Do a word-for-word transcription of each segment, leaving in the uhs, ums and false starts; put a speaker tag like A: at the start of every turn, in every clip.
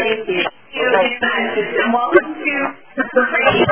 A: Thank you. And welcome to the radio.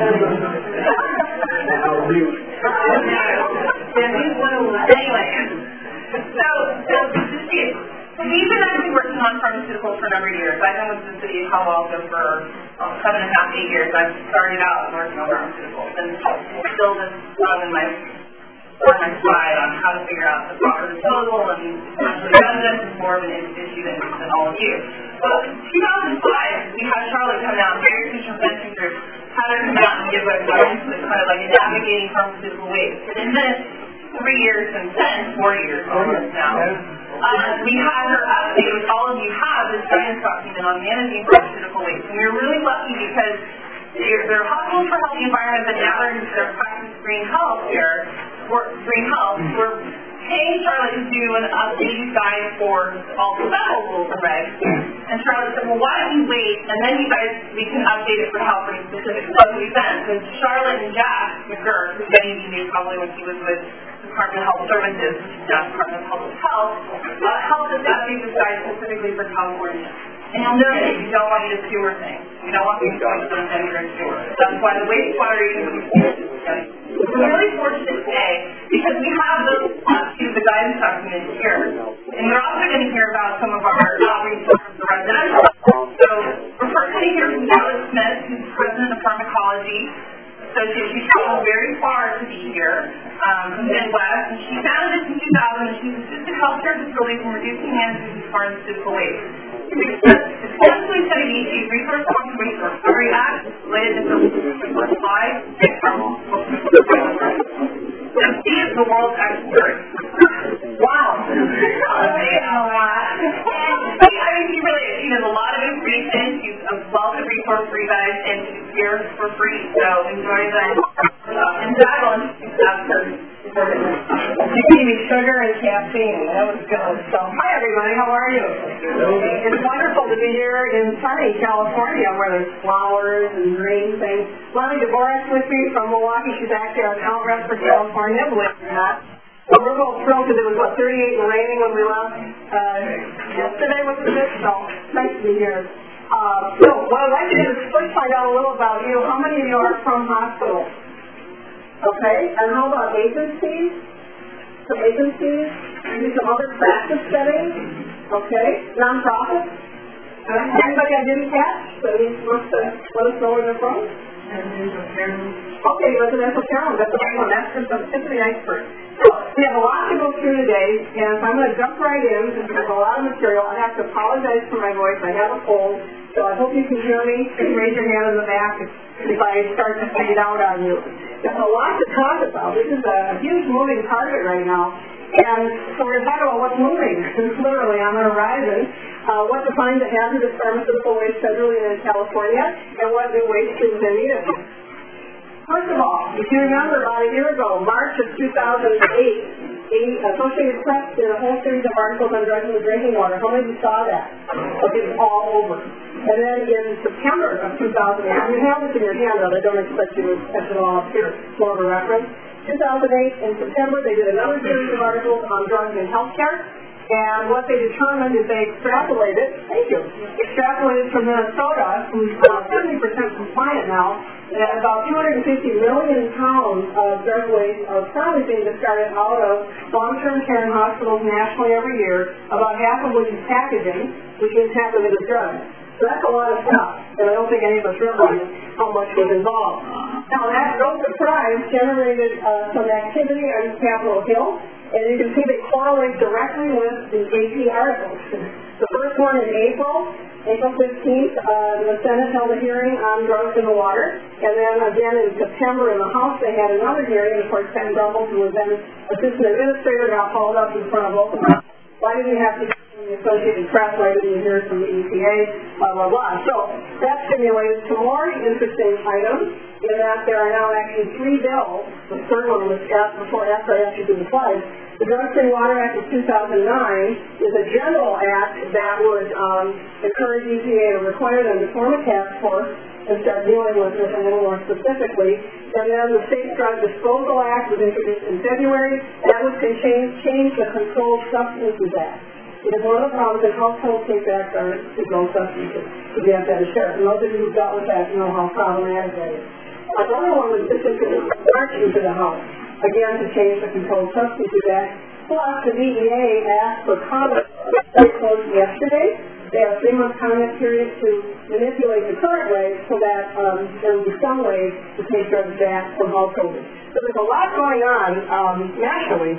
A: Anyway, so, so we've been actually working on pharmaceuticals for a number of years. I've been with the city of Palo Alto for well, seven and a half, eight years. I've started out working on pharmaceuticals and still just um, in my on my slide on how to figure out the proper disposal and especially residents is more of an issue than, than all of you. Well, in two thousand five, we had Charlotte come out, very Christian Prevention Group, had her come out and give us guidance with kind of like navigating pharmaceutical waste. And in the three years since then, four years almost now, uh, we had her update, which all of you have, this guidance document on managing pharmaceutical waste. And we were really lucky because they're, they're hospitals for healthy environment, but now they're, they're practicing green health here. Green Health, we're paying Charlotte to do an updated guide for all the federal rules and regs. And Charlotte said, well, why don't you wait, and then you guys, we can update it for health for specific stuff we've done. Because Charlotte and Jack McGurk, who many of you knew probably when he was with the Department of Health Services, which is now Department of Public Health, uh, helped us update this guide specifically for California. And you'll notice we don't want you to sewer things. We don't want things going to the center and sewer. That's why the wastewater agency is study. We're really fortunate today because we have those uh, the guidance documents here. And we're also going to hear about some of our outreach for the residents. So we're first going to hear from Charlotte Smith, who's president of Pharmacology Association. She traveled very far to be here um, from the Midwest. And she founded this in two thousand, and she's assisted healthcare facilities in reducing management of pharmaceutical waste. Essentially studied E P's Resource Conservation Recovery Act related to supply and she is the world's expert. Wow. I mean, she really is. She has a lot of information. She's a wealth of resource for you guys, and she's here for free. So enjoy that. Uh, and Jacqueline, after.
B: You gave me sugar and caffeine. That was good. So, hi everybody, how are you? It's wonderful to be here in sunny California where there's flowers and green things. Lonnie DeBoris with me from Milwaukee. She's actually our account rep for California, believe it or not. So we're both thrilled because it was, what, thirty-eight and raining when we left uh, yesterday with the fish, so nice to be here. Uh, so what I'd like to do is first find out a little about you. How many of you are from hospitals? Okay, and how about agencies? Some agencies? Maybe some other practice settings? Okay, nonprofits? Uh, anybody I didn't catch? So you must uh, let us know where they're from? Okay, residential care home. That's a good one. That's some Tiffany expert. So we have a lot to go through today, and so I'm going to jump right in because there's a lot of material. I have to apologize for my voice. I have a cold, so I hope you can hear me. You can raise your hand in the back if, if I start to fade out on you. There's a lot to talk about. This is a huge moving target right now. And so we're going to talk about what's moving, literally on the horizon, uh, what defines a hazardous pharmaceutical waste federally and in California, and what new waste streams are needed. First of all, if you remember about a year ago, March of two thousand eight, the Associated Press did a whole series of articles on drugs in the drinking water. How many of you saw that? It was all over. And then in September of two thousand eight, you have this in your hand, though. I don't expect you to catch it all up here. It's more of a reference. two thousand eight, in September, they did another series of articles on drugs in healthcare. And what they determined is they extrapolated, thank you, extrapolated from Minnesota, who's uh, seventy percent compliant now, that about two hundred fifty million pounds of drug waste are probably being discarded out of long-term care in hospitals nationally every year, about half of which is packaging, which means half of it is drugs. So that's a lot of stuff, and I don't think any of us realize how much was involved. Now, that, no surprise, generated uh, some activity on Capitol Hill, and you can see they correlate directly with the A P articles. The first one in April, April fifteenth, uh, the Senate held a hearing on drugs in the water, and then again in September in the House they had another hearing, and of course Ken Doubles, who was then assistant administrator, got called up in front of both of us. Why did we have to the Associated Press, why didn't you hear from the E P A, blah, blah, blah. So that stimulated some more interesting items in that there are now actually three bills. The third one was asked before, after I asked you to the slides. The Drug Free Water Act of two thousand nine is a general act that would um, encourage E P A to require them to form a task force and start dealing with this a little more specifically. And then the Safe Drug Disposal Act was introduced in February. That would change, change the Controlled Substances Act. is one of the problems that household take-backs are to grow substances. So we have to have a sheriff. And those of you who've dealt with that know how problematic that is. Another one was disinfectant march into the house, again to change the Controlled Substances Act. Plus, the D E A asked for comments. They closed yesterday. They have a three-month comment period to manipulate the current regs so that um, there will be some ways to take drugs back from householders. So there's a lot going on um, nationally.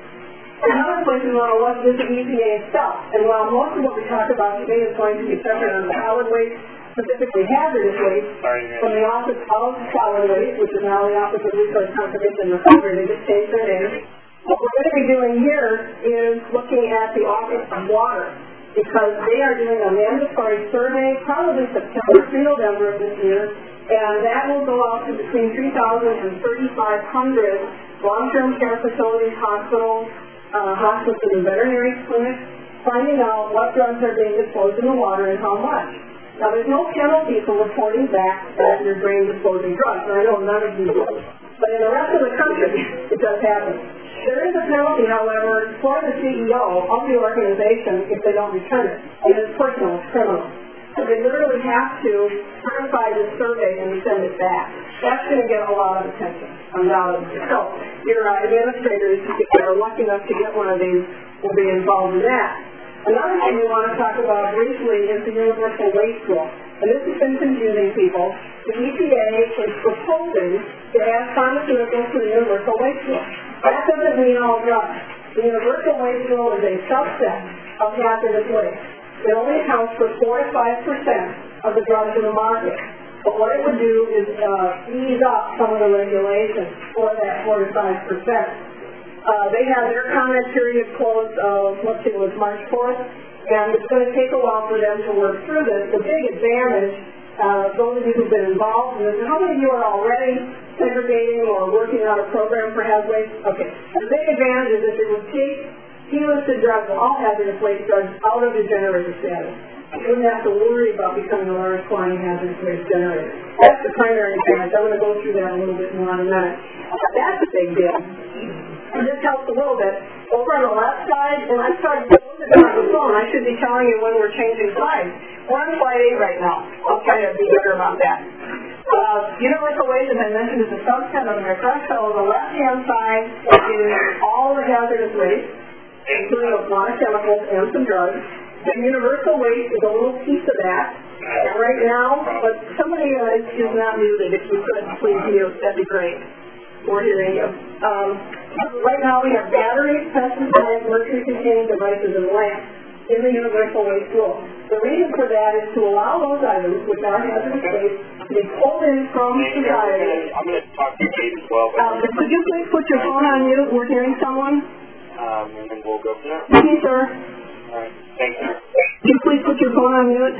B: Another place we want to look is the E P A itself. And while most of what we talk about today is going to be centered on solid waste, specifically hazardous waste, from the Office of Solid Waste, which is now the Office of Resource Conservation and Recovery, they just changed their name. What we're going to be doing here is looking at the Office of Water, because they are doing a mandatory survey, probably September through November of this year, and that will go out to between three thousand and thirty-five hundred long-term care facilities, hospitals, uh, hospitals and veterinary clinics, finding out what drugs are being disposed in the water and how much. Now, there's no penalty for reporting back that you're drain disposing drugs, and I know none of you do, but in the rest of the country, it does happen. There is a penalty, however, for the C E O of the organization if they don't return it. And it's personal, it's criminal. So they literally have to certify this survey and send it back. That's going to get a lot of attention, undoubtedly. So your uh, administrators, if they're lucky enough to get one of these, will be involved in that. Another thing we want to talk about briefly is the universal waste rule. And this has been confusing people. The E P A is proposing to add pharmaceuticals to the universal waste rule. That doesn't mean all drugs. The universal waste rule is a subset of hazardous waste. It only accounts for four to five percent of the drugs in the market. But what it would do is uh, ease up some of the regulations for that four to five percent. Uh, they have their comment period closed of, let's see, it was March fourth, and it's going to take a while for them to work through this. The big advantage, uh, those of you who've been involved in this, how many of you are already segregating or working on a program for hazardous waste? Okay. The big advantage is that it would take P-listed drugs, all hazardous waste drugs, out of the generator status. You wouldn't have to worry about becoming a large quantity hazardous waste generator. That's the primary advantage. I'm going to go through that a little bit more in a minute. That's a big deal. And this helps a little bit. Over on the left side, and I'm sorry, on the phone, I should be telling you when we're changing slides. We're on slide eight right now. I'll try to be better about that. Uh, universal waste, as I mentioned, is a subset of the threshold. The left-hand side is all the hazardous waste, including a lot of chemicals and some drugs. The universal waste is a little piece of that. And right now, but somebody uh, is, is not muted. If you could, please mute, that'd be great. We're hearing you. Um, right now, we have batteries, pesticides, mercury-containing devices, and lamps in the universal waste rule. The reason for that is to allow those items, which are hazardous waste, to be pulled in from society.
C: I'm going to talk to Kate as well.
B: Um, could you please put your phone on mute? We're hearing someone.
C: Um, and then we'll go from there.
B: Thank you, sir.
C: All right. Thank you.
B: Could you please put your phone on mute?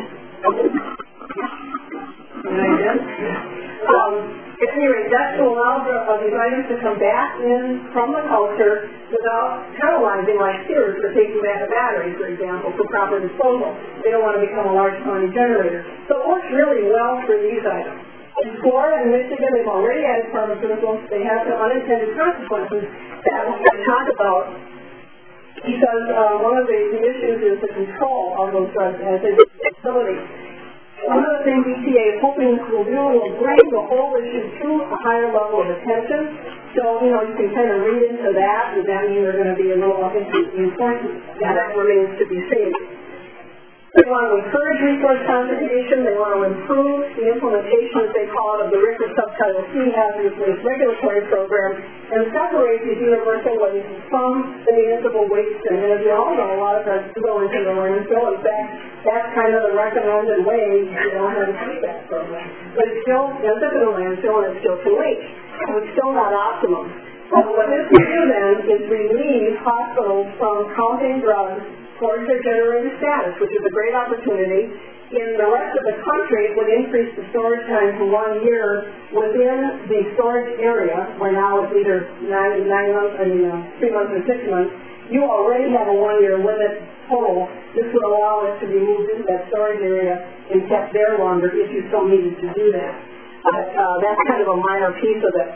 B: Um, at any rate, that's to allow the, uh, these items to come back in from the culture without penalizing like Sears for taking back a battery, for example, for proper disposal. They don't want to become a large quantity generator. So it works really well for these items. In Florida and Michigan, they've already added pharmaceuticals. They have some unintended consequences that we're going to talk about because uh, one of the, the issues is the control of those drugs as a facility. One of the things E P A is hoping will do will bring the whole issue to a higher level of attention. So, you know, you can kind of read into that. Does that mean they're going to be a little important? That remains to be seen. They want to encourage resource conservation. They want to improve the implementation, as they call it, of the R C R A Subtitle C hazardous waste regulatory program and separate these universal waste from the municipal waste stream. And as you all know, a lot of us go into the landfill. In fact, that's kind of the recommended way you don't have a feedback program. But it still ends up in a landfill and it's still too late. So it's still not optimum. So what this will do then is relieve hospitals from counting drugs towards their generator status, which is a great opportunity. In the rest of the country, it would increase the storage time to one year within the storage area, where now it's either nine, nine months, I mean, uh, three months or six months. You already have a one-year limit total. This would allow it to be moved into that storage area and kept there longer if you still needed to do that. But uh, that's kind of a minor piece of it.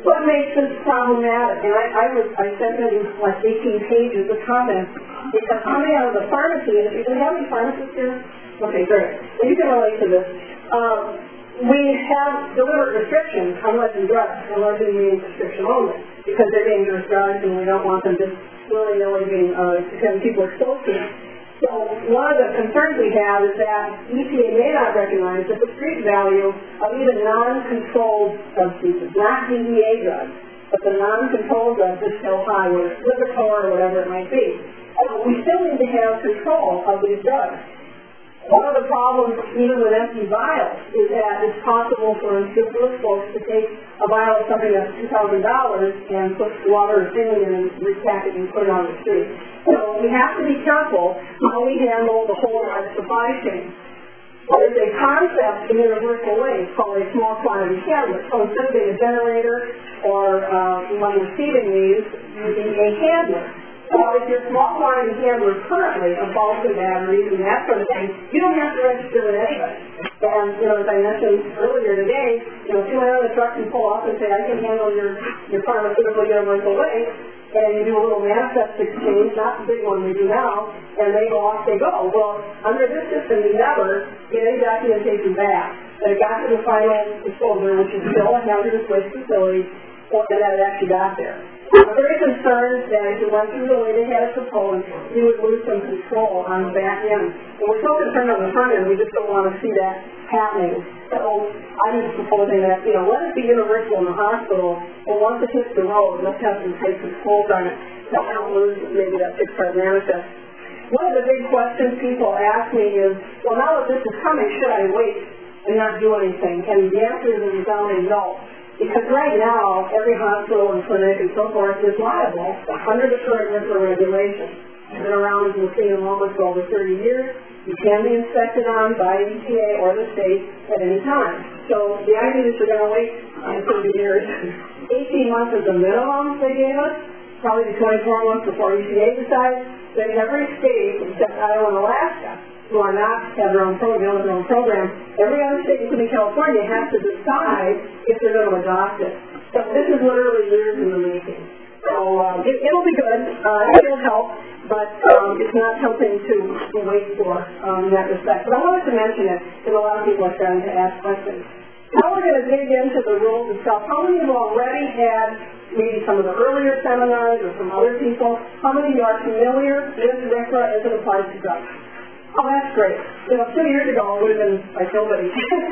B: What makes this problematic? And I, I, was, I sent in like eighteen pages of comments because coming out of the pharmacy, and if you have any pharmacists here, okay, great. And you can relate to this. Um, we have deliberate restrictions on legend drugs, and legend means prescription only, because they're dangerous drugs and we don't want them just willy-nilly being, uh, having people exposed to them. So one of the concerns we have is that E P A may not recognize that the street value of even non-controlled substances, not D E A drugs, but the non-controlled drugs is still high, whether it's Lipitor or whatever it might be. So we still need to have control of these drugs. One of the problems, even with empty vials, is that it's possible for unscrupulous folks to take a vial of something that's two thousand dollars and put water or thing in and repack it and put it on the street. So we have to be careful how we handle the whole of our supply chain. There's a concept in universal waste called a small quantity handler. So instead of being a generator or uh, when receiving these, using a handler. So if your small quantity handler currently of bulk and batteries and that sort of thing, you don't have to register with anybody. And, you know, as I mentioned earlier today, you know, if you went on the truck and pull off and say, I can handle your, your pharmaceutical universal waste, and you do a little manifest exchange, not the big one we do now, and they go off, they go. Well, under this system, you never get any documentation back. That it got to the final disposal, which is still a hazardous waste facility, or that it actually got there. I'm very concerned that if you went through the way they had it proposed, you would lose some control on the back end. And we're so concerned on the front end, we just don't want to see that happening. So I'm just proposing that, you know, let it be universal in the hospital, and once it hits the road, let's have some tight controls on it so we don't lose maybe that six-part manifest. One of the big questions people ask me is, well, now that this is coming, should I wait and not do anything? And the answer is a resounding no. Because right now, every hospital and clinic and so forth is liable under the current NIFLA regulations. It's been around, as you'll see, in almost for over thirty years. You can be inspected on by E P A or the state at any time. So the idea is you're going to wait until the years. eighteen months is the minimum they gave us, probably the twenty-four months before E P A decides. Then every state, except Iowa and Alaska, who are not have their own program, their own program, every other state, including California, has to decide if they're going to adopt it. So this is literally years in the making. So um, it, it'll be good. Uh, it'll help, but um, it's not something to, to wait for um, in that respect. But I wanted to mention it because a lot of people are starting to ask questions. Now we're going to dig into the rules itself. How many of you already had maybe some of the earlier seminars or from other people? How many of you are familiar with RCRA as it applies to drugs? Oh, that's great. You know, two years ago, it would have been like nobody.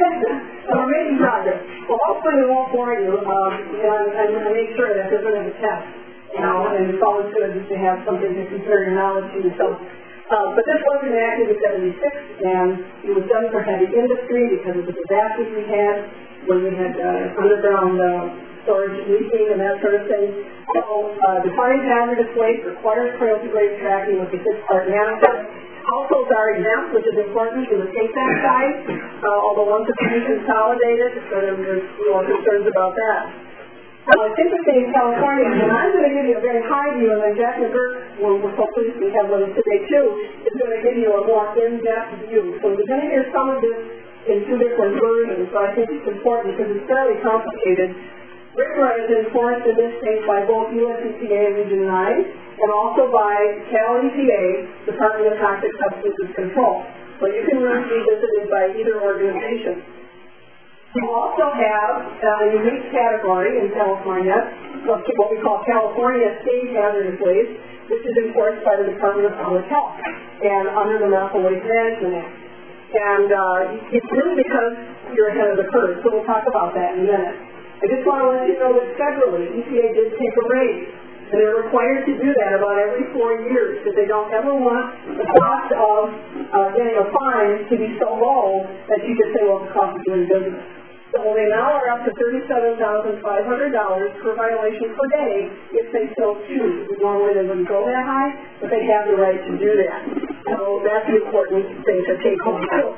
B: So we're making progress. Well, hopefully we won't bore you, um, and, and we're going to make sure that there's going to be a test, you know, and it's always good just to have something to compare your knowledge to. So, uh, but this was enacted in seventy-six, and it was done for heavy industry because of the disasters we had when we had uh, underground uh, storage leaking and that sort of thing. So, uh, defining hazardous waste requires cradle-to-grave tracking with the six-part manifest. Households are exempt, which is important to the take-back side, uh, although once it's been consolidated, so there's more concerns about that. Uh, it's interesting in California, and I'm going to give you a very high view, and then Jack McGurk, well, we're so pleased we have one today too, is going to give you a more in-depth view. So you're going to hear some of this in two different versions, so I think it's important because it's fairly complicated. RCRA is enforced in this state by both U S E P A and Region nine, and also by Cal E P A, Department of Toxic Substances Control. So you can really be visited by either organization. You also have uh, a unique category in California, what we call California State Hazardous Waste, which is enforced by the Department of Public Health and under the Medical Waste Management Act. And uh, it's really because you're ahead of the curve, so we'll talk about that in a minute. I just want to let you know that federally, E P A did take a raise, and they're required to do that about every four years because they don't ever want the cost of uh, getting a fine to be so low that you could say, well, the cost of doing business. So they now are up to thirty-seven thousand five hundred dollars per violation per day if they so choose. Normally they wouldn't go that high, but they have the right to do that. So that's an important thing to take home too.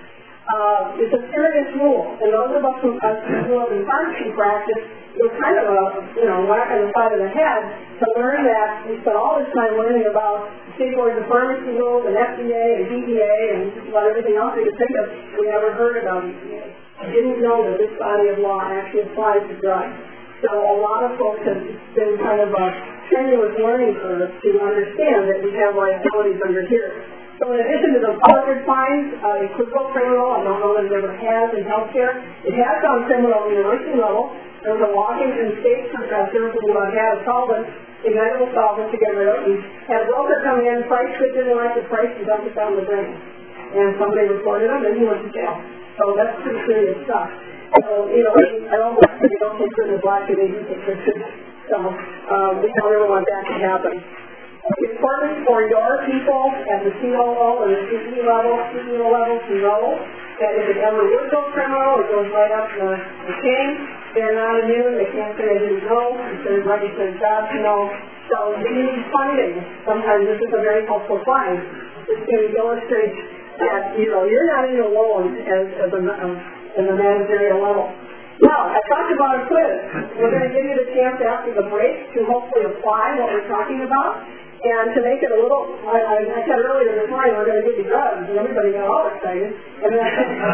B: Uh, it's a serious rule, and those of us who uh, grew up in pharmacy practice, it was kind of a, you know, whack on the side of the head to learn that we spent all this time learning about state boards of pharmacy rules and F D A and D E A and just about everything else we could think of. We never heard about E P A. I didn't know that this body of law actually applies to drugs. So a lot of folks have been kind of a strenuous learning curve to understand that we have liabilities under here. So in addition to the corporate fines, uh, it could go criminal. I don't know that it ever has in healthcare. It has gone criminal at university level. There was a Washington State professor who uh, had a solvent, a medical solvent to get rid of. He had a broker come in, price it, didn't like the price, and dumped it down the drain. And somebody reported him, and he went to jail. So that's pretty serious stuff. So, you know, I don't want to don't take good and black, and they do take good. So um, we don't really want that to happen. It's important for your people at the C O O and the C E O level, C E O level to know that if it ever would go criminal, it goes right up the, the chain. They're not immune. They can't say they didn't know. It's their right, it's their job to know. So they need funding. Sometimes this is a very helpful slide. It's going to illustrate that, you know, you're not in alone as, as a, um, in the managerial level. Now, I talked about a quiz. We're going to give you the chance after the break to hopefully apply what we're talking about. And to make it a little, I, I, I said earlier this morning we're going to give you drugs, and everybody got all excited. And then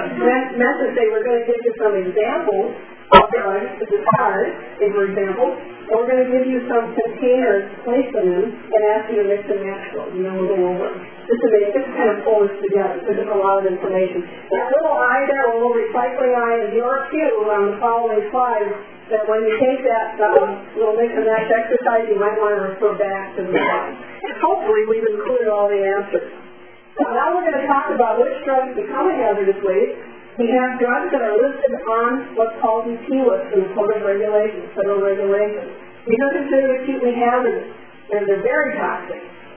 B: I meant to say we're going to give you some examples of drugs to discard, for example. And we're going to give you some containers to place them in and ask you to mix and match those, and then we'll go over them. Just to make this kind of pull this together, because it's a lot of information. That little eye there, a little recycling eye, is your cue on the following slides. That when you take that um, little mix and match exercise, you might want to refer back to the slide. And hopefully we've included all the answers. So now we're going to talk about which drugs become a hazardous waste. We have drugs that are listed on what's called the P list in the Code of Regulations, federal regulations. These are considered acutely hazardous, and they're very toxic,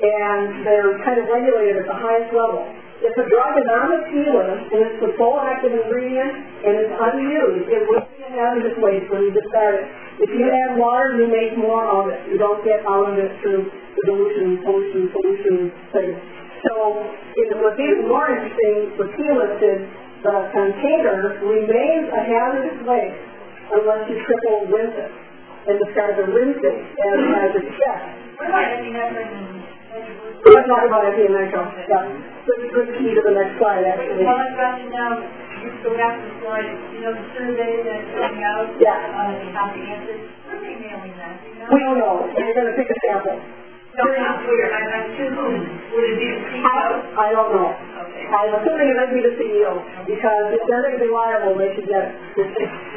B: and they're kind of regulated at the highest level. If a drug is on the P list and it's the sole active ingredient and it's unused, it will be a hazardous waste when you discard it. If you add water, you make more of it. You don't get out of it through the dilution, pollution, pollution thing. So what's even more interesting, the P list is the container remains a hazardous waste unless you triple rinse it and discard the rinsing as a hazardous check.
A: What about epinephrine?
B: We're going to talk about epinephrine. Yeah. This is the key to the next slide, actually.
D: Well, I've got you now. Just go back to the slide. You know, the survey that's coming out?
B: Yeah.
D: Uh, you have the answers. Where are they mailing that? Do you know?
B: We don't know. We're going to pick a sample.
D: No, not clear. I'm not sure who. Would it be the C E O?
B: I don't know.
D: Okay.
B: I'm assuming it might be the C E O, because if they're going to be liable, they should get it.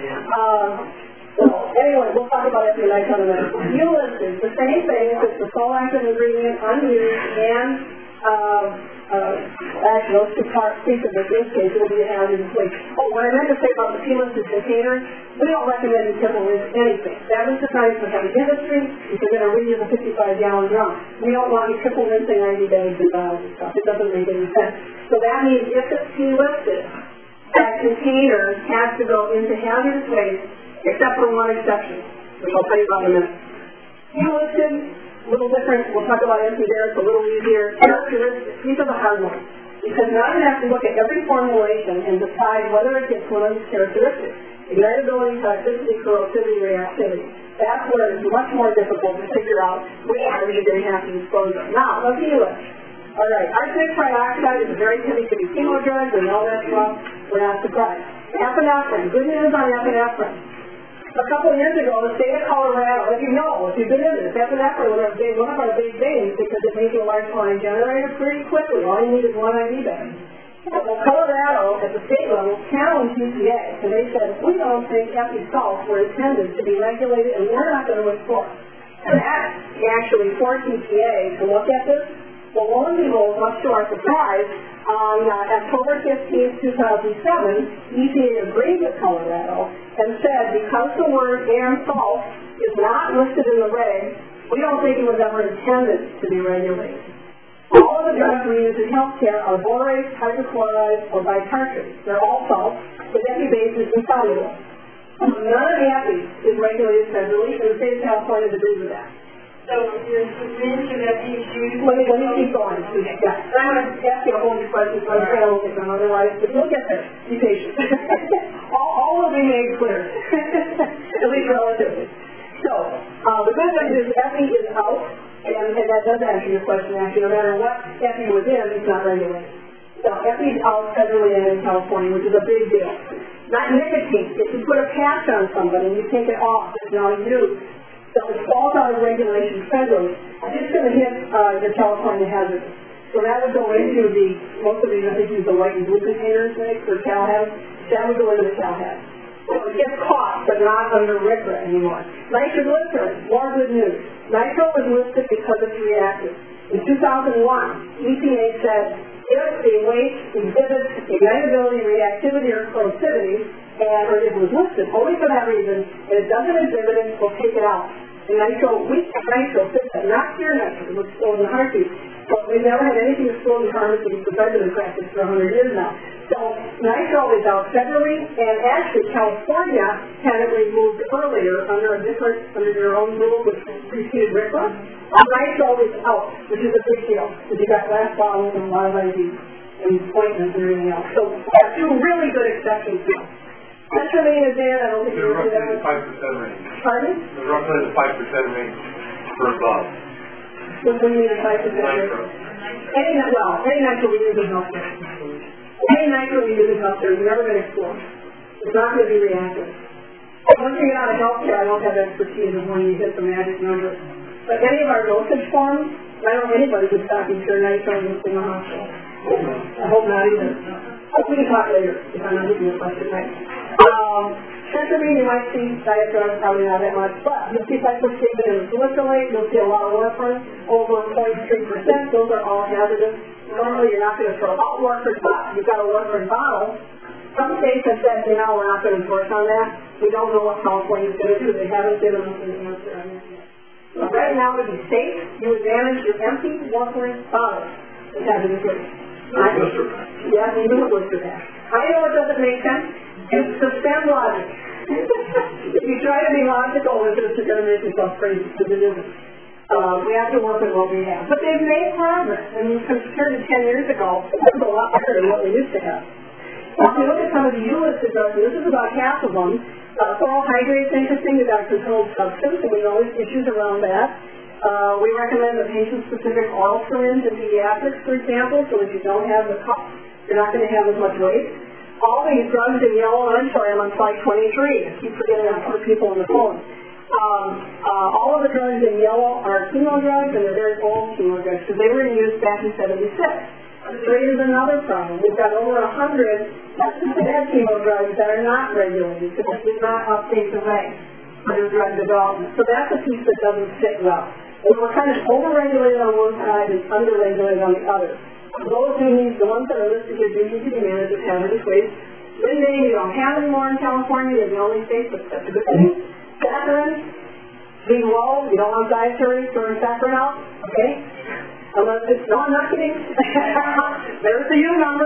B: Um, so, anyway, we'll talk about epinephrine in a minute. You listed the same thing. It's the sole active ingredient, unused, and um, uh, actually, those two parts, pieces of this case, will be a hazardous waste. Oh, what I meant to say about the P listed containers, we don't recommend you triple rinse anything. That is the time for heavy industry, if you're going to reuse a fifty-five gallon drum. We don't want you triple rinsing ninety bags and bottles and stuff. It doesn't make any sense. So that means if it's P listed, that container has to go into hazardous waste, except for one exception, which I'll tell you about in a minute. P listed, a little different. We'll talk about empty there. It's a little easier. Characteristics. These are the hard ones. Because now you have to look at every formulation and decide whether it gets one of these characteristics. Ignitability, toxicity, corrosivity, reactivity. That's where it's much more difficult to figure out which are you going to have to dispose of. Now, let's see list. All right, arsenic trioxide is a very heavy-duty chemo drug. We know that from. We're not surprised. Epinephrine. Good news on epinephrine. A couple of years ago, the state of Colorado, if you know, if you've been in this, epinephrine was our big, one of our big things because it makes a large line generator pretty quickly. All you need is one I V bag. Well, Colorado, at the state level, challenged E P A, and they said, we don't think epi salts were intended to be regulated, and we're not going to enforce. And that actually forced E P A to look at this. Well, lo and behold, much to our surprise, on uh, October fifteenth, two thousand seven, E P A agreed with Colorado and said because the word and salt is not listed in the reg, we don't think it was ever intended to be regulated. All of the drugs we use in healthcare are borates, hydrochlorides, or bitartrates. They're all salts with epi bases and soluble. None of the epi is regulated federally, and the state of California agrees with that.
D: So there's the rinse of epi issues.
B: Let me, let me keep going.
D: Okay.
B: Yeah. I'm going to ask you a whole bunch of questions, so I'm going to look at them otherwise, but you'll get there. Be patient. all, all will be made clear, at least relatively. So, uh, the good news is epi is out, and, and that does answer your question, actually. No matter what epi was in, it's not regulated. So epi is out federally and in California, which is a big deal. not nicotine. If you put a patch on somebody and you take it off, it's not used. So it falls out of regulation federally. It's going to hit uh, your California hazard. So that would go into the, most of these I think use the white and blue containers right, for Cal Haz. That would go into the Cal Haz. So it gets caught, but not under RCRA anymore. Nitroglycerin, more good news. Nitro was listed because it's reactive. In two thousand one, E P A said, if the waste exhibits ignitability, reactivity, or corrosivity, and or it was listed only for that reason, and it doesn't exhibit it, we'll take it out. And nitro, we nitro fits that, not pure nitro, it was stored in the heartbeat. But we've never had anything stored in pharmacy for president practice for one hundred years now. So nitro is out federally, and actually California had it removed earlier under a different, under their own rule, which preceded RCRA. Nitro is out, which is a big deal, because you got glass bottles and a lot of I V and ointments and everything else. So we have two really good exceptions now. Pennsylvania is in, I don't think
E: They're
B: you're
E: roughly in the five percent range.
B: Pardon?
E: They're roughly in the five percent range for above.
B: What do you mean a five percent rate?
E: Nitro.
B: Any, well, any nitro we use in healthcare. Any nitro we use in healthcare is never going to explode. It's not going to be reactive. Once you get out of healthcare, I don't have expertise of when you hit the magic number. But any of our dosage forms, I don't know anybody who's talking pure nitro in the hospital. I hope not either. But we can talk later if I'm not giving you a question, right? Um, Centramine, you might see diet drugs, probably not that much, but you'll see cyclosporine and salicylate, you'll see a lot of warfarin, over zero point three percent. Those are all hazardous. Normally, you're not going to throw out warfarin, but you've got a warfarin bottle. Some states have said, you know, we're not going to enforce on that. We don't know what California's going to do. They haven't given us an answer on that yet. So right now, to be safe, you would manage your empty warfarin bottle with hazardous waste. Yeah, even a blister pack. I know it doesn't make sense. It's suspend logic. If you try to be logical with this, you're going to make yourself crazy, because it isn't. Uh, we have to work with what we have. But they've made progress. And compared to ten years ago, it's a lot better than what we used to have. If you look at some of the U-listed drugs, this is about half of them. Uh, oral hydrate's interesting. We've got controlled substance, and we know there's issues around that. Uh, we recommend a patient-specific oral syringe in pediatrics, for example, so that you don't have the cup, you're not going to have as much waste. All these drugs in yellow, and I'm sorry, I'm on slide twenty-three. I keep forgetting I put people on the phone. Um, uh, all of the drugs in yellow are chemo drugs, and they're very old chemo drugs, because they were in use back in seventy-six. Rate is another problem. We've got over a hundred bad chemo drugs that are not regulated, because they did not update the regs for their drug development. So that's a piece that doesn't fit well. And we're kind of over-regulated on one side and under-regulated on the other. Those who need, the ones that are listed here, do need to be managed with hazardous waste. Lindane, you don't have anymore in California. They're the only state, but that's a good thing. Saccharin, being low, you don't want dietary for saccharin out, okay? Unless it's, no, I'm not kidding. There's the U number.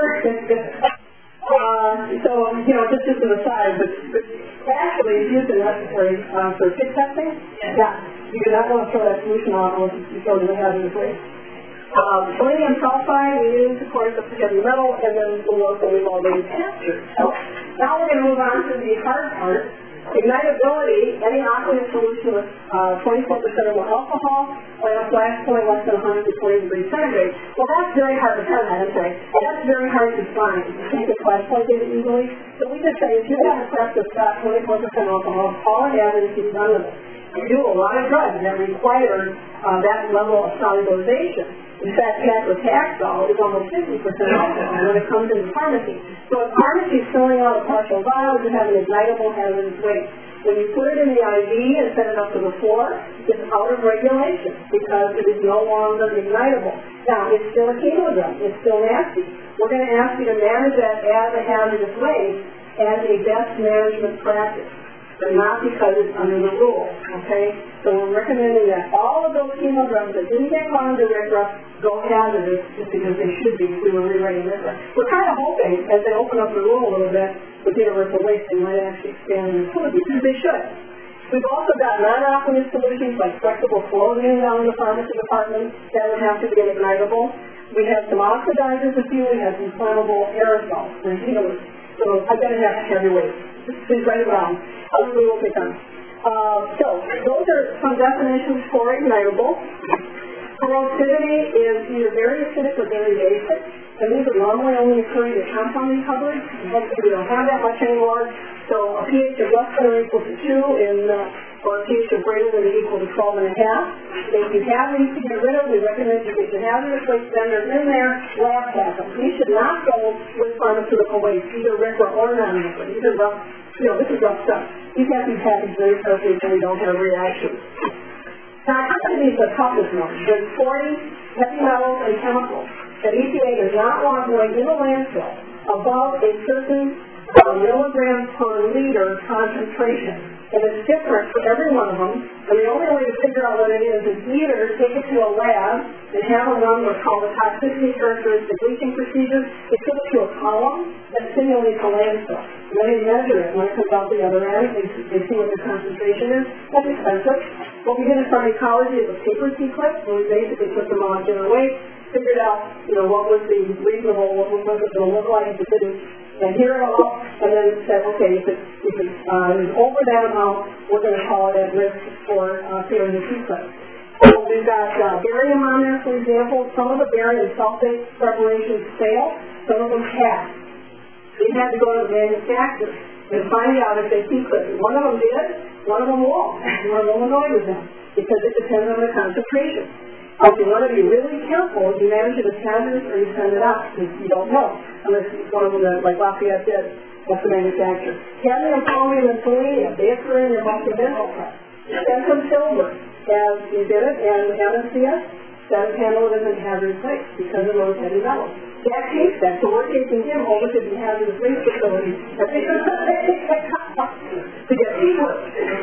B: uh, so, you know, just as an aside, but, but actually it's used in necessary uh, for tick testing. Yeah. You do not want to throw that solution on unless you throw it in the hazardous waste. Um, selenium sulfide, we use, of course, the heavy metal, and then the work that we've already captured. So now we're going to move on to the hard part. Ignitability, any aqueous solution with uh, twenty-four percent or more alcohol, or a flash point less than one hundred twenty degrees centigrade. Well, that's very hard to find, I'm sorry. That's very hard to find. You can't get flash point data easily. So we just say, if you have a prep that's got twenty-four percent alcohol, all it has is you've done with it. You do a lot of drugs that require uh, that level of solubilization. In fact, paclitaxel is almost fifty percent alcohol when it comes into pharmacy. So if pharmacy is filling out a partial vial, you have an ignitable hazardous waste. When you put it in the I V and set it up to the floor, it's out of regulation because it is no longer ignitable. Now, it's still a chemo drug. It's still nasty. We're going to ask you to manage that as a hazardous waste as a best management practice, but not because it's under the rule, okay? So we're recommending that all of those chemo drugs that didn't get caught under RCRA go hazardous just because they should be if we were rewriting RCRA. We're kind of hoping, as they open up the rule a little bit with universal waste, they might actually expand the utility, because they should. We've also got non-aqueous solutions like flexible clothing down in the pharmacy department that would have to be ignitable. We have some oxidizers with you. We have some flammable aerosols for healers. So I've got to have heavy waste. Please write it down. Other we will pick on. Uh, so those are some definitions for ignitable. Corrosivity is either very acidic or very basic. and these would normally only occur in compounding cupboards. Hopefully we don't have that much anymore. So a pH of less than or equal to two in, uh, or a pH of greater than or equal to twelve and a half. If you have these to get rid of, we recommend you get your hazardous waste vendors in there, lab pack them. These should not go with pharmaceutical waste, either R C R A or non-liquid. These are rough, you know, this is rough stuff. These have to be packaged very carefully so we don't have reactions. Toxicity is the toughest one. There's forty heavy metals and chemicals that E P A does not want going in the landfill above a certain uh, milligram per liter concentration. And it's different for every one of them. And the only way to figure out what it is is either take it to a lab and have them run what's called a toxicity characteristic leaching procedure. They put it to a column that simulates a landfill. And then they measure it. When it comes out the other end, they, they see what the concentration is. That's expensive. What we did in pharmacology is a paper sequence where we basically put them on general weight, figured out, you know, what was the reasonable, what was it going to look like if it didn't adhere at all, and then said, okay, if it, if it uh, is over that amount, we're going to call it at risk for uh, failing the sequence. So we've got uh, barium on there, for example. Some of the barium sulfate preparations fail, some of them pass. We had to go to the manufacturer and find out if they sequence. One of them did, one of them won't. We're a little annoyed with them because it depends on the concentration. If you want to be really careful, you manage it as hazardous or you send it out because you don't know. Unless it's one of them that, like Lafayette did, that's the manufacturer. Cadmium, chromium, and selenium, they occur in your multi-mineral test. Send some silver, as you did it, and M S C S, that is handled as a hazardous waste because of those heavy metals. Jack takes that, so we're taking him over to the hazardous waste facility to get people.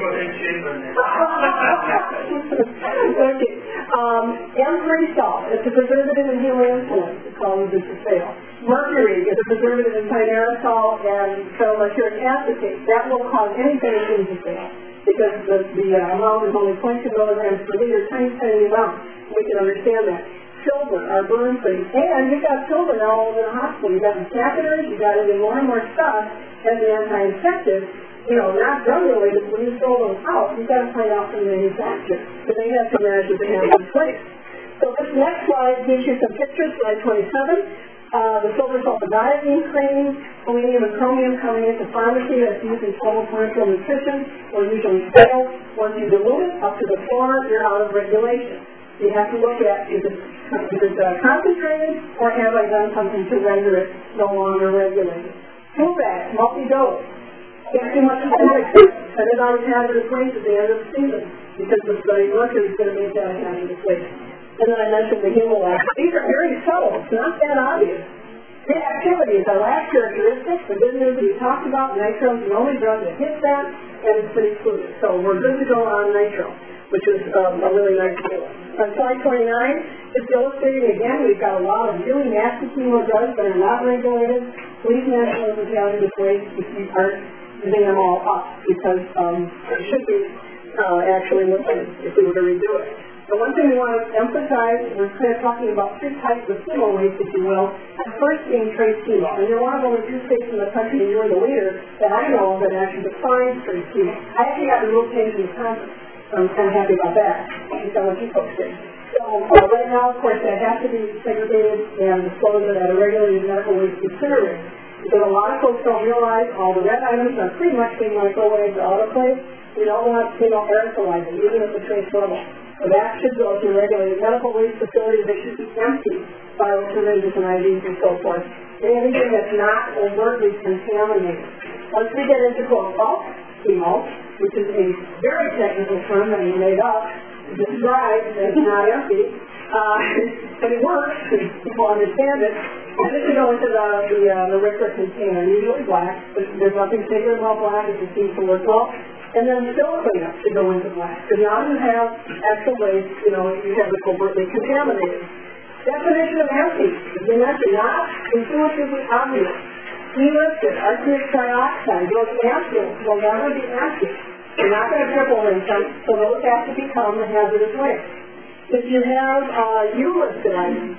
B: Okay. Um, M three salt, it's a preservative in helium insulin. It's called bisphenol. Mercury is a preservative in pyrrole and phenylmercuric acetate. That will cause anything in bisphenol because the, the uh, amount is only zero point two milligrams per liter, tiny, tiny amount. We can understand that. Silver, our burn thing. And you've got silver now all over the hospital. You've got the catheters, you've got it in more and more stuff as the anti-infective. You know, not drug related, when you throw them out, you've got to find out from the manufacturer. But they have to manage what they have in place. So this next slide gives you some pictures, slide twenty-seven. Uh, the silver sulfadiazine cream, selenium and chromium coming into pharmacy that's used in total parenteral nutrition, or usually fails. Once you dilute it up to the floor, you're out of regulation. You have to look at is it, is it uh, concentrated, or have I done something to render it no longer regulated? Fluvac, multi-dose. Can't too much of that. Send it out as hazardous waste at the end of the season because the study mercury is going to make that a hazardous waste. And then I mentioned the Hemolac. These are very subtle. It's not that obvious. The activities, our last characteristics, the good news we talked about, nitro is the only drug that hits that, and it's been excluded. So we're good to go on nitro, which is um, a really nice deal. On slide twenty-nine, just illustrating again, we've got a lot of really nasty chemo drugs that are not regulated. Please mention those as hazardous waste if you aren't using them all up, because um, it should be uh, actually looking if we were to redo it. The one thing we want to emphasize, we're kind of talking about three types of chemo waste, if you will. The first being trace chemo. And you're one of only two states in the country, and you're the leader, that I know of that actually defines trace chemo. I actually got the rule changed in the conference, so I'm kind of happy about that. Based on what you folks did. So uh, right now, of course, that has to be segregated and disposed of at a regulated medical waste incinerator. Because a lot of folks don't realize all the red items are pretty much being microwaved or autoclaved. We don't want to aerosolize it, even if it's trace level. So that should go to regulated medical waste facilities. They should be empty, viral syringes and I Vs and so forth. And anything that's not overtly contaminated. Once we get into quote bulk chemo, which is a very technical term that we made up to describe that it's not empty, uh, but it works, people understand it. And this should go into the the, uh, the R C R A container, usually black, but there's nothing sacred about black, it just seems to work well. And then still cleanup should go into black. Because now you have extra waste, you know, you have it overtly contaminated. Definition of empty is actually not intuitively obvious. Delisted arsenic trioxide, those ampoules will never be empty. You're not going to triple rinse them, so those have to become the hazardous waste. If you have uh, U-listed items,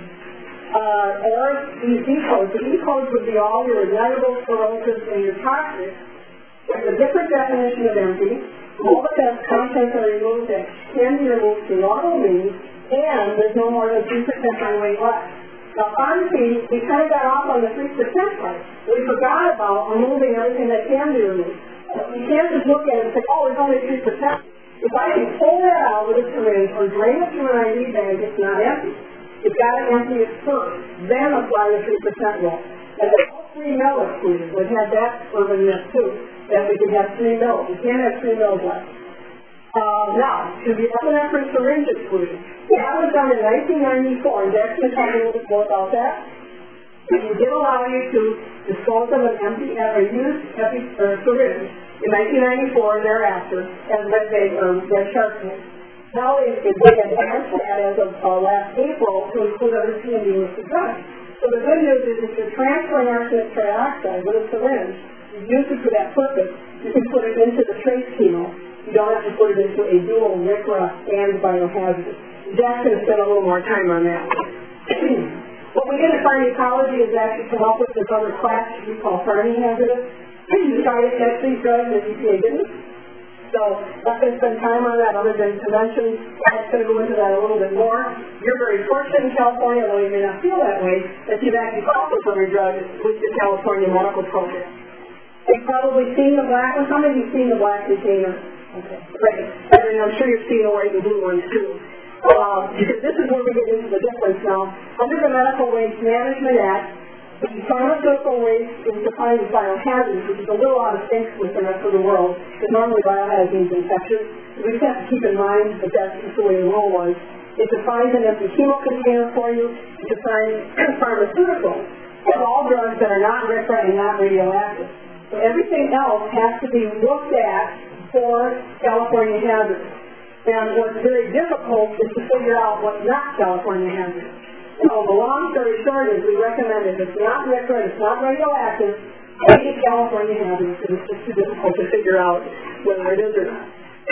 B: uh, or these E codes, the E codes would be all your inedible, corrosive, and your toxic. There's a different definition of empty. All the best contents are removed that can be removed through normal means, and there's no more than three percent by weight left. Now, pharmacy, we kind of got off on the three percent part. We forgot about removing everything that can be removed. You can't just look at it and say, oh, it's only three percent. If I can pull that out with a syringe or drain it through an I V bag, it's not empty. You've got to empty it first, then apply the three percent rule. And the three mil exclusion, we've had that urban myth too, that we could have three mils. You can't have three mils left. Uh, now, to the epinephrine syringe exclusion, that was done in nineteen ninety-four, and Jack's going to tell you a little bit more about that. And it did allow you to dispose of an empty, uh, used epi, uh, syringe in nineteen ninety-four and thereafter as red bag or red shark tank. Now it is they advanced that as of uh, last April to include other P and D listed drugs. So the good news is if you're transferring arsenic trioxide with a syringe, you use it for that purpose, you can put it into the trace chemo. You don't have to put it into a dual R C R A and biohazardous. Jack's going to spend a little more time on that. What we did in pharmacology is actually come up with this other class we call pharmahazardous. You tried to catch these drugs and the E P A didn't. So I'm not going to spend time on that other than to mention, I'm going to go into that a little bit more. You're very fortunate in California, although you may not feel that way, that you've actually qualified for your drug with the California medical program. You've probably seen the black one. How many of you seen the black container? Okay, great. And I'm sure you've seen the white and blue ones too. Uh, because this is where we get into the difference now. Under the Medical Waste Management Act, the pharmaceutical waste is defined as biohazardous, which is a little out of sync with the rest of the world, because normally biohazard is infectious. We just have to keep in mind that that's just the way the rule was. It defines an empty chemo container for you. It defines pharmaceuticals as all drugs that are not R C R A and not radioactive. So everything else has to be looked at for California hazards. And what's very difficult is to figure out what's not California hazardous. So the long story short is we recommend if it's not R C R A, it's not radioactive, make it California hazardous, because it's just too difficult to figure out whether it is or not.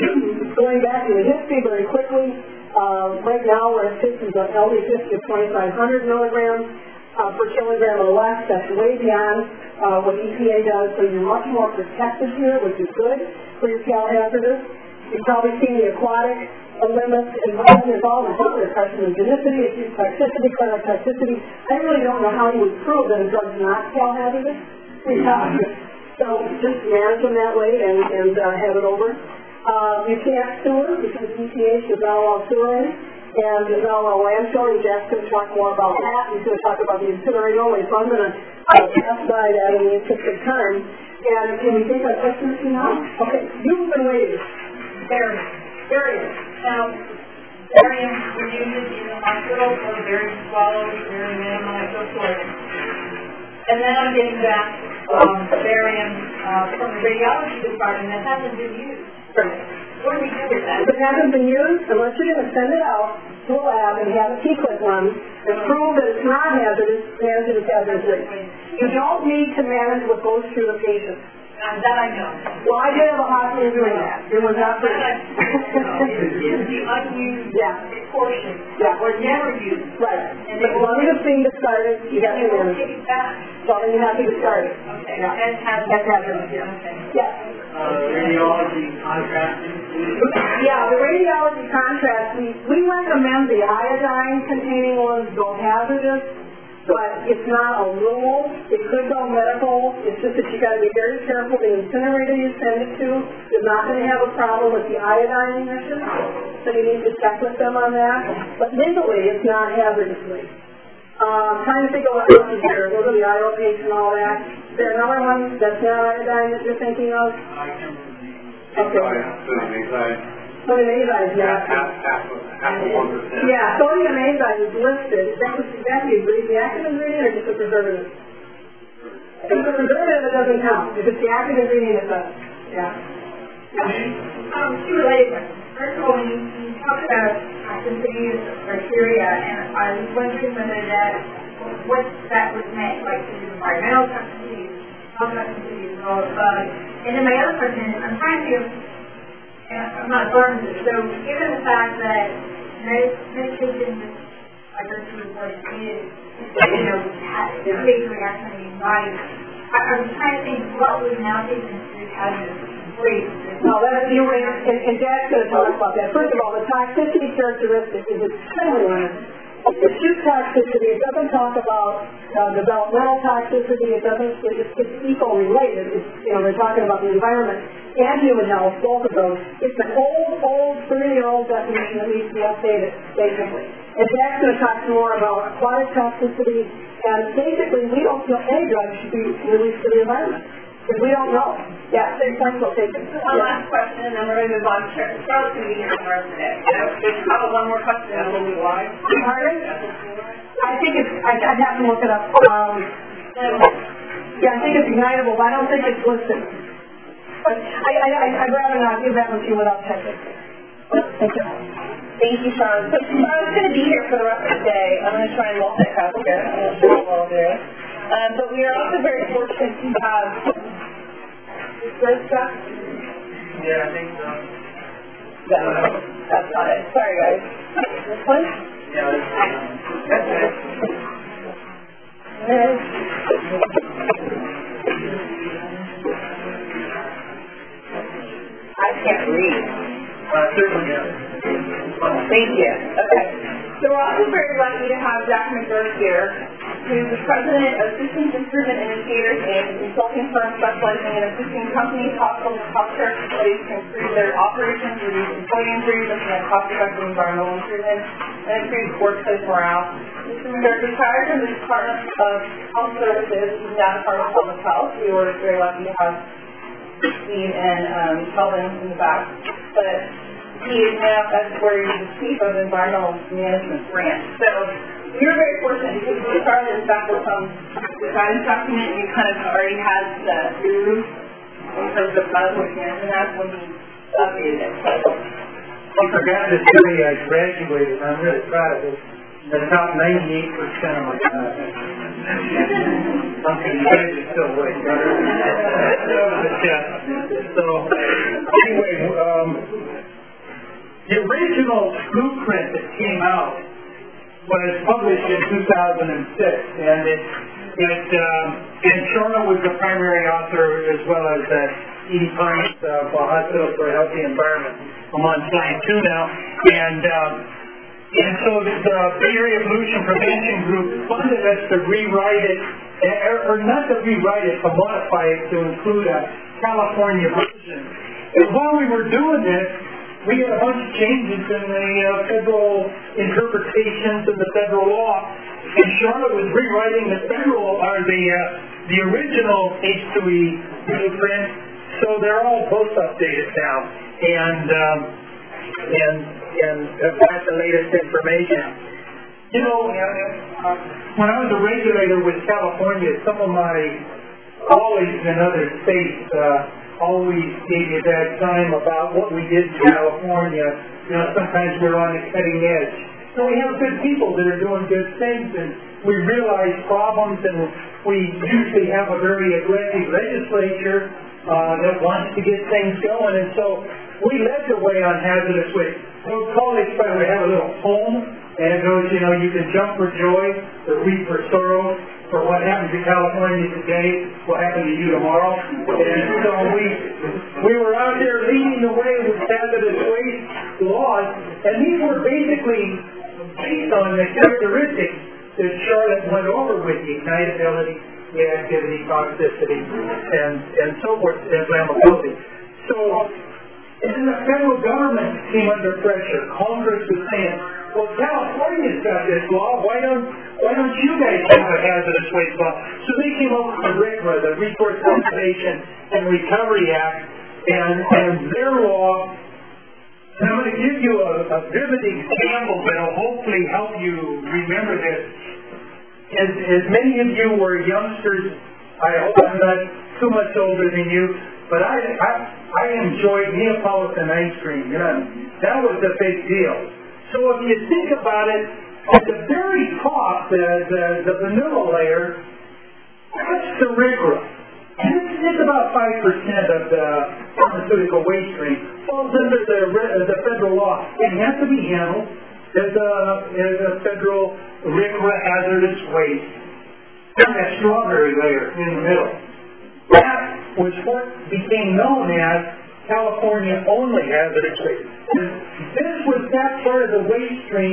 B: Going back to the history very quickly, uh, right now we're at systems of L D fifty of twenty-five hundred milligrams uh, per kilogram or less. That's way beyond uh, what E P A does, so you're much more protected here, which is good for your Cal hazardous. You've probably seen the aquatic limits involved involved in other carcinogenicity, acute toxicity, chronic toxicity. I really don't know how you would prove that a drug's not Cal hazardous. Pretty tough. So just manage them that way and, and uh, have it over. Uh, you can't sewer because E P A should not allow sewer in. And there's not allow landfill, and Jack's going to talk more about that. He's going to talk about the incinerator only, so I'm going to uh, pass by that in the interest of time. And can we take our questions now? Okay, you've been waiting.
D: Barium.
B: Barium.
D: Now, barium we use it in the hospital for barium swallows, barium analytes, so forth. And then I'm getting back um, barium uh, from the radiology department that hasn't been used.
B: Right.
D: What do we do with that?
B: If it hasn't been used, unless you're going to send it out to a lab and have a T-clip run and prove that it's not hazardous, manage it as hazardous. You don't need to manage what goes through the patient.
D: Uh, that I know.
B: Well, I did have a hospital doing that. It was not for
D: that. It's the unused
B: yeah.
D: portion.
B: Yeah.
D: Or never used.
B: Right. And as long as it's being discarded, you have to manage it. So then you have to discard it.
D: Okay.
B: Yeah.
D: That's hazardous.
B: That's hazardous.
D: Yeah. Okay.
B: Yes.
F: Uh, radiology contrasting.
B: Yeah, the radiology contrast, we, we recommend the iodine-containing ones go hazardous, but it's not a rule. It could go medical. It's just that you got to be very careful. The incinerator you send it to is not going to have a problem with the iodine emission, so you need to check with them on that. But legally, it's not hazardously. Um, trying to think of what else is here. Those are the I O Ps and all that. Is there another one that's not iodine that you're thinking of?
E: I can remember.
B: Okay.
E: Sodium azide.
B: Sodium azide, yeah.
E: Half, half, half of one percent.
B: Yeah, sodium azide is listed. Is that what exactly is the active ingredient or just a preservative? If it's a preservative, it doesn't count. If it's the active ingredient, it does. Yeah.
D: Um, two related questions. First of all, you, you talked about toxicity criteria, and I was wondering whether that, what that was meant, like is it environmental toxicity, health toxicity, as well as bug. And then my other question is, I'm trying to, and I'm not a pharmacist, so given the fact that medication, by virtue of what it is, you know, has a big reaction in the body, I, I was trying to think what would now take into hazardous.
B: No, that's you and, and Jack's going to talk about that. First of all, the toxicity characteristic is extremely limited. It's just toxicity. It doesn't talk about uh, developmental toxicity. It doesn't, it's, it's eco-related. It's, you know, they're talking about the environment and human health, both of those. It's an old, old, thirty-year-old definition that needs to be updated, basically. And Jack's going to talk more about aquatic toxicity, and basically we don't feel any drugs should be released to the environment. Because we don't know. Yeah, same points will take it.
A: One last question, and then we're going to move on. Charlotte's going to be here for the rest of the day. So just have one more question, and we'll move on.
B: Pardon? I think it's, I, I'd have to look it up. Um, yeah, I think it's ignitable, but I don't think it's listed. But I, I, I, I'd rather not give that one to you without checking. Thank you.
A: Thank you, Sean. So Charlotte's going to be here for the rest of the day. I'm going to try and multitask here. I'm going to show you all there. Um, but we are also very fortunate to have this great stuff.
F: Yeah, I think so.
A: Yeah, that's not it. Sorry, guys. This one?
F: Yeah, that's it.
A: This. I can't read.
F: Uh, certainly, yeah.
A: Thank you. Okay. So we're also very lucky to have Jack McGurk here, who's the president of Systems Improvement Initiators, a consulting firm specializing in assisting companies, hospitals, and healthcare facilities to improve their operations, reduce employee injuries, looking at cost-effective environmental improvement, and improve workplace morale. Mister McGurk retired from the Department of Health Services, which is now the Department of Public Health. We were very lucky to have Steve and um, Kelvin in the back. But he is now as where he's the chief of environmental management branch. So you're very fortunate because we started this back with some the guidance document, and you kind of already had the rules in terms of buzzwords management. That's when we updated it. So,
G: I forgot to say I graduated. I'm really proud of it. The top ninety-eight percent of my class. Something you guys are still waiting. So anyway, um, the original blueprint that came out was published in two thousand six, and it, it um, and Charlotte was the primary author, as well as uh, Edie Pines of uh, Hospital for a Healthy Environment. I'm on slide two now, and um, and so the Bay Area Pollution Prevention Group funded us to rewrite it, or, or not to rewrite it, to modify it to include a California version. And while we were doing this, we had a bunch of changes in the uh, federal interpretations of the federal law, and Charlotte was rewriting the federal, or the uh, the original H two E blueprint, so they're all both updated now, and um, and and have got the latest information. You know, when I was a regulator with California, some of my colleagues in other states uh, always gave me that time about what we did in California. You know, sometimes we're on the cutting edge. So we have good people that are doing good things, and we realize problems, and we usually have a very aggressive legislature uh, that wants to get things going, and so we led the way on hazardous waste. Those colleagues, by the way, have a little poem, and it goes, you know, you can jump for joy or weep for sorrow, for what happens in California today will happen to you tomorrow. And so we we were out there leading the way with hazardous waste laws, and these were basically based on the characteristics that Charlotte went over with you: ignitability, reactivity, toxicity, and, and so forth, and flammability. So, and the federal government came under pressure. Congress was saying, well, California's got this law, why don't why don't you guys have a hazardous waste law? So they came up with the R C R A, the Resource Conservation and Recovery Act, and, and their law. And I'm going to give you a, a vivid example that will hopefully help you remember this. As, as many of you were youngsters, I hope I'm not too much older than you, but I, I, I enjoyed Neapolitan ice cream. You know, that was a big deal. So if you think about it, at the very top, the, the, the vanilla layer, that's the R C R A. And it's, it's about five percent of the pharmaceutical waste stream. Falls under the, the federal law. It has to be handled as a, as a federal R C R A hazardous waste. And that strawberry layer in the middle. That was what became known as California only hazardous waste. And this was that part of the waste stream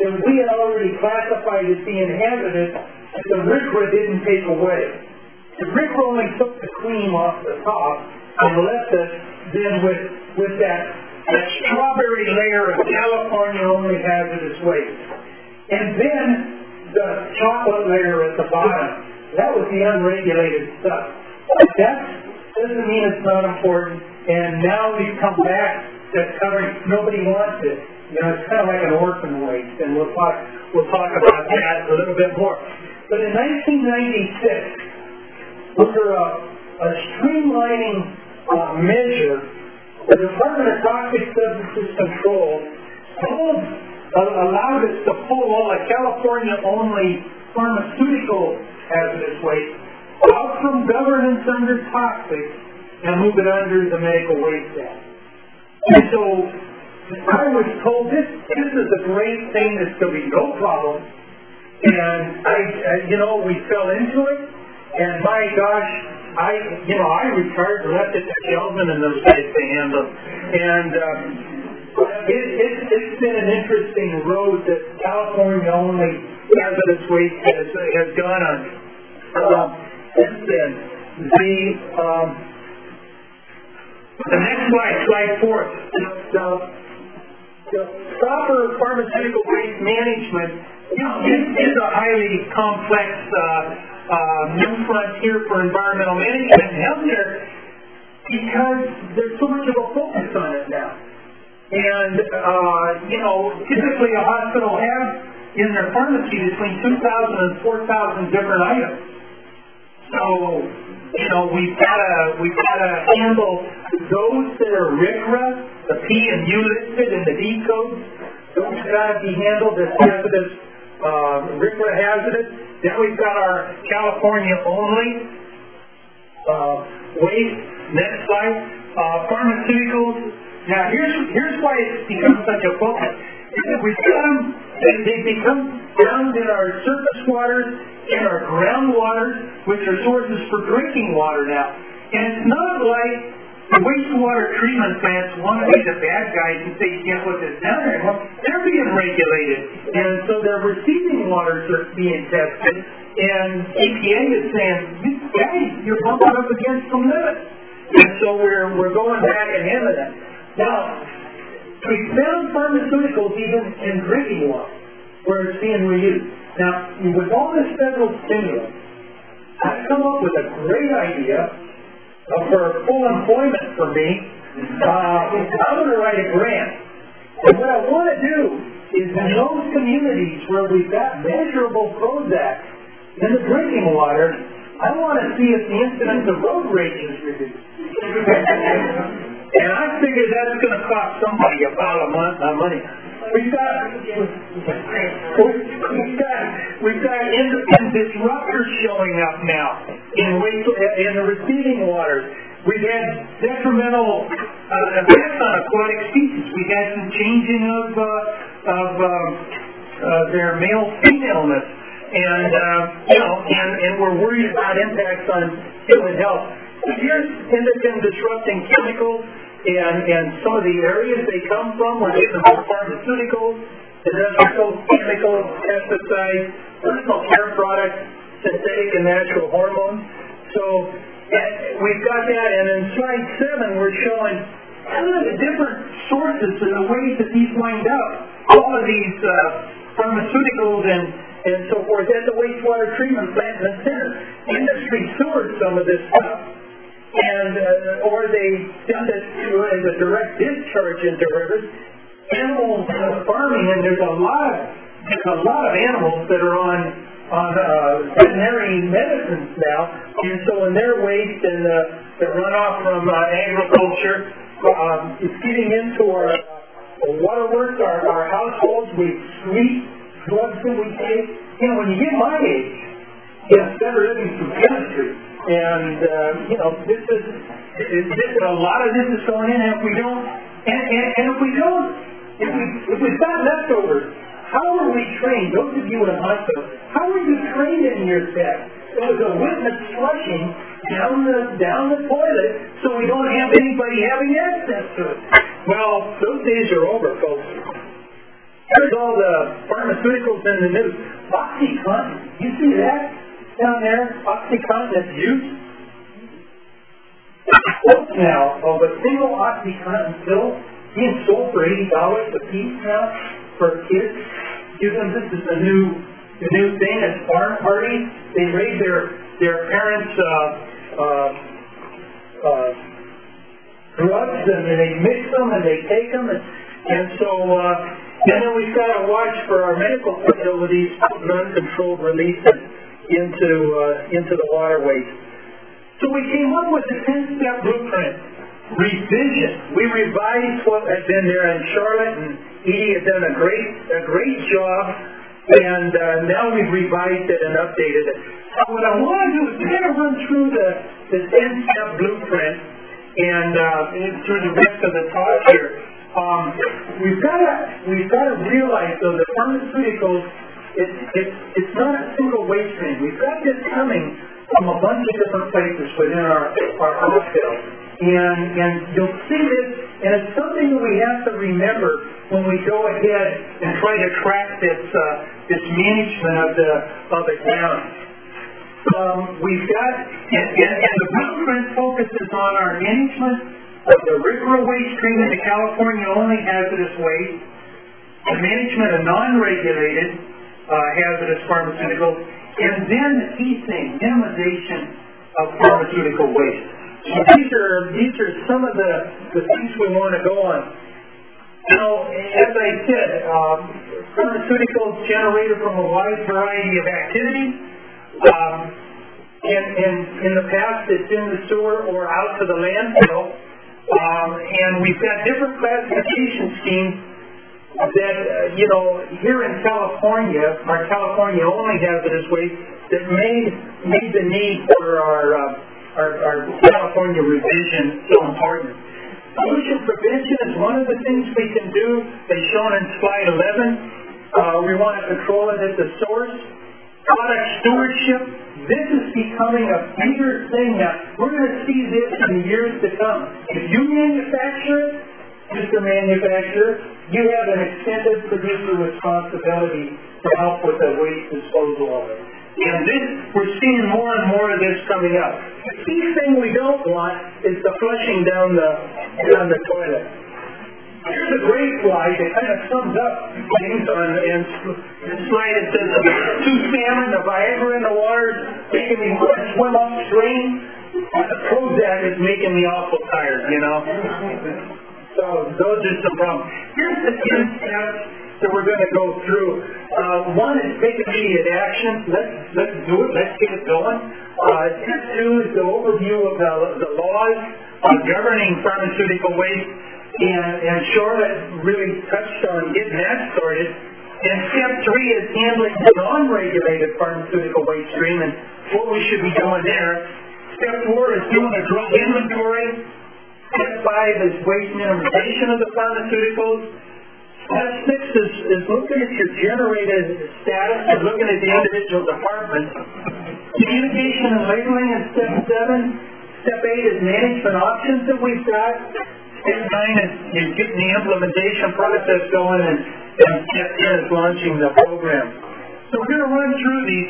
G: that we had already classified as being hazardous that the R C R A didn't take away. The R C R A only took the cream off the top and left us then with, with that, that strawberry layer of California only hazardous waste. And then the chocolate layer at the bottom. That was the unregulated stuff. That doesn't mean it's not important. And now we've come back to covering, nobody wants it. You know, it's kind of like an orphan waste, and we'll talk, we'll talk about that a little bit more. But in nineteen ninety-six, under a, a streamlining uh, measure, the Department of Toxic Substances Control told, uh, allowed us to pull all the California-only pharmaceutical hazardous waste out from governance under toxics and move it under the Medical Waste Act. And so I was told this this is a great thing, there's going to be no problem. And I, uh, you know, we fell into it, and my gosh, I, you know, I retired and left it to Sheldon and those guys to handle. And um, it, it, it's been an interesting road that California only hazardous waste has, has gone on. Um, since then, the um, the next slide, slide four, the, the proper pharmaceutical waste management is, is a highly complex uh, uh, new frontier for environmental management and healthcare because there's so much of a focus on it now. And, uh, you know, typically a hospital has in their pharmacy between two thousand and four thousand different items. So, you know, we've got to we've got to handle those that are R C R A, the P and U listed in the D code. Those have got to be handled as hazardous, uh, R C R A hazardous. Then we've got our California only uh, waste. Next slide. Uh, pharmaceuticals. Now, here's here's why it's become such a focus. We've got them, and they become found in our surface waters, in our groundwaters, which are sources for drinking water now. And it's not like the wastewater treatment plants want to be the bad guys and say you can't put this down there. Well, they're being regulated, and so their receiving waters are being tested. And E P A is saying, "Guys, you're bumping up against some limits." And so we're we're going back ahead of that. Now, we found pharmaceuticals even in drinking water where it's being reused. Now, with all this federal stimulus, I've come up with a great idea uh, for full employment for me. Uh, I'm going to write a grant. And what I want to do is in those communities where we've got measurable Prozac in the drinking water, I want to see if the incidence of road rage is reduced. And I figure that's going to cost somebody about a month of money. We've got, we've got, we've got endocrine disruptors showing up now in waste, in the receiving waters. We've had detrimental uh, effects on aquatic species. We've had some changing of uh, of uh, uh, their male-femaleness, and uh, you know, and, and we're worried about impacts on human health. Here's endocrine disrupting chemicals and, and some of the areas they come from. We're getting them pharmaceuticals, industrial chemicals, pesticides, personal care products, synthetic and natural hormones. So we've got that, and in slide seven we're showing some of the different sources and the ways that these wind up. All of these uh, pharmaceuticals and, and so forth at the wastewater treatment plant in the center. Industry sewers some of this stuff. And uh, or they send it to as a direct discharge into rivers. Animals uh, farming, and there's a lot of there's a lot of animals that are on on uh, veterinary medicines now, and so in their waste and uh, the runoff from uh, agriculture, um, it's getting into our uh, waterworks, our, our households. We sweet drugs that we take. You know, when you get my age, it's better living through chemistry. And, uh, you know, this is, this, a lot of this is going in, and if we don't, and, and, and if we don't, if, we, if we've got leftovers, how are we trained? Those of you in hospital, how are you trained in your test? It was a witness flushing down the, down the toilet so we don't have anybody having access to it. Well, those days are over, folks. There's all the pharmaceuticals in the news. OxyContin, you see that down there? OxyContin is used. Quotes now of a single OxyContin pill being sold for eighty dollars a piece now for kids. Give them, this is the new, the new thing at farm parties. They raise their their parents' uh, uh, uh, drugs, and then they mix them and they take them, and, and so uh, and then we've got to watch for our medical facilities putting uncontrolled releases into uh, into the waterways. So we came up with a ten-step blueprint revision. We revised what had been there, and Charlotte and Edie have done a great a great job, and uh, now we've revised it and updated it. So what I want to do is kind of run through the the ten-step blueprint and uh, through the rest of the talk here. Um, we've got to we've got to realize though that pharmaceuticals, it's it's it's not a single waste stream. We've got this coming from a bunch of different places within our our hospital, and and you'll see this, and it's something that we have to remember when we go ahead and try to track this uh, this management of the of it down. Um, we've got and, and, and the blueprint focuses on our management of the rigorous waste stream into California only hazardous waste, the management of non-regulated uh, hazardous pharmaceuticals, and then the key thing, minimization of pharmaceutical waste. So these are these are some of the, the things we want to go on. You know, as I said, um, pharmaceuticals generated from a wide variety of activities. Um, in, in, in the past, it's in the sewer or out to the landfill. Um, and we've got different classification schemes that, uh, you know, here in California, our California only hazardous waste, that made, made the need for our, uh, our, our California revision so important. Pollution prevention is one of the things we can do, as shown in slide eleven. Uh, we want to control it at the source. Product stewardship, this is becoming a bigger thing now. We're going to see this in the years to come. If you manufacture it, Mister Manufacturer, you have an extended producer responsibility to help with the waste disposal of it. And this, we're seeing more and more of this coming up. The key thing we don't want is the flushing down the down the toilet. Here's a great slide that kind of sums up things on and the slide. It says two salmon, the Viagra in the water, making me want to swim upstream. The Prozac is making me awful tired, you know. So those are some problems. Here's the ten steps that we're going to go through. Uh, one is take immediate action. Let's let's do it. Let's get it going. Uh, step two is the overview of the, the laws uh, governing pharmaceutical waste. And, and Charlotte really touched on getting that started. And step three is handling the non-regulated pharmaceutical waste stream and what we should be doing there. Step four is doing a drug inventory. Step five is waste minimization of the pharmaceuticals. Step six is, is looking at your generated status and looking at the individual departments. Communication and labeling is step seven. Step eight is management options that we've got. Step nine is, is getting the implementation process going, and, and step ten is launching the program. So we're going to run through these.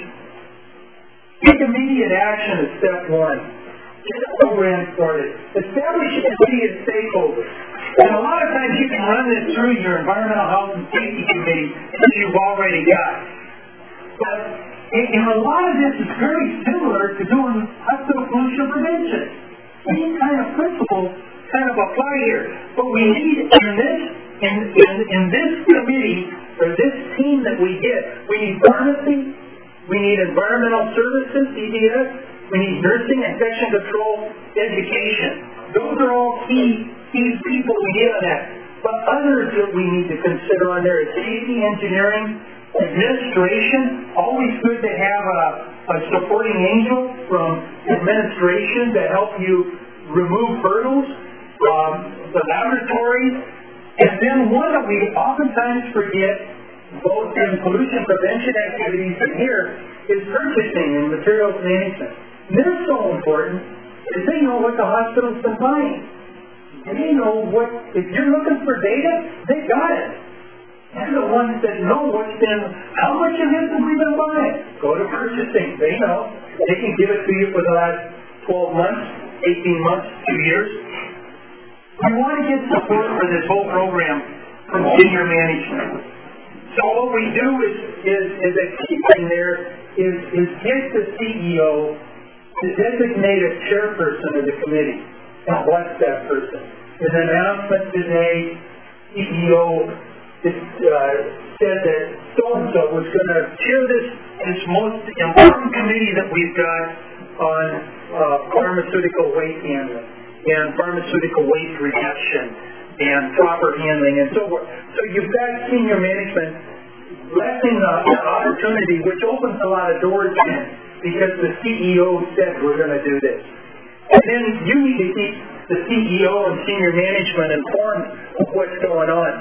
G: Take immediate action is step one. Get the program started. Establish immediate stakeholders. And a lot of times you can run this through your environmental health and safety committee that you've already got. But and a lot of this is very similar to doing hospital pollution prevention. These kind of principles kind of apply here. But we need in this in, in, in this committee or this team that we get, we need pharmacy, we need environmental services, E D S, we need nursing, infection control, education. Those are all key key people we get on that. But others that we need to consider on there is safety, engineering, administration. Always good to have a, a supporting angel from administration to help you remove hurdles. Um, the laboratories, and then one that we oftentimes forget, both in pollution prevention activities and here, is purchasing and materials management. And they're so important because they know what the hospital's been buying. They know what, if you're looking for data, they got it. They're the ones that know what's been, how much of this have we been buying? Go to purchasing. They know. They can give it to you for the last twelve months, eighteen months, two years. We want to get support for this whole program from senior management. So what we do is, is, is a key thing there is, is get the C E O to designate a chairperson of the committee and bless that person. There's an announcement today, C E O This, uh, said that so-and-so was going to chair this, this most important committee that we've got on uh, pharmaceutical waste handling and pharmaceutical waste reduction and proper handling and so forth. So you've got senior management blessing the, the opportunity, which opens a lot of doors in because the C E O said we're going to do this. And then you need to keep the C E O and senior management informed of what's going on.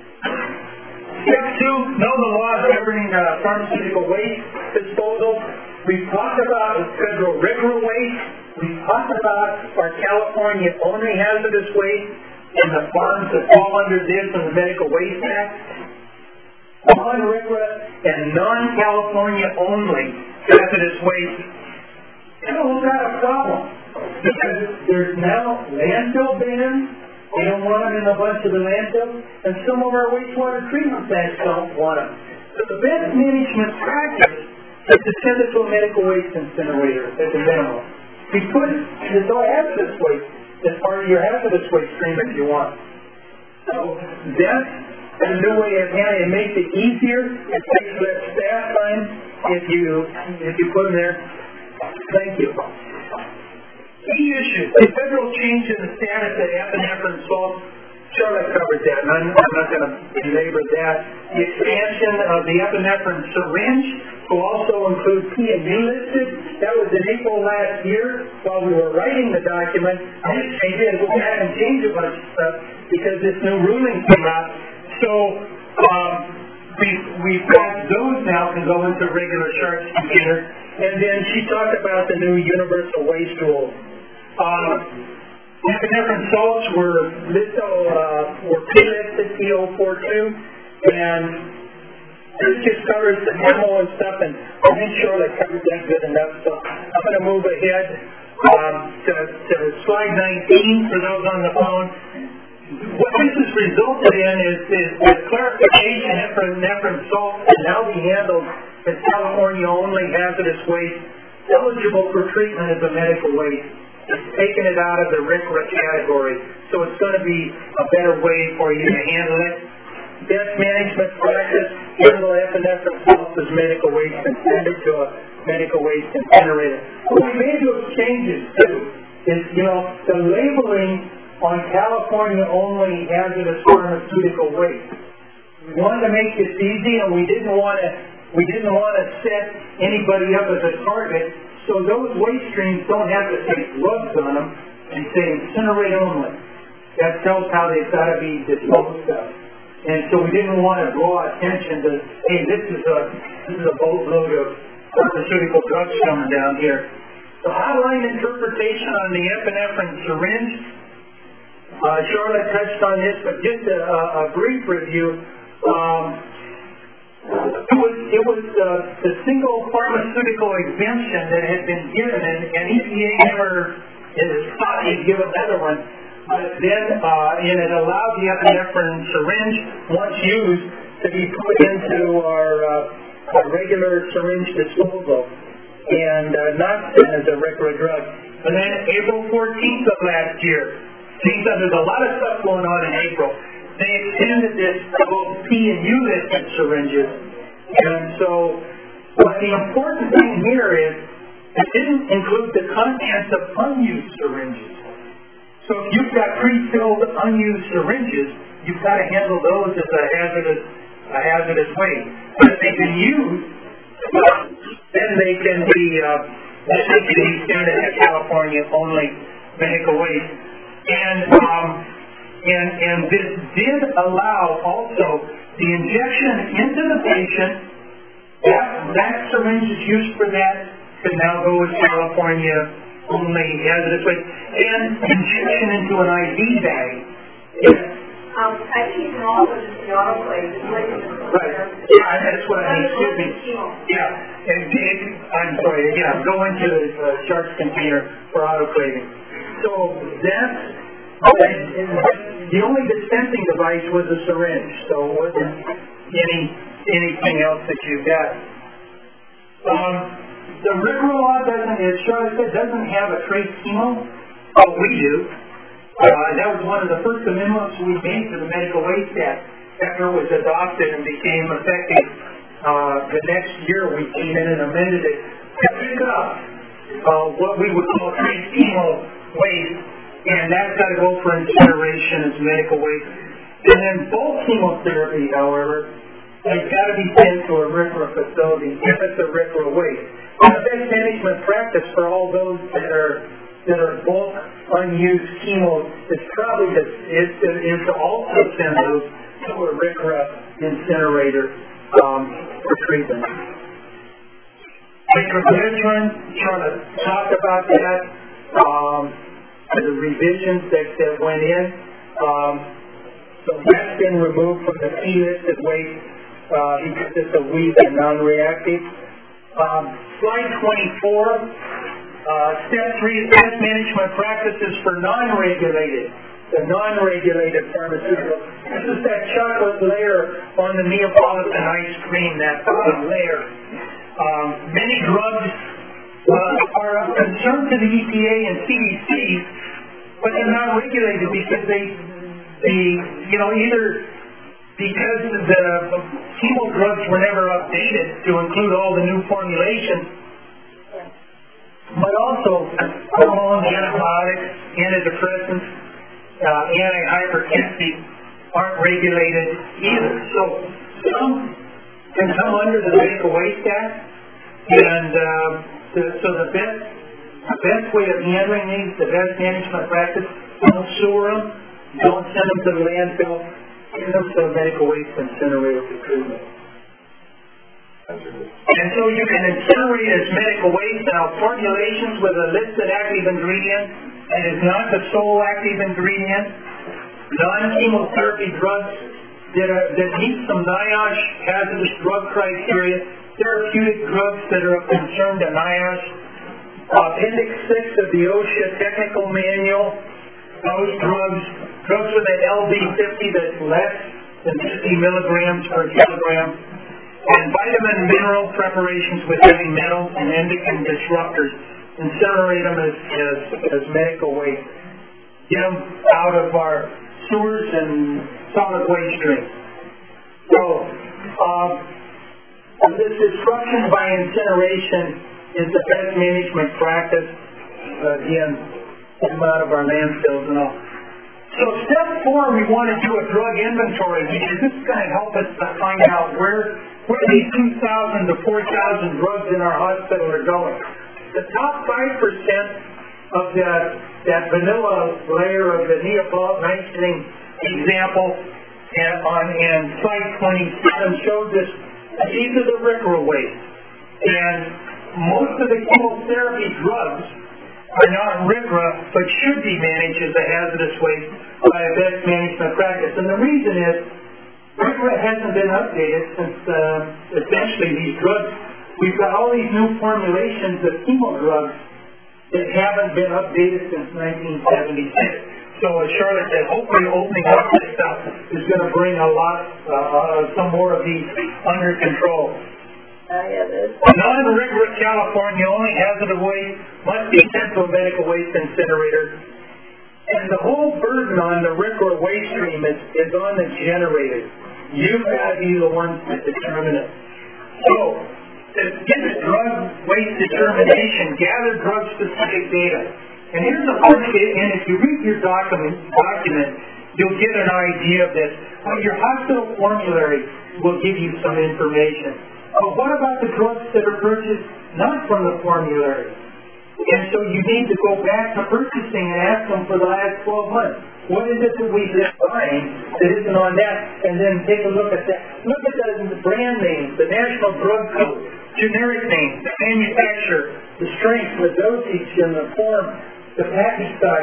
G: Step two, know the laws governing uh, pharmaceutical waste disposal. We've talked about federal regular waste. We've talked about our California only hazardous waste and the farms that fall under this and the Medical Waste Act. Non-regular and non-California only hazardous waste. And we've got a problem because there's now landfill bans. They don't want them in a bunch of the landfills, and some of our wastewater treatment plants don't want them. So the best management practice is to send it to a medical waste incinerator at the minimum. You put there's no hazardous waste as part of your hazardous waste stream if you want. So that's a new way of handling it. It makes it easier. It takes less staff time if you if you put them there. Thank you. Key issues. The federal change in the status of epinephrine salt. Charlotte covered that, and I'm, I'm not going to belabor that. The expansion of the epinephrine syringe will also include P and U listed. That was in April last year while we were writing the document. This change is we had to change a bunch of stuff because this new ruling came out. So um, we've, we've got those now can go into regular Sharps computer. And then she talked about the new universal waste rule. Um, epinephrine salts were litho, uh, were P-listed P zero four two, and this just covers the demo and stuff, and I think Charlotte covered that good enough, so I'm going to move ahead um, to, to slide nineteen for those on the phone. What this has resulted in is, is the clarification epinephrine salt can now be handled as California only hazardous waste eligible for treatment as a medical waste. It's taken it out of the RCRA category, so it's going to be a better way for you to handle it. Best management practice, handle epinephrine salt as medical waste and send it to a medical waste incinerator. What we made those changes too is, you know, the labeling on California only hazardous pharmaceutical waste. We wanted to make this easy, and we didn't want to we didn't want to set anybody up as a target. So those waste streams don't have to take drugs on them and say incinerate only. That tells how they've got to be disposed of. And so we didn't want to draw attention to, hey, this is a this is a boatload of pharmaceutical drugs coming down here. The hotline interpretation on the epinephrine syringe. Uh, Charlotte touched on this, but just a, a brief review. Um, It was, it was uh, the single pharmaceutical exemption that had been given, and, and E P A never thought he'd give another one. But then, uh, and it allowed the epinephrine syringe, once used, to be put into our, uh, our regular syringe disposal and uh, not sent as a regular drug. And then April fourteenth of last year, seems that there's a lot of stuff going on in April. They extended this to both P and U listed syringes. And so, but the important thing here is it didn't include the contents of unused syringes. So if you've got pre-filled unused syringes, you've got to handle those as a hazardous, a hazardous waste. But if they've been used, then they can be, uh, they can be extended to California only medical waste. And, um, And, and this did allow also the injection into the patient. That, that syringe is used for that, can now go with California only hazardous waste. And injection into an I V bag. If
D: Um, I think you can also just the autoclave, just like in the
G: Right. Yeah, that's what I mean, excuse me.
D: chemo.
G: Yeah, and, and I'm sorry, again, I'm going to the uh, sharps container for autoclaving. So that's, and the only dispensing device was a syringe, so it wasn't any anything else that you got. Um, the RCRA law doesn't, as Charlotte said, doesn't have a trace chemo. Oh, we do. Uh, that was one of the first amendments we made to the Medical Waste Act after it was adopted and became effective. Uh, the next year we came in and amended it to pick up uh, what we would call trace chemo waste, and that's got to go for incineration as medical waste. And then bulk chemotherapy, however, has got to be sent to a RCRA facility if it's a RCRA waste. And the best management practice for all those that are that are bulk unused chemo is probably to, is, to, is to also send those to a RCRA incinerator um, for treatment. Nitroglycerin, Charlotte talked about that, um, the revisions that, that went in. Um, so that's been removed from the P-listed waste uh, because it's a weak and non-reactive. Um, slide twenty-four. Uh, step three is best management practices for non-regulated, the non-regulated pharmaceuticals. This is that chocolate layer on the Neapolitan ice cream, that layer. Um, many drugs uh, are of concern to the E P A and C D C, but they're not regulated because they, they, you know, either because the chemo drugs were never updated to include all the new formulations, but also hormones, antibiotics, antidepressants, uh, anti-hypertensive aren't regulated either. So some can come under the Medical Waste Act, and uh, the, so the best, the best way of handling these, the best management practice, don't sewer them, don't send them to the landfill, send them to the medical waste incinerator for treatment. And so you can incinerate as medical waste. Now, formulations with a listed active ingredient and is not the sole active ingredient, non-chemotherapy drugs that, are, that meet some NIOSH hazardous drug criteria, therapeutic drugs that are of concern to NIOSH, Appendix six of the OSHA Technical Manual, those drugs, drugs with an L B fifty that's less than fifty milligrams per kilogram, and vitamin and mineral preparations with heavy metals and endocrine disruptors. Incinerate them as, as, as medical waste. Get them out of our sewers and solid waste streams. So, um, this destruction by incineration is the best management practice. Uh, again, get them out of our landfills and all. So step four, we want to do a drug inventory because this is going to help us to find out where where these two thousand to four thousand drugs in our hospital are going. The top five percent of that, that vanilla layer of the Neapolitan ice cream example and on and slide twenty-seven shows us these are the RCRA waste. And most of the chemotherapy drugs are not RCRA, but should be managed as a hazardous waste by a best management practice. And the reason is RCRA hasn't been updated since uh, essentially these drugs. We've got all these new formulations of chemo drugs that haven't been updated since nineteen seventy-six. So as Charlotte said, hopefully opening up this stuff is going to bring a lot, uh, uh, some more of these under control.
B: Uh, yeah, this.
G: Non-RCRA California only hazardous waste must be sent to a medical waste incinerator. And the whole burden on the RCRA waste stream is, is on the generator. You've got to be the ones that determine it. So, to get the drug waste determination, gather drug-specific data. And here's the part, and if you read your document, document, you'll get an idea of this. Well, your hospital formulary will give you some information. But what about the drugs that are purchased not from the formulary? And so you need to go back to purchasing and ask them for the last twelve months. What is it that we've been buying that isn't on that? And then take a look at that. Look at the brand names, the National Drug Code, generic names, the manufacturer, the strength, the dosage, and the form, the package size.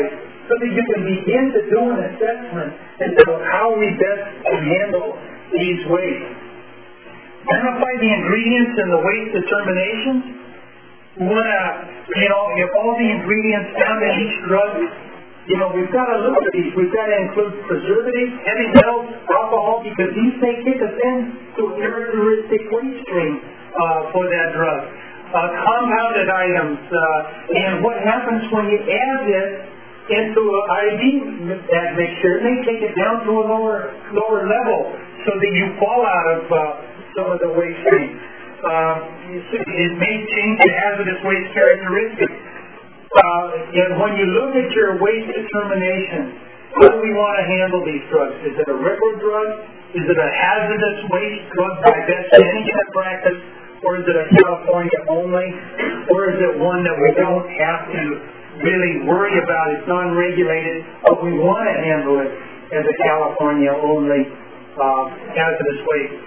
G: so that you can begin to do an assessment as to how we best can handle these wastes. Identify the ingredients in the waste determinations. We want to, you know, if all the ingredients found in each drug, you know, we've got to look at these. We've got to include preservatives, heavy metals, alcohol, because these may kick us into a characteristic waste stream uh, for that drug. Uh, compounded items, uh, and what happens when you add this into an I V admixture, it may take it down to a lower lower level so that you fall out of uh, some of the waste stream. Uh, it may change the hazardous waste characteristics. Uh, and when you look at your waste determination, how do we want to handle these drugs? Is it a RCRA drug? Is it a hazardous waste drug by best management practice? Or is it a California only? Or is it one that we don't have to really worry about? It's non-regulated, but we want to handle it as a California only uh, hazardous waste.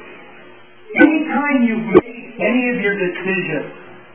G: Anytime you've made any of your decisions,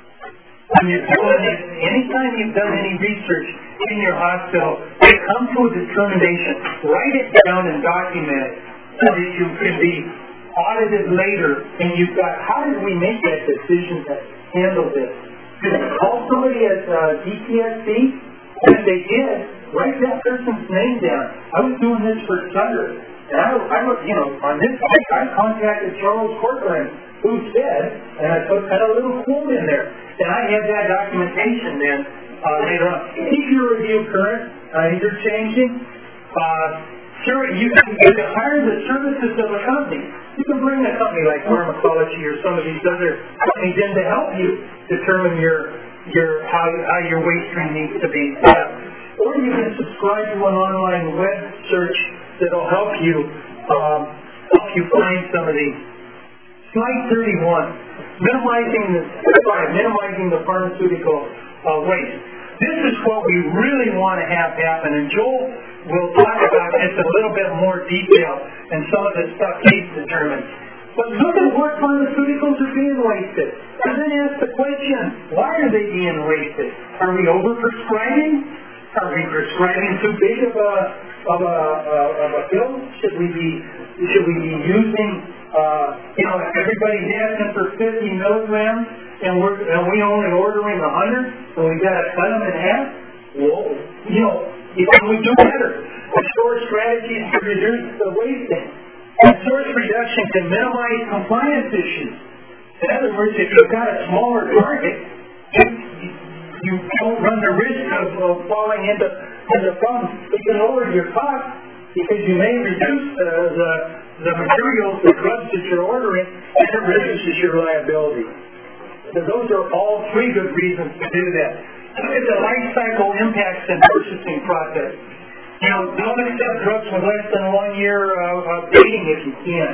G: when you're doing it, anytime you've done any research in your hospital, you come to a determination, write it down and document it so that you can be audited later, and you've got, how did we make that decision to handle this? Did we call somebody at uh, D P S C? And if they did, write that person's name down. I was doing this for Sutter, and I, I was, you know, on this week, I contacted Charles Corcoran, who said, and I put kind of a little quote in there, and I had that documentation then uh, later on. Keep your review current, uh, you're changing. Uh, sure, you can, you can hire the services of a company. You can bring a company like Pharmacology or some of these other companies in to help you determine your your how, how your waste stream needs to be set up. Or you can subscribe to an online web search that'll help you um, help you find some of these. Slide thirty-one, minimizing the sorry, minimizing the pharmaceutical uh, waste. This is what we really want to have happen, and Joel will talk about this in a little bit more detail and some of the stuff he's determined. But look at what pharmaceuticals are being wasted, and then ask the question, why are they being wasted? Are we overprescribing? Are we prescribing too big of a of a uh, of a pill? Should we be should we be using uh, you know everybody's asking for fifty milligrams and we're and we only ordering a hundred, so we got to cut them in half? Well, you know, can we do better? Restore strategies to reduce the wasting. And source reduction can minimize compliance issues. In other words, if you've got a smaller target, you, you don't run the risk of, of falling into, into problems. You can lower your cost because you may reduce the, the, the materials, the drugs that you're ordering, and it reduces your liability. So those are all three good reasons to do that. Look at the life cycle impacts and purchasing process. You know, don't accept drugs with less than one year uh, of dating if you can,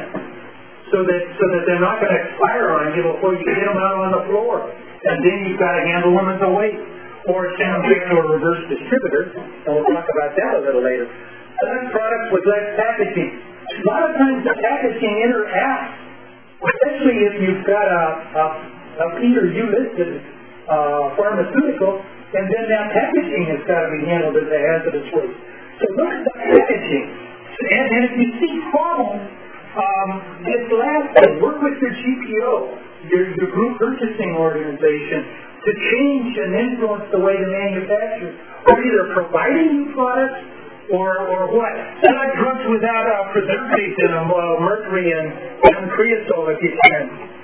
G: so that so that they're not going to expire on you before you get them out on the floor. And then you've got to handle them as a waste, or send them back to a reverse distributor, and we'll talk about that a little later. Less products with less packaging. A lot of times the packaging interacts, especially if you've got a, a, a Peter U listed uh, pharmaceutical, and then that packaging has got to be handled as a hazardous waste. So look at the packaging. And, and if you see problems, um, it's last thing. Work with your G P O, your, your group purchasing organization, to change and influence the way the manufacturers are either providing new products or, or what. Not drugs without uh, preservatives in them, uh, mercury and, and creosote if you can.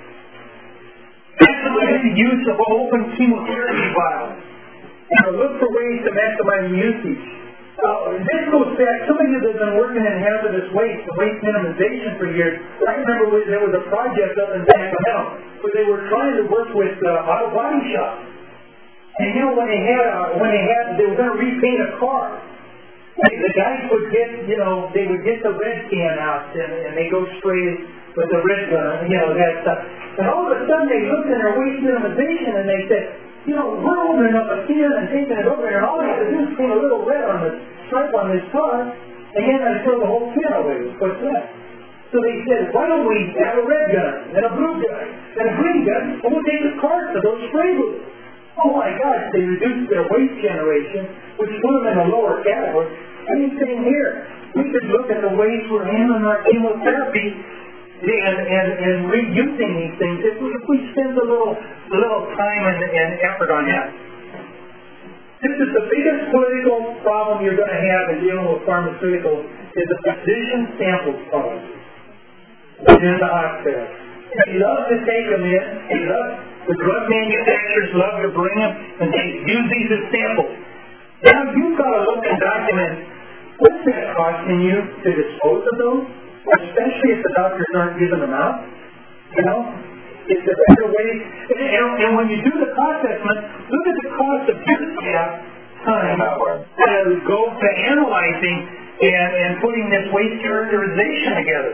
G: Maximize the use of open chemotherapy vials. You know, look for ways to maximize usage. Uh, this goes back, somebody that has been working in hazardous waste and waste minimization for years. I remember there was a project up in Sacramento where they were trying to work with uh, auto body shops. And you know, when they had, uh, when they had, they were going to repaint a car. And the guys would get, you know, they would get the red can out and, and they go spray with the red gun, you know, that stuff. And all of a sudden they looked in their waste minimization and they said, you know, we're opening up a can and taking it over there, and all I have to do is paint a little red on the stripe on this car, and then I throw the whole can away. What's that? So they said, why don't we have a red gun, and a blue gun, and a green gun, and we'll take the car to those spray booths. oh my gosh, they reduced their waste generation, which put them in a lower category. Same thing here. We could look at the ways we're handling our chemotherapy and, and, and reusing these things if we, if we spend a little, a little time and, and effort on that. This is the biggest political problem you're going to have in dealing with pharmaceuticals is the physician samples policy within the hospital. They love to take them in. They love, the drug manufacturers love to bring them and they use these as samples. Now you've got to look and document what's that costing you to dispose of those, especially if the doctors aren't giving them out. You know? It's a better way. And, and, and when you do the cost estimate, look at the cost of your staff time to go to analyzing and, and putting this waste characterization together.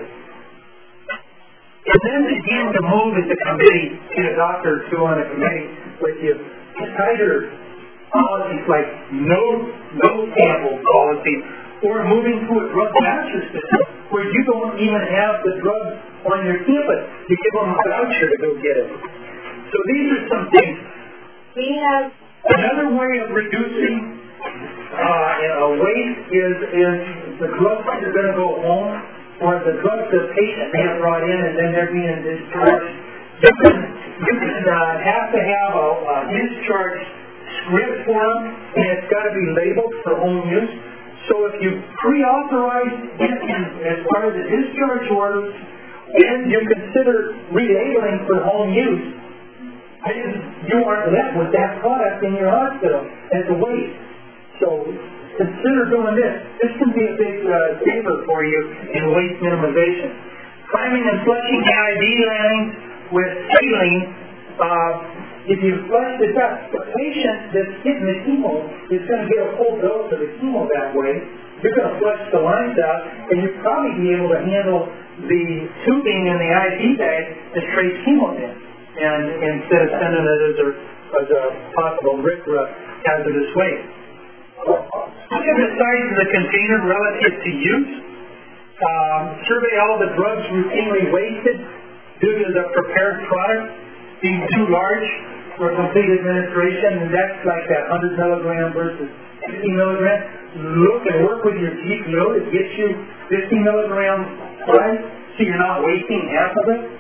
G: And then begin to move as a committee, get a doctor or two on a committee with you, tighter policies like no no sample policy, or moving to a drug master system where you don't even have the drug on your campus. You give them a voucher to go get it. So these are some things.
B: We have
G: Another way of reducing uh, you know, waste is, is the drugs that are going to go home, or the drugs the patient may have brought in and then they're being discharged. You can, you can uh, have to have a, a discharge script for them, and it's got to be labeled for home use. So if you pre-authorize it as part of the discharge orders, and you consider relabeling for home use, then you aren't left with that product in your hospital as a waste. So consider doing this. This can be a big uh, saver for you in waste minimization. Priming and flushing the I V lines with saline. Uh, if you flush this out, the patient that's getting the chemo is going to get a full dose of the chemo that way. You're going to flush the lines out, and you'll probably be able to handle the tubing in the I V bag that trace chemo in, and instead of sending it as a, as a possible R I C R A hazardous waste. Look at the size of the container relative to use. Um, survey all the drugs routinely wasted due to the prepared product being too large for complete administration, and that's like that one hundred milligram versus fifty milligram. Look and work with your G P O to get you fifty milligram size so you're not wasting half of it.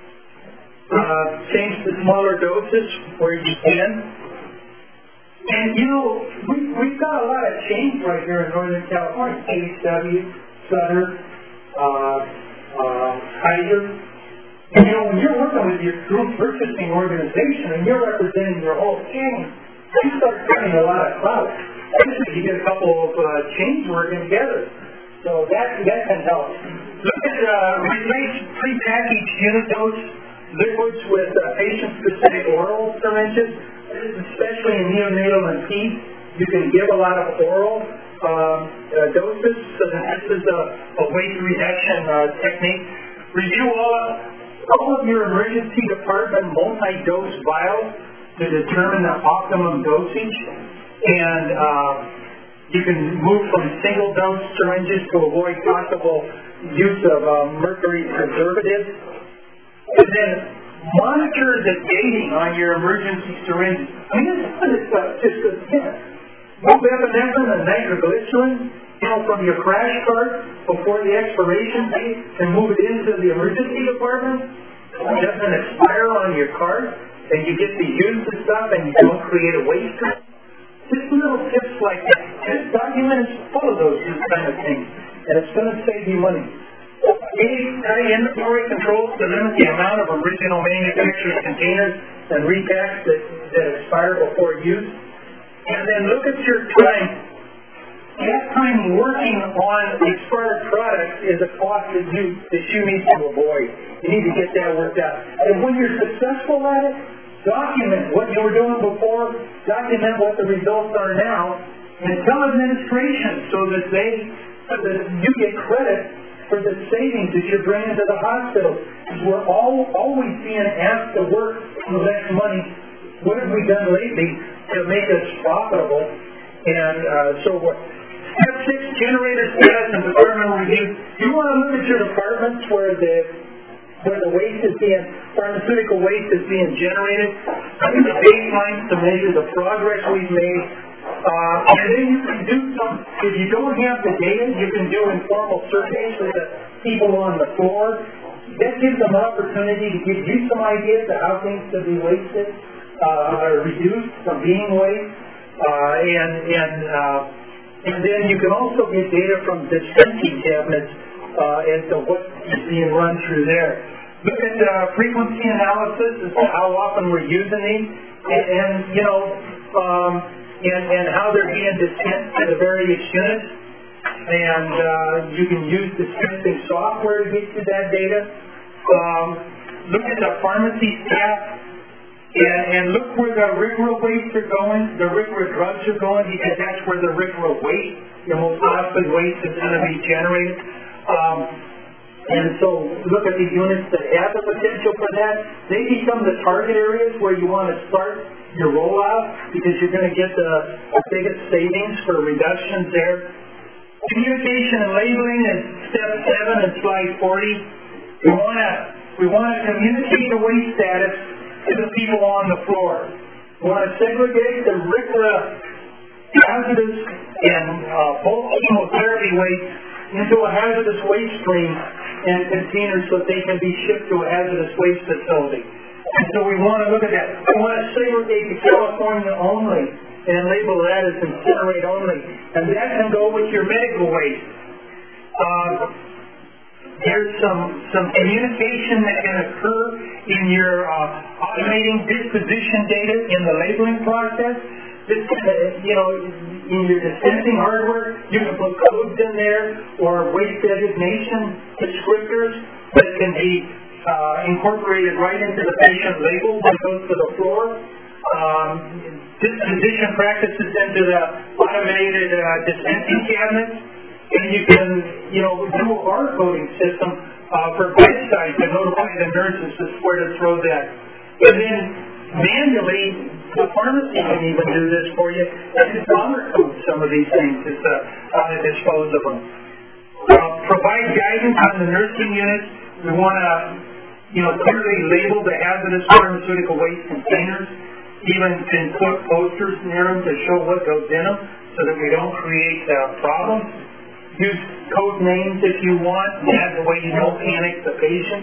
G: Uh, change to smaller doses where you can. And you know, we, we've got a lot of change right here in Northern California. H W, Sutter, uh, uh, Kaiser. And you know, when you're working with your group purchasing organization and you're representing your whole team, you start getting a lot of clout. Especially you get a couple of uh, chains working together. So that, that can help. Look at uh, replace prepackaged unit dose liquids with uh, patient-specific oral syringes, especially in neonatal and peds. You can give a lot of oral um, uh, doses, so that this is a, a waste reduction uh, technique. Review all of, all of your emergency department multi-dose vials to determine the optimum dosage, and uh, you can move from single-dose syringes to avoid possible use of uh, mercury preservatives. And then monitor the dating on your emergency syringes. I mean, this kind of stuff just goes in. Move epinephrine and nitroglycerin, you know, from your crash cart before the expiration date and move it into the emergency department. It doesn't expire on your cart, and you get to use the stuff and you don't create a waste. Just little tips like that. This document is full of those kind of things, and it's going to save you money. Any inventory controls to limit the amount of original manufacturer's containers and repacks that, that expire before use. And then look at your time. That time working on expired products is a cost that you, that you need to avoid. You need to get that worked out. And when you're successful at it, document what you were doing before, document what the results are now, and tell administration so that they, so that you get credit for the savings that you're bringing to the hospital. Because we're all always being asked to work for less money. What have we done lately to make us profitable? And uh, so what? Step six, generator status and departmental review. You want to look at your departments where the where the waste is being, pharmaceutical waste is being generated. These are baselines to measure the progress we've made. Uh, and then you can do some, if you don't have the data, you can do informal surveys with the people on the floor. That gives them an opportunity to give you some ideas of how things could be wasted, uh, or reduced from being waste. Uh, and, and, uh, and then you can also get data from dispensing cabinets uh, as to what is being run through there. Look at uh, frequency analysis as to how often we're using these, and, and you know, um, and, and how they're being dispensed to the various units. And uh, you can use dispensing software to get you that data. Um, look at the pharmacy staff, and, and look where the rigorous waste are going, the rigorous drugs are going, because that's where the rigorous waste, the most costly waste, is going to be generated. Um, and so look at the units that have the potential for that. They become the target areas where you want to start your rollout, because you're going to get the, the biggest savings for reductions there. Communication and labeling is step seven in slide forty. We want to we want to communicate the waste status to the people on the floor. We want to segregate the R C R A hazardous and uh, bulk chemotherapy waste into a hazardous waste stream and containers so that they can be shipped to a hazardous waste facility. And so we want to look at that. We want to segregate the California only and label that as incinerate only. And that can go with your medical waste. Uh, there's some, some communication that can occur in your uh, automating disposition data in the labeling process. This, uh, you know, in your dispensing hardware, you can put codes in there or waste designation descriptors that can be uh, incorporated right into the patient label when it goes to the floor. Um, disposition practices into the automated uh, dispensing cabinets, and you can, you know, do a barcoding system uh, for bedside to notify the nurses as where to throw that. And then manually, the pharmacy can even do this for you and just barcode some of these things as to how to dispose of them. Uh, provide guidance on the nursing units. We want to, you know, clearly label the hazardous pharmaceutical waste containers. Even can put posters near them to show what goes in them so that we don't create uh, problems. Use code names if you want, and that way you don't panic the patient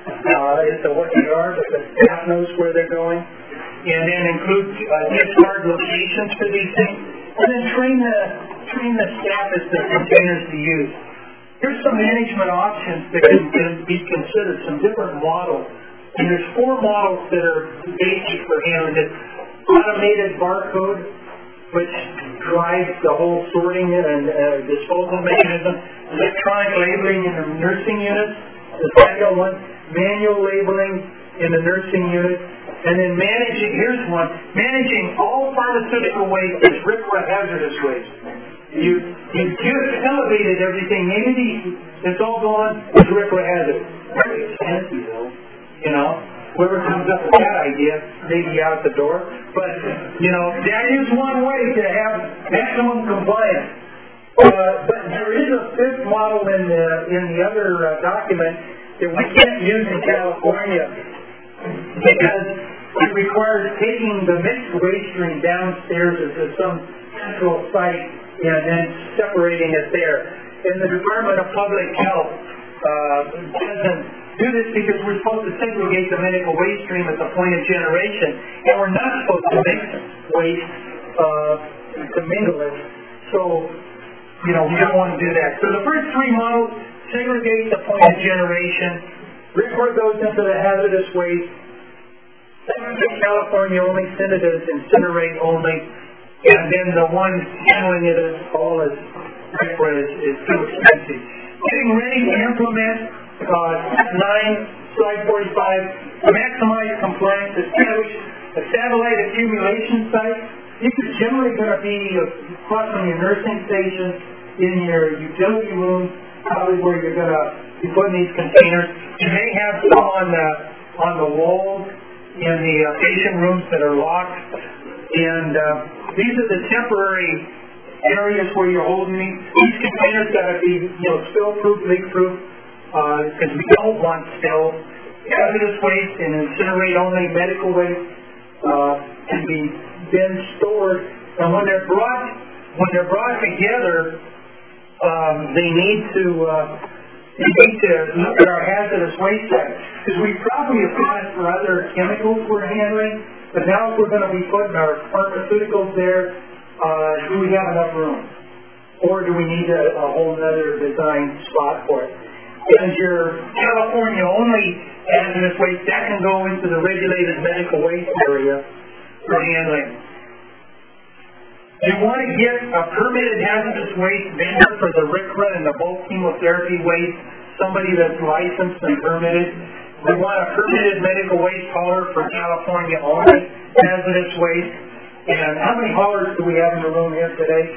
G: uh, as to what they are, but the staff knows where they're going. And then include uh, discard locations for these things. And then train the, train the staff as the containers to use. Here's some management options that can, can be considered, some different models. And there's four models that are basic for handling it. Automated barcode, which drives the whole sorting and uh, disposal mechanism. Electronic labeling in the nursing units. The second one, manual labeling in the nursing unit. And then managing, here's one, managing all pharmaceutical waste as R C R A hazardous waste. You, you just elevated everything. Maybe it's all gone as R C R A hazard. Very fancy though. You know, whoever comes up with that idea may be out the door. But, you know, that is one way to have maximum compliance. Uh, but there is a fifth model in the, in the other uh, document that we can't use in California because it requires taking the mixed waste stream downstairs to some central site and then separating it there. And the Department of Public Health uh, doesn't do this because we're supposed to segregate the medical waste stream at the point of generation, and we're not supposed to mix waste uh, to mingle it. So, you know, we don't want to do that. So the first three models, segregate the point of generation, R C R A goes into the hazardous waste, California only, send it as incinerate only, and then the one handling it as all as R C R A is, is too expensive. Getting ready to implement Uh, step nine, slide forty-five, to maximize compliance, establish a satellite accumulation site. This is generally going to be across from your nursing station, in your utility room, probably where you're going to be putting these containers. You may have some on the, on the walls in the uh, patient rooms that are locked. And uh, these are the temporary areas where you're holding these. These containers got to be, you know, spill-proof, leak-proof. Because uh, we don't want spill. hazardous waste and incinerate only medical waste uh, can be then stored. And when they're brought when they're brought together, um, they need to uh, they need to look at our hazardous waste act, because we probably have got it for other chemicals we're handling. But now if we're going to be putting our pharmaceuticals there, uh, do we have enough room? Or do we need a, a whole other design spot for it? And your California only hazardous waste, that can go into the regulated medical waste area for handling. You want to get a permitted hazardous waste vendor for the R C R A and the bulk chemotherapy waste, somebody that's licensed and permitted. We want a permitted medical waste hauler for California only hazardous waste. And how many haulers do we have in the room here today?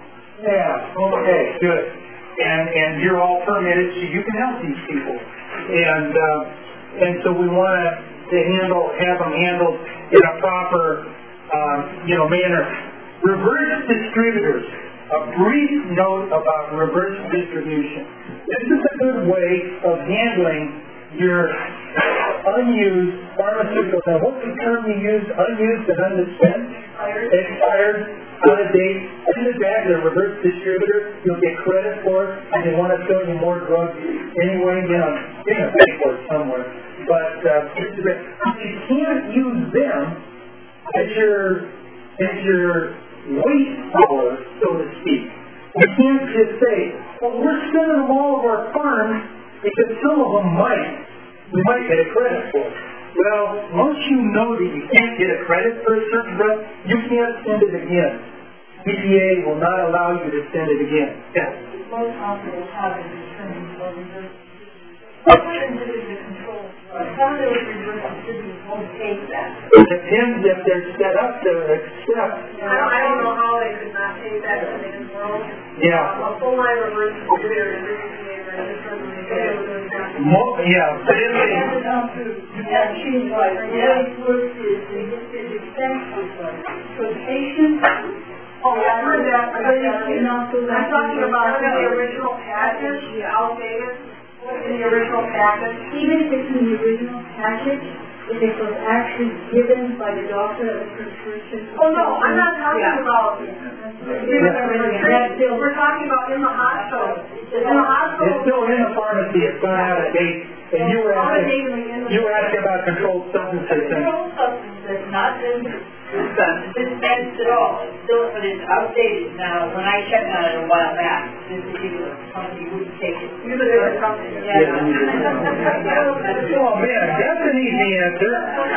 G: Yeah, okay, good. And and you're all permitted, so you can help these people. And uh, and so we want to handle have them handled in a proper um, you know manner. Reverse distributors. A brief note about reverse distribution. This is a good way of handling your unused pharmaceuticals. Now, what's the term you use? Unused and undispensed? Expired, out of date. Send it back to the reverse distributor. You'll get credit for it, and they want to sell you more drugs anyway. You know, you're going to pay for it somewhere. But uh, you can't use them as your as your waste hauler, so to speak. You can't just say, well, we're sending them all of our farms because some of them might. We might get a credit for it. Well, once you know that you can't get a credit for a certain drug, you can't send it again. E P A will not allow you to send it again. Yeah.
D: Most hospitals have a determined program. What happens if it's a control drug? Some of those reverse distributors won't take that.
G: It depends if they're set up to accept.
A: I don't, I don't know how they could not take that in this world.
G: Yeah.
A: Um, a full line reverse distributor is registered in the
G: Mo- yeah, but if they,
D: Yeah, she's right. The way it works is they get their dispensers for patients.
A: Oh, yeah, I heard that. I heard that.
D: You know, so
A: I'm talking about the original package, the outdated, in the original package.
D: even if it's in the original package, if it was actually given by the doctor as a prescription.
A: Oh, no, I'm not talking
D: Yeah.
A: about, we're talking about in the hospital. In the hospital.
G: it's still in the pharmacy. It's going out of date. And you were asking, you were asking about controlled substances. And
H: Controlled substances, not been dispensed at all. It's still, but it's outdated now. When I checked on it a while back, this particular company wouldn't take it.
A: Usually they're company.
H: Yeah.
G: oh man, that's an easy answer.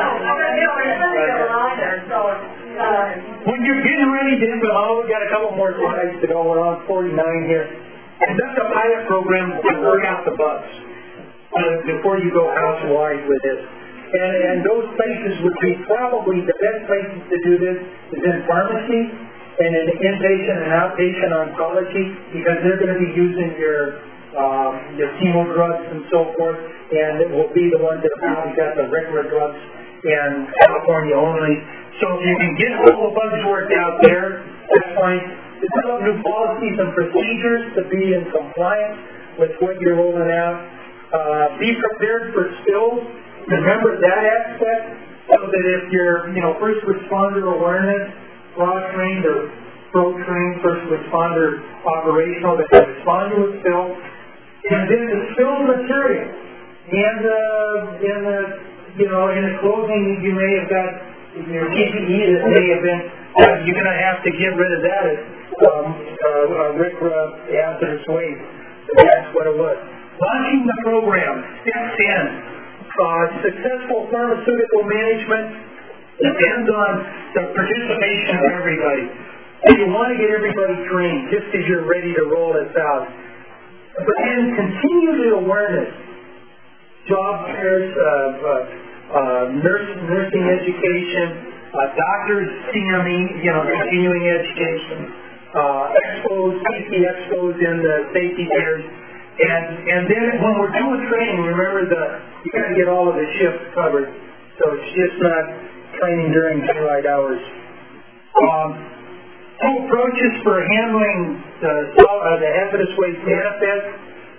G: When you're getting ready to implement, we got a couple more slides to go. We're on forty-nine here. Conduct a pilot program to work out the bugs uh, before you go house-wide with this. And, and those places would be probably the best places to do this is in pharmacy and in inpatient and outpatient oncology, because they're going to be using your um, your chemo drugs and so forth, and it will be the ones that have probably got the regular drugs in California only. So if you can get all the bugs worked out there, that's fine. Develop new policies and procedures to be in compliance with what you're rolling out. Uh, be prepared for spills. Remember that aspect, so that if you're, you know, first responder awareness, cross-trained or pro-trained first responder operational, that can respond to a spill. And then the spill material. And, uh, in the, you know, in the clothing, you may have got your P P E that may have been, uh, you're going to have to get rid of that as um, uh, uh, R C R A hazardous waste. That's what it was. Launching the program, step ten. Uh, successful pharmaceutical management depends on the participation of everybody. And you want to get everybody trained just as you're ready to roll this out. But then continue the awareness. Job fairs, uh, uh, uh, nurse, nursing education, uh, doctors, C M E, you know, continuing education, uh, expos, safety expos in the safety fairs. And and then when we're doing training, remember the you got to get all of the shifts covered. So it's just not training during daylight hours. Um, two approaches for handling the, uh, the hazardous waste manifest.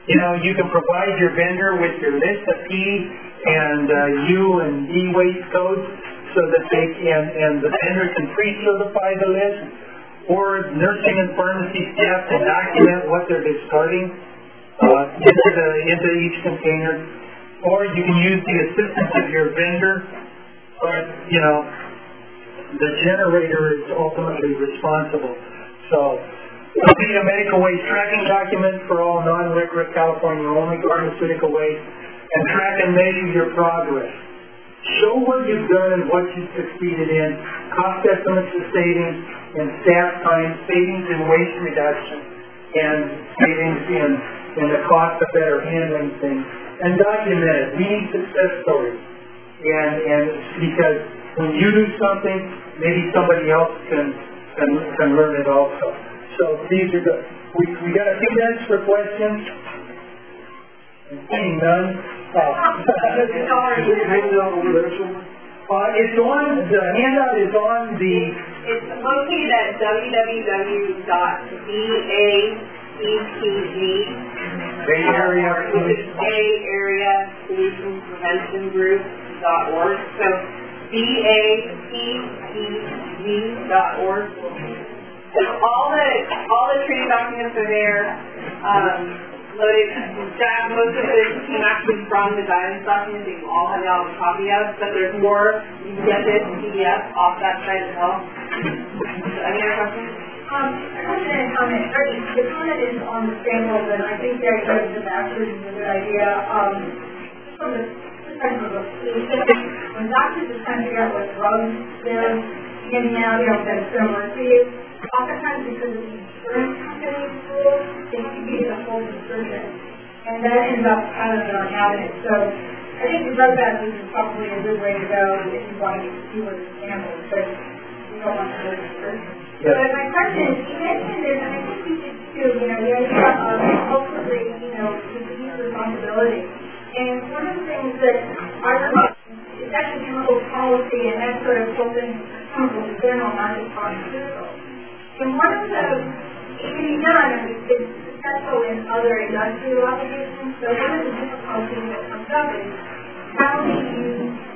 G: you know, you can provide your vendor with your list of P and uh, U and D waste codes so that they can, and the vendor can pre-certify the list, or nursing and pharmacy staff can document what they're discarding uh, into, the, into each container, or you can use the assistance of your vendor, but, you know, the generator is ultimately responsible. So, you'll need a medical waste tracking document for all non-rigorous California-only pharmaceutical waste, and track and measure your progress. Show what you've done and what you've succeeded in, cost estimates of savings and staff time, savings in waste reduction, and savings in, in the cost of better handling things. And document it. We need success stories. And, and because when you do something, maybe somebody else can, can, can learn it also. So these are good. We, we got a few minutes for questions. And seeing none. Uh, uh, it's on, the handout is on the...
A: It's located at w w w dot b a c p g
G: Bay Area
A: Bay Area Pollution Prevention Group dot org. So B A C P G dot org. So all the all the training documents are there. Um, loaded. That most of it came actually from the guidance document. They all have y'all a copy of, but there's more. You can get this P D F off that site as well. Any other questions?
D: Um, question and comment. The comment is on the samples, and I think the idea of the bachelor's is a good idea. Um, from the perspective of a patient, when doctors are trying to figure out what drugs they're getting out, you know, that's similar to you, oftentimes because of the insurance company's rules, they can be a full prescription. And that ends up kind of not having it. So I think the drug bachelor's is probably a good way to go if you want to get fewer samples, but you don't want to go to prescription.
G: Yeah.
D: But my question is, you mentioned this, and I think we should too, you know, the idea of ultimately, you know, disease responsibility. And one of the things that I remember is actually chemical policy, and that's sort of something chemical in general, not just pharmaceuticals. And one of the, it can be done, and it's successful in other industrial applications, so one of the difficulties that comes up is how do you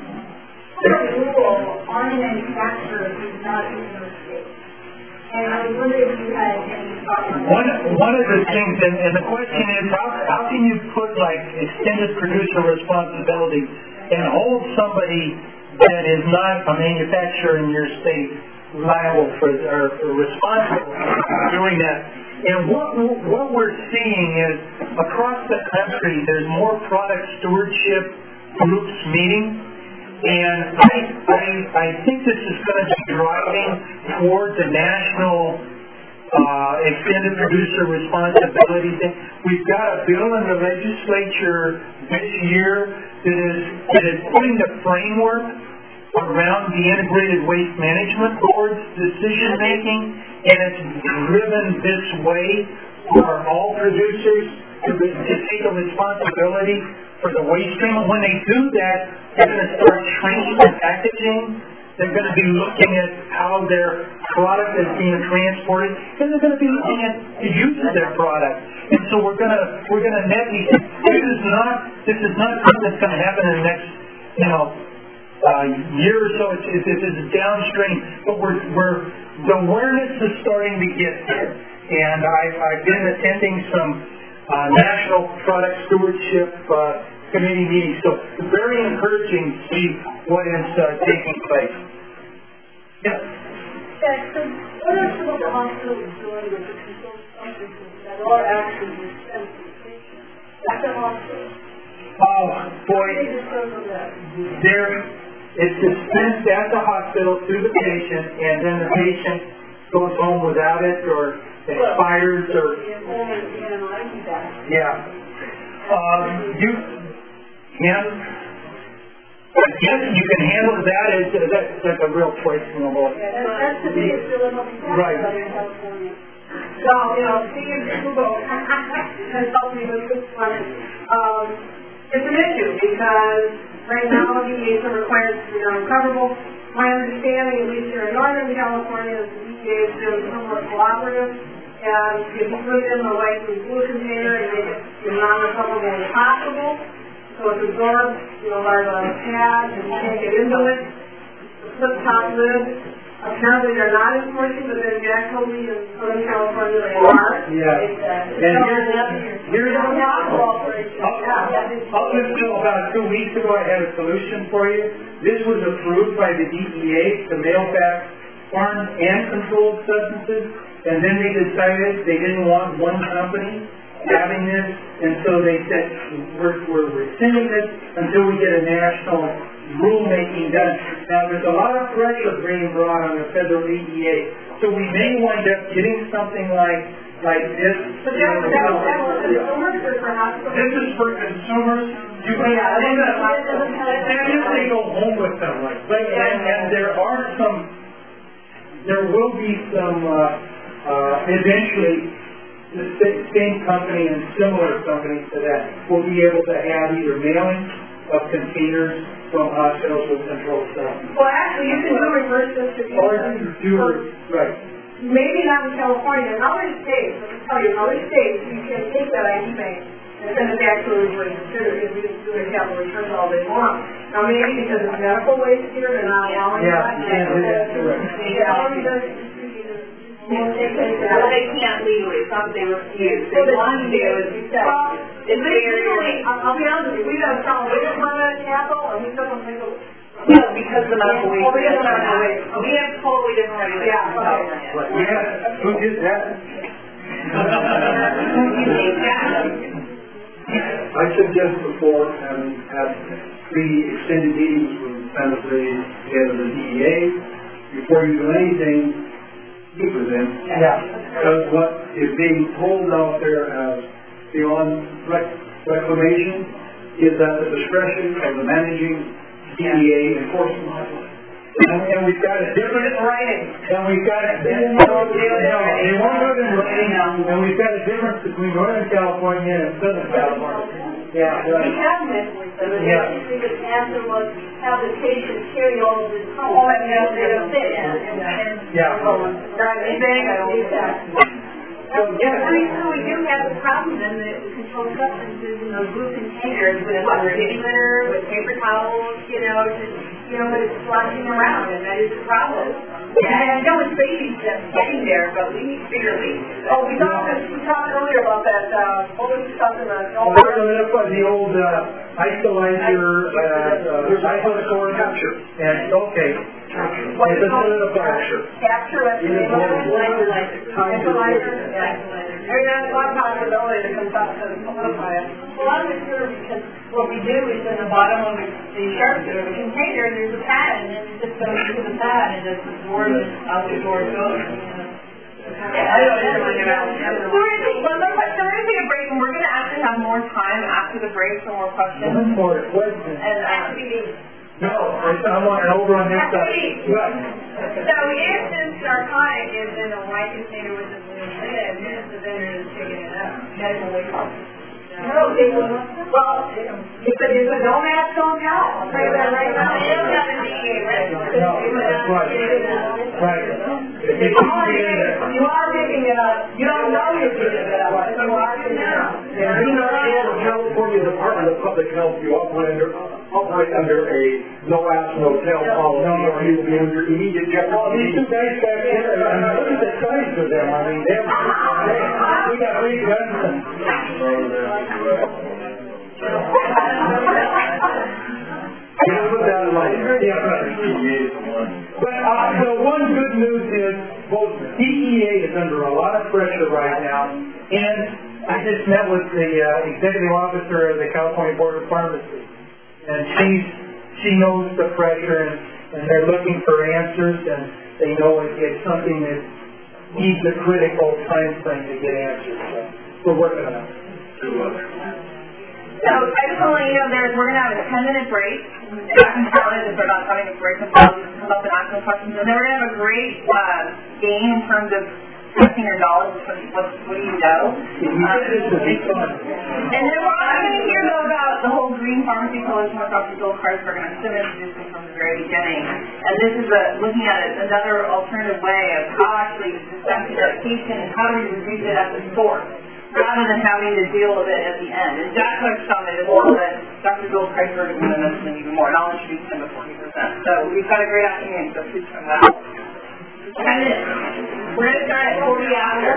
D: put a rule on a manufacturer who's not in those states? And I was wondering if you had any thoughts on that.
G: One, one of the things, and, and the question is, how, how can you put, like, extended producer responsibility and hold somebody that is not a manufacturer in your state liable for, or, or responsible for doing that? And what, what we're seeing is, across the country, there's more product stewardship groups meeting. And I, I, I think this is going to be driving towards a national uh, extended producer responsibility thing. We've got a bill in the legislature this year that is, that is putting the framework around the Integrated Waste Management Board's decision making, and it's driven this way for all producers to, to take a responsibility for the waste stream. And when they do that, they're going to start training and packaging. They're going to be looking at how their product is being transported, and they're going to be looking at the use of their product. And so we're going to we're going to net these. This is not this is not something that's going to happen in the next you know uh, year or so. It's, it's, it's downstream, but we're we're the awareness is starting to get there. And I've I've been attending some uh, national product stewardship Uh, committee meeting, so it's very encouraging to see what is uh, taking place. Yes?
D: Yeah, so what are some of the hospitals doing with the controlled substances that are actually dispensed to patients at the hospital?
G: Oh, boy.
D: How do they dispose of that?
G: There, it's dispensed at the hospital to the patient, and then the patient goes home without it, or expires, or... Yeah. Um, you... Yeah. Yes, you can handle that. It's, that's, that's a real choice in the law.
D: Yeah, that's, that's the biggest dilemma we have
G: Right.
D: in California. So, you know, Steve Google has helped me with this one. Um, it's an issue because right now the E P A requires to be uncoverable. My understanding, at least here in Northern California, is the E P A is doing somewhat collaborative. And if you put it in the white blue container and make it, you know,
B: non-recoverable as possible. So it's absorbed, you know, by the pad, and you can't get into it. The flip top lid, apparently they're not enforcing, but then actually in Southern California they are.
G: Yeah. And here's, here's, up, up until about two weeks ago, I had a solution for you. This was approved by the D E A to mail back foreign and controlled substances, and then they decided they didn't want one company having this, and so they said, we're, we're rescinding this until we get a national rulemaking done. Now, there's a lot of pressure being brought on the federal D E A, so we may wind up getting something like like this.
B: But that, that, that was consumers or for hospitals?
G: This is for consumers. You can, and if they go home with them, like, but, and, and there are some, there will be some, uh, uh, eventually, the same company and similar companies to that will be able to have either mailing of containers from hospitals with controlled substances.
B: Well, actually, you can do reverse distribution.
G: Or you do, right.
B: Maybe not in California. In other states, let me tell you, in other states, you can take that I D bank and send it back to a return center because we can do a capital return all day long. Now, maybe because it's medical waste here, they're not allowing
G: Yeah,
B: that.
G: you can't do that, correct.
H: Well, they can't legally, it's not that they refuse. They want to do as you said.
B: It's legally, I'll be honest with you, we got a solid waste permit at Capital, and we took them legal.
H: No, because of the medical waste.
B: Well, because of the medical waste.
H: We have totally different regulations.
B: Yeah, okay.
G: Right. Yeah, who did that?
E: I suggested before, having had three extended meetings with Santa Fe, head of the D E A, before you do anything, meet with them.
G: Yeah.
E: Because what is being told out there as beyond rec- reclamation is at the discretion of the managing D E A enforcement officer.
G: And, and we've got a different
B: writing.
G: And we've got a difference. No, they won't do it in writing. And we've got a difference between Northern California and Southern California. Yeah,
H: We
G: right.
H: have met with them, and
G: Yeah.
H: basically the answer was have the patient carry all of this home.
B: Oh, and
H: And
B: they're
H: they're fit, and, and, and.
G: Yeah.
B: Right,
H: Exactly.
G: So, yeah.
H: I mean, so we do have the problem then that the controlled substances in those blue containers with what, kitty litter, with paper towels, you know, just, you know, it's sloshing around, and that is a problem. And I know it's babies just getting there, but we need bigger leaks.
B: Oh, we talked, we talked earlier about that, uh, what was the stuff in the,
G: Oh, we're going to put the old uh, isolizer, uh, uh, isolator capture. And, okay.
B: What
G: It's
B: is
G: a
B: it called?
G: capture.
B: Capture, that's the name of it. Equalizer.
H: Yeah.
B: Every now and then, one possibility that comes up to solidify it.
H: Well, I'm not sure because what we do is in the bottom of the, the sharp or the container, there's a pad, and then it just goes into the pad and just absorbs it out the door it goes.
A: Yeah, I don't know what you're asking. So we're gonna take, well, let's, so we're gonna take a break, and we're gonna actually have more time after the break for more questions.
G: One more question.
A: And, uh,
G: No, I want it over on this side. Right.
H: So if this narcotic is in a white container with a blue lid, then the vendor is taking it out. Medical waste.
B: No, they will, well, if it is a no match, don't tell. I'll tell you that right now.
H: They don't have a D E A register.
G: No, that's right. Right. If you
B: You
G: can get in there.
B: are, you are picking it up. You don't know you're picking it up, but you are picking it up.
E: And do not call the California Department of Public Health, you operate under, operate under a no ask, no tell policy, or you will be under immediate
G: Well, these
E: jeopardy.
G: two guys back here, I mean, look at the size of them. I mean, they're, we got three guns and.
E: You can put that in mind.
G: Yeah, right. But, uh, so one good news is, both D E A is under a lot of pressure right now, and I just met with the uh, executive officer of the California Board of Pharmacy, and she's, she knows the pressure, and, and they're looking for answers, and they know it, it's something that needs a critical time frame to get answers, so we're working on it.
A: So I just want to let you know there's, we're going to have a ten minute break. Back in town is for about having a break and come up and ask some questions. And then we're going to have a great uh, game in terms of testing your knowledge. What, what, what do you know? Um,
G: This will be fun.
A: and then we're also going to hear though about the whole Green Pharmacy Coalition with Doctor Bill Karsberg, and I'm still introducing from the very beginning. And this is a, looking at it, another alternative way of how actually to dispense medication and how do we reduce it at the source.
B: rather than having to deal with it at the end. And Jack touched on it as well, that Doctor Bill Kreisberg is going to mention it even more, and I'll introduce him to forty percent. So we've got a great afternoon, so please come back. Ten minutes. We're going to start at forty after.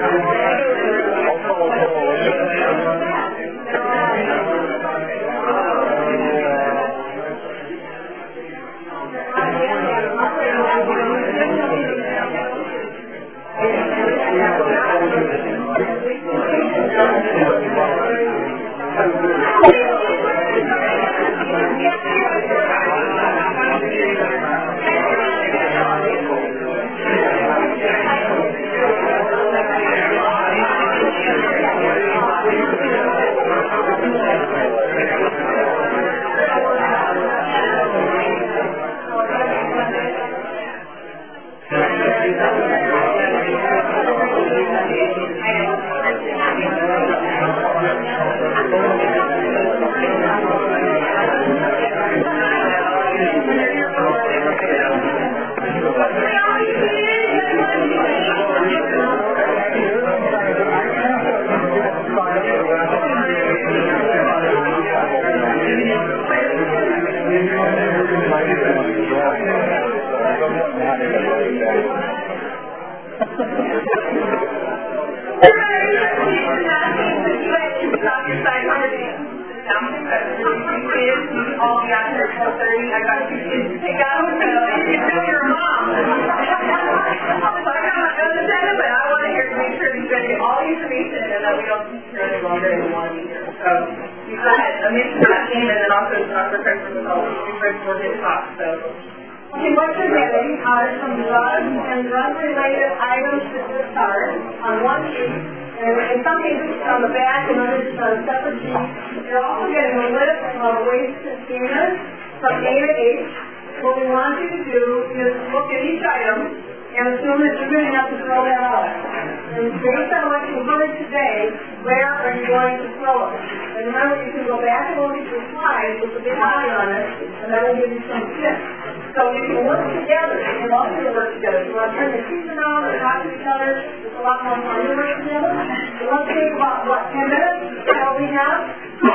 B: Okay, what you're getting are some drugs and drug-related items to discard on one sheet, and in some cases it's on the back and others it's on a separate sheet. You're also getting a list of waste containers from A to H. What we want you to do is look at each item and assume that you're going to have to throw that out. And based on what you heard today, where are you going to throw it? And remember, you can go back and look at your slides with the big eye on it, and that will give you some tips. So you can work together. You can also work together. You want to turn the sheets around or talk to each other. It's a lot more fun to work together. So let's think about, what, ten minutes? How we have? Go!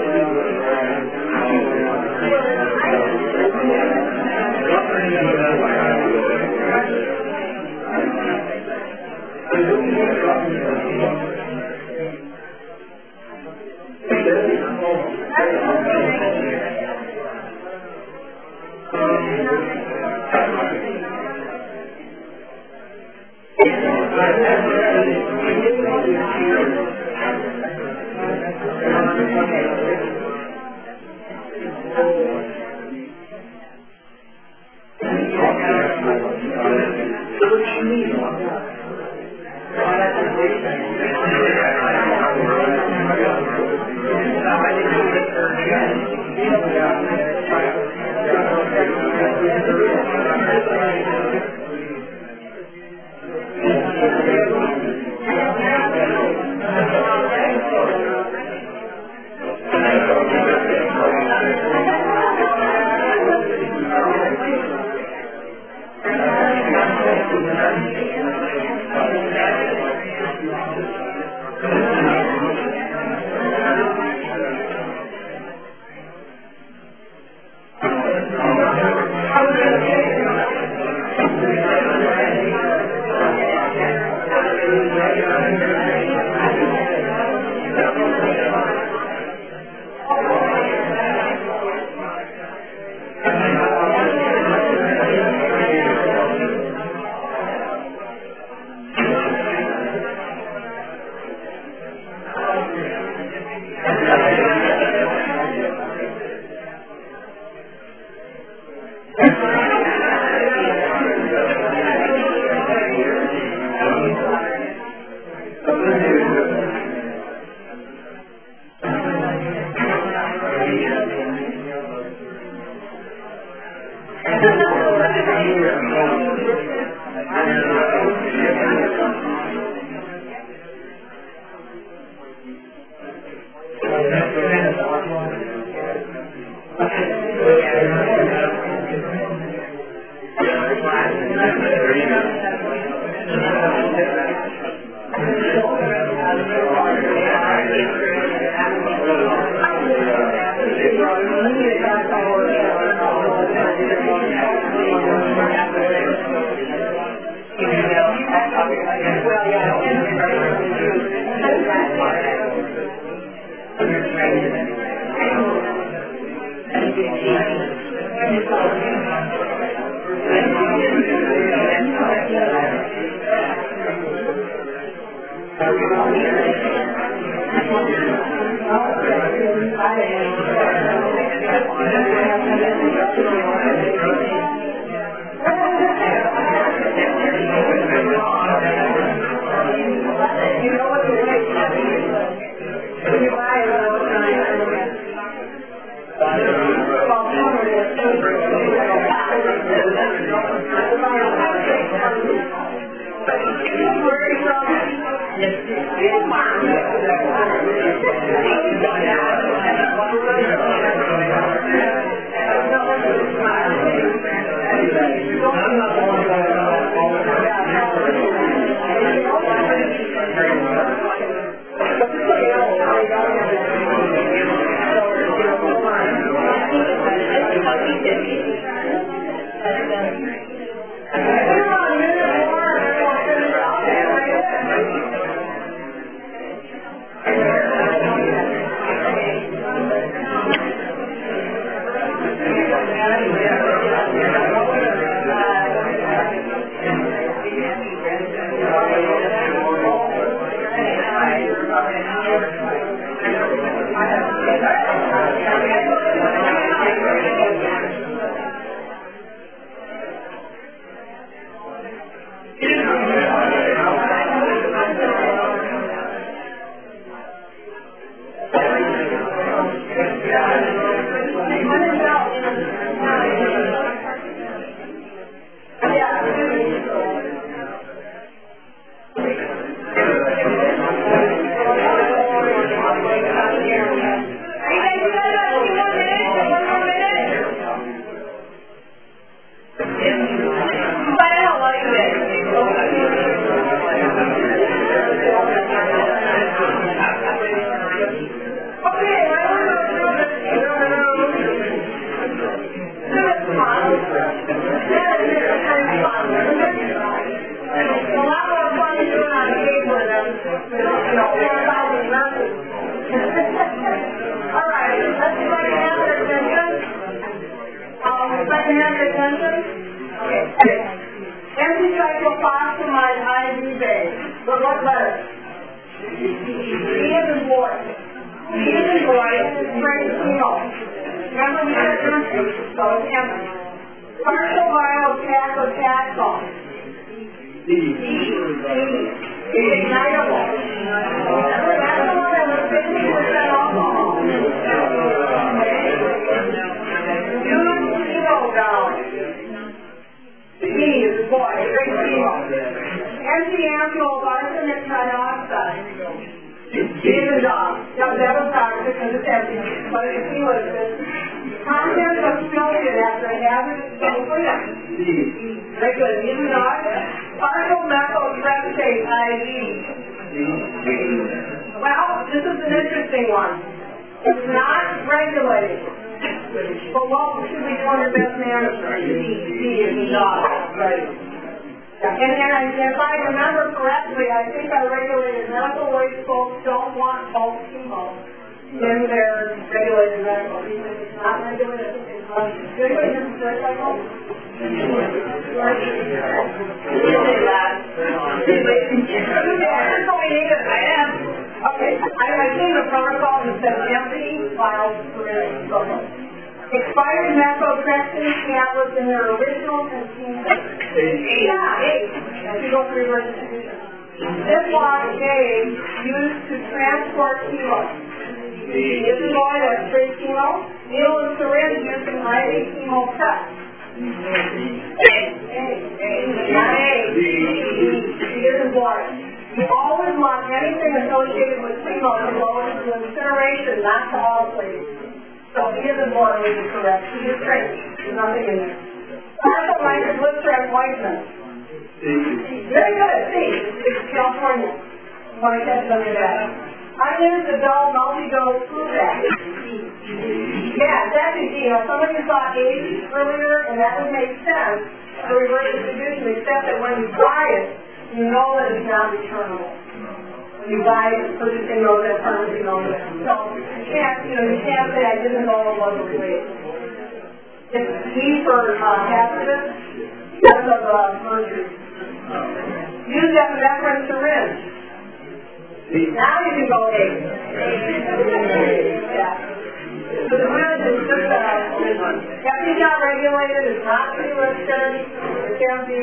G: Thank you.
B: Can you have attention? Okay. Anti-cyclophosphamide I V base. But what letter? E is in boy. E is in boy. Straight chemo. Remember we said empty. So it's empty. Partial viral paclitaxel. E. E. Ignitable. That's the one that was fifty percent alcohol. Use chemo down. E is boy, straight chemo. Anti-ampoule arsenic trioxide. E is a dog. That was toxic because it's empty, but it's listed. Contents of filtered after hazardous sulfate. Very good. E is a dog. Partial methotrexate I V. Well, this is an interesting one. It's not regulated. But what should we do under best management? D, D is a dog. Right. And, and I, if I remember correctly, I think our regulated medical waste folks don't want bulk chemo in their regulated medical. Even if it's not regulated, it's not. Did anybody hear the third cycle? Okay, I, I think the protocol is that empty files for expired methotrexate tablets in their original container. Yeah, eight. If you go through reverse distribution. Ziploc gauge used to transport chemo. This is all that's straight chemo. Needle and syringe used in I V chemo prep. A. This is water. You always want anything associated with chemo to go into incineration, not to autoclave. So he isn't water would be correct. He is straight. There's nothing in there. Partial nitroglycerin whitening. Very good. C. It's California. You want to catch under that. Unused adult multi-dose flu vaccine. Yeah, that's easy. You know, some of you saw age earlier, and that would make sense for reverse distribution, except that when you buy it, you know that it's not returnable. When you buy it, the purchasing knows that permanently knows that. So you can't, you know, you can't say I didn't know it was related. It's D for uh, hazardous, S of uh, mercury. Use epinephrine syringe. Now you can go A. Yeah. So the syringe is just a, F D not regulated, it's not pre-listed, it can be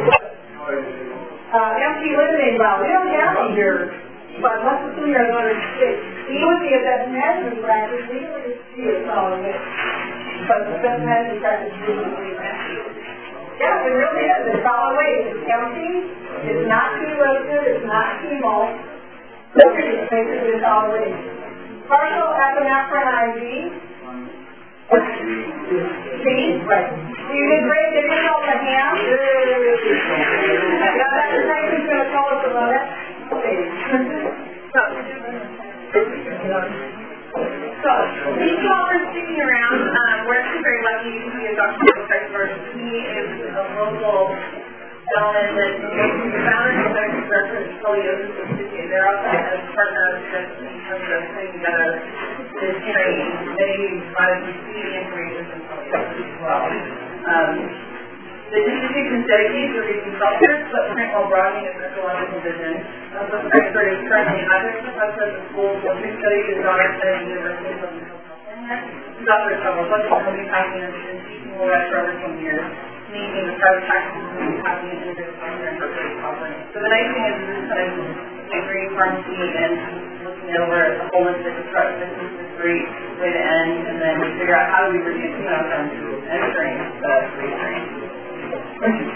B: uh, empty eliminating valve. We don't have them here, but let's assume you're going to stick. E would be a best management practice, we would see it solid it. But the best management practice is usually that. Yeah, it really is. It's solid waste. It's empty, it's not pre-listed, it's not chemo. It's basically a solid waste. Partial epinephrine I V. See? Right. You did great. Did you know the ham? Now that the next is going to tell us about it. Okay. So, so these all are sticking around. Um, we're actually very lucky to be a Doctor Christopher. He is a local gentleman that is the founder of the Director of Scoliosis Institute. They're also a partner in terms of putting together this training. They wanted to see the information from scoliosis as well. Um, the institute is dedicated to reducing cultures, footprint while broadening its ecological vision. Uh, the expert is currently either a professor at the School of Western Studies at Goddard at the University of Southern California. He's authored several books on moving packing and teaching for over twenty years. Making the private practices and having an integrated offering. So the nice thing is this is kind of integrating pharmacy and looking over a holistic approach. This is a great way to end, and then we figure out how do we reduce the outcomes and entering the free train.
G: Thank you.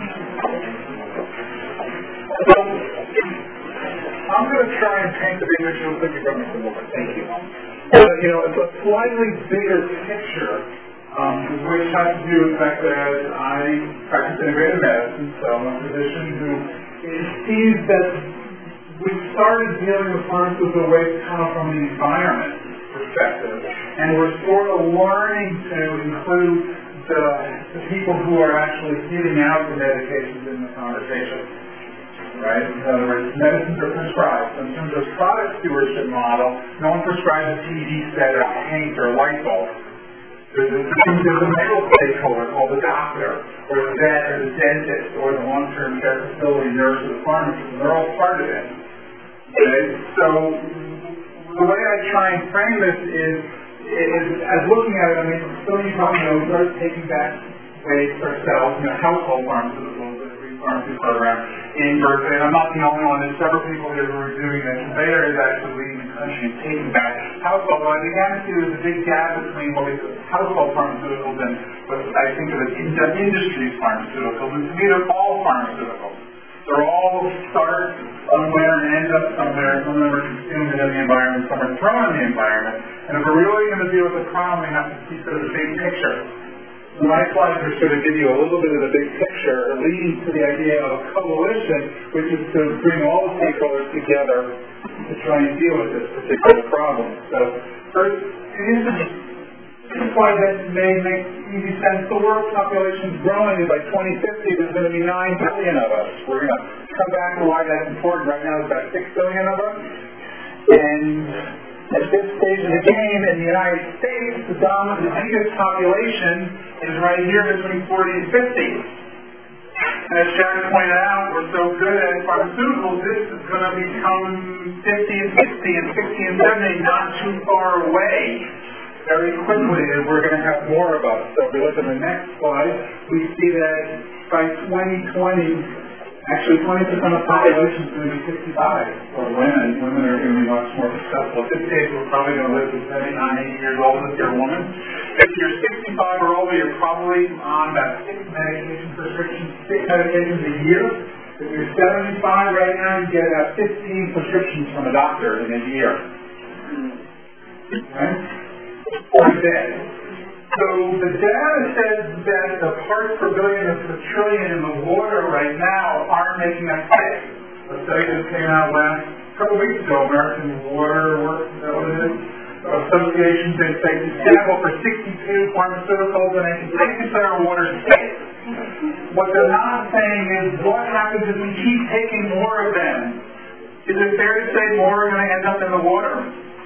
G: So, I'm going to try and paint the big picture. Thank you very much. Thank you. Uh, you know, it's a slightly bigger picture. Um, which has to do with the fact that I practice integrative medicine, so I'm a physician who sees that we started dealing with pharmaceutical waste kind of from the environment perspective, and we're sort of learning to include the, the people who are actually giving out the medications in the conversation. Right? In other words, medicines are prescribed. So in terms of product stewardship model, no one prescribes a T V set or paint or light bulb. There's a, there's a middle stakeholder called the doctor, or the vet, or the dentist, or the long-term care facility nurse, or the pharmacist. They're all part of it. Okay? So the way I try and frame this is, is as looking at it, I mean, so you probably know, we started taking back waste ourselves, you know, household pharmaceuticals, the free pharmacy program in Berkeley. And I'm not the only one. There's several people here who are doing this. And Bayer is actually leading the country in taking back household. What I began to see was a big gap between what we call household pharmaceuticals and what I think of as industry pharmaceuticals. And to me, they're all pharmaceuticals. They're all start somewhere and end up somewhere. Some of them are consumed in the environment, some are thrown in the environment. And if we're really going to deal with the problem, we have to see sort of the big picture. So my slides are sort of give you a little bit of the big picture, leading to the idea of a coalition, which is to bring all the stakeholders together to try and deal with this particular problem. So first, here's a slide that may make easy sense. The world population is growing, and by twenty fifty, there's going to be nine billion of us. We're going to come back to why that's important. Right now, there's about six billion of us. And at this stage of the game in the United States, the dominant, the biggest population is right here between forty and fifty. And as Jack pointed out, we're so good at pharmaceuticals, this is going to become fifty and sixty and sixty and seventy, not too far away. Very quickly, and we're going to have more of us. So if we look at the next slide, we see that by twenty twenty, actually twenty percent of the population is going to be sixty-five for women. Women are going to be much more successful. At this stage, we're probably going to live to seventy-nine, eighty years old if you're a woman. If you're sixty-five or older, you're probably on about six medication prescriptions, six medications a year. If you're seventy-five right now, you get about fifteen prescriptions from a doctor in a year. Okay? One day. So the data says that the parts per billion of the trillion in the water right now aren't making us sick. A study that came out last couple weeks ago, American Water Works, is that what it is? Association, they say to sample for sixty-two pharmaceuticals and they can take us our water safe. What they're not saying is what happens if we keep taking more of them? Is it fair to say more are going to end up in the water?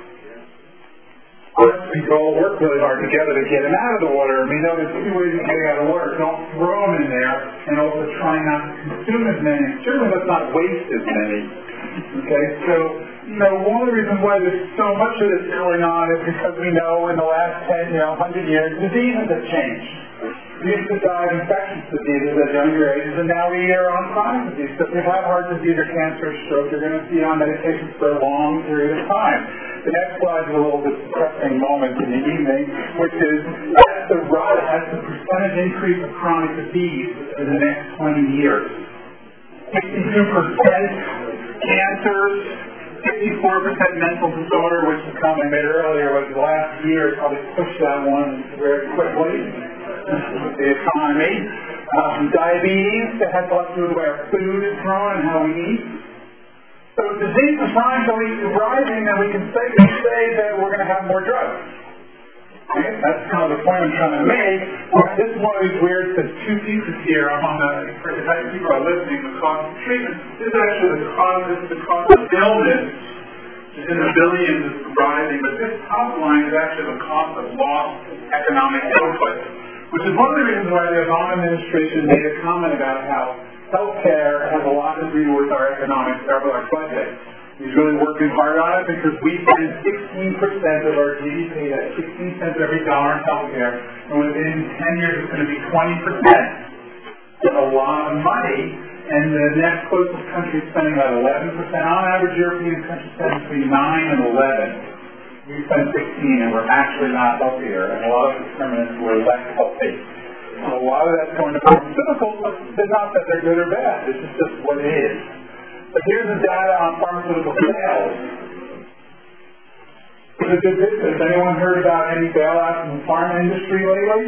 G: We all work really hard together to get them out of the water. We know there's two ways of getting out of the water. Don't throw them in there, and also try not to consume as many. Certainly let's not waste as many. Okay, so, you know, one of the reasons why there's so much of this going on is because we know in the last ten, you know, one hundred years, diseases have changed. We used to die of infectious diseases at younger ages, and now we are on chronic disease. So if you have heart disease or cancer or stroke, you're going to be on medications for a long period of time. The next slide is a little bit depressing moment in the evening, which is that's the rise, that's the percentage increase of chronic disease in the next twenty years. sixty-two percent cancers, fifty-four percent mental disorder, which is coming a bit earlier, but the last year probably pushed that one very quickly. The economy, um, diabetes, that has a lot to do with the way our food is grown and how we eat. So disease is rising, and we can say, we say that we're going to have more drugs. Okay? That's kind of the point I'm trying to make. This is one of these weird, there's two pieces here. I'm on the, for the type of people are listening, the cost of treatment. This is actually the cost, this is the cost of illness. It's in the billions, it's rising, but this top line is actually the cost of lost economic output. Which is one of the reasons why the Obama administration made a comment about how healthcare has a lot to do with our economic, our budget. He's really working hard on it because we spend sixteen percent of our G D P, that's sixteen cents every dollar in healthcare, and within ten years it's going to be twenty percent. It's a lot of money, and the next closest country is spending about eleven percent. On average, European countries spend between nine and eleven. We spend sixteen, and we're actually not healthier, and a lot of determinants we're less healthy. So a lot of that's going to pharmaceuticals, but it's not that they're good or bad. This is just what it is. But here's the data on pharmaceutical sales. It's a good business. Anyone heard about any bailouts in the pharma industry lately?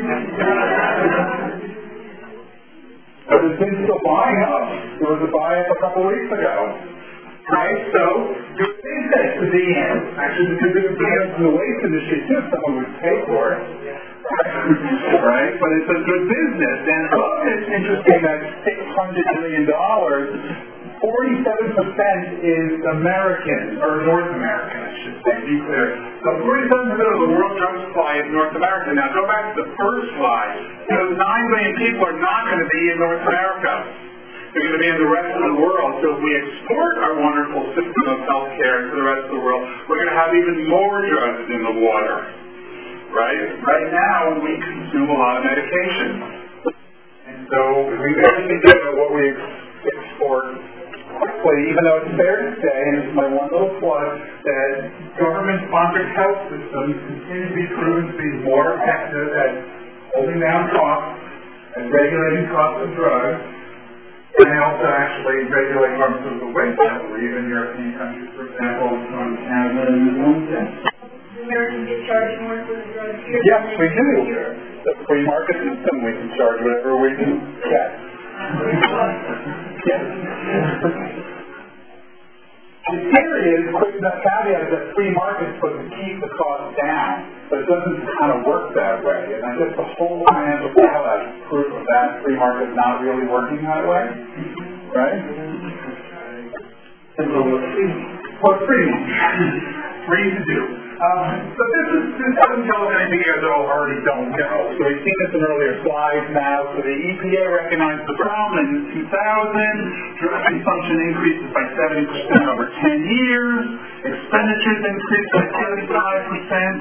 G: But it's been still buying up. There was a buy-up a couple weeks ago. Right, so good business to be in. Actually, it's a good business in the waste industry too. Someone would pay for it, right? But it's a good business. And oh, it's interesting that six hundred million dollars, forty-seven percent is American or North American, I should thing, be clear. So forty-seven percent of the world drug supply is North America. Now go back to the first slide. Those nine million people are not going to be in North America. They're going to be in the rest of the world. So if we export our wonderful system of healthcare to the rest of the world, we're going to have even more drugs in the water. Right? Right now, we consume a lot of medication. And so we really need to know what we export quickly, even though it's fair to say, and it's my one little plug, that government-sponsored health systems continue to be proven to be more effective at holding down costs and regulating costs of drugs, and they also actually regulate pharmaceutical waste heavily, even European countries, for example, from Canada and New Zealand.
D: Americans get charged more for the drugs here?
G: Yes, we do. The free market system, we can charge whatever we do. Yes. Yes. The theory is, quick caveat is that free market is supposed to keep the cost down, but it doesn't kind of work that way. And I guess the whole financial data is proof of that free market is not really working that way. Right? What's free? Free to do. Um, so this, is, this doesn't tell us anything you guys all already don't know. So we've seen this in earlier slides now. So the E P A recognized the problem in two thousand. Drug consumption increases by seventy percent over ten years. Expenditures increased by seventy-five percent.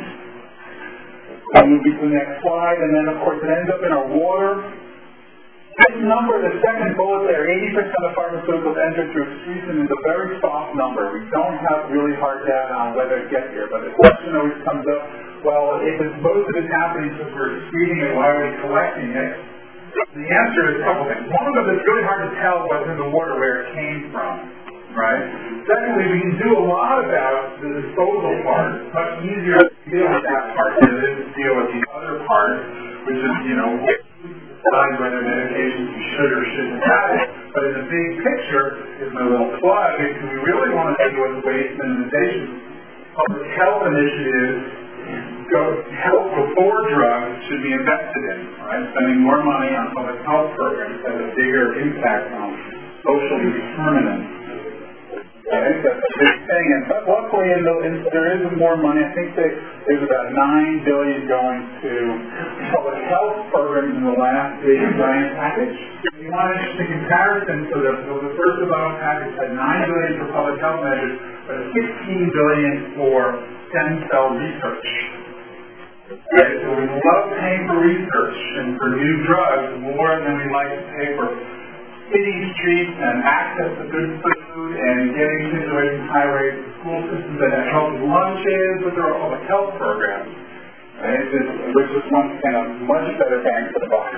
G: I'll move to the next slide. And then, of course, it ends up in our water. This number, the second bullet there, eighty percent of pharmaceuticals entered through excretion, is a very soft number. We don't have really hard data on whether it gets here, but the question always comes up, well, if it's, most of it's happening because we're excreting it, why are we collecting it? The answer is a couple things. One of them, it's really hard to tell what's in the water where it came from, right? Secondly, we can do a lot about the disposal part. It's much easier to deal with that part than it is to deal with the other part, which is, you know, decide whether medications you should or shouldn't have it. But in the big picture, is my little plug, if we really want to deal with waste minimization, public health initiatives, go, health before drugs should be invested in, right? Spending more money on public health programs has a bigger impact on social determinants. I think that's a big thing, and but luckily in the, in, there is more money. I think they, there's about nine billion dollars going to public health programs in the last big grant package. If you want an interesting comparison, so the, so the first development package had nine billion dollars for public health measures, but sixteen billion dollars for stem cell research. Right, so we love paying for research and for new drugs more than we like to pay for city streets and access to good food and getting kids away from high rates of school systems that have healthy lunches with our public health programs. Right? Which is one kind of much better bang for the buck.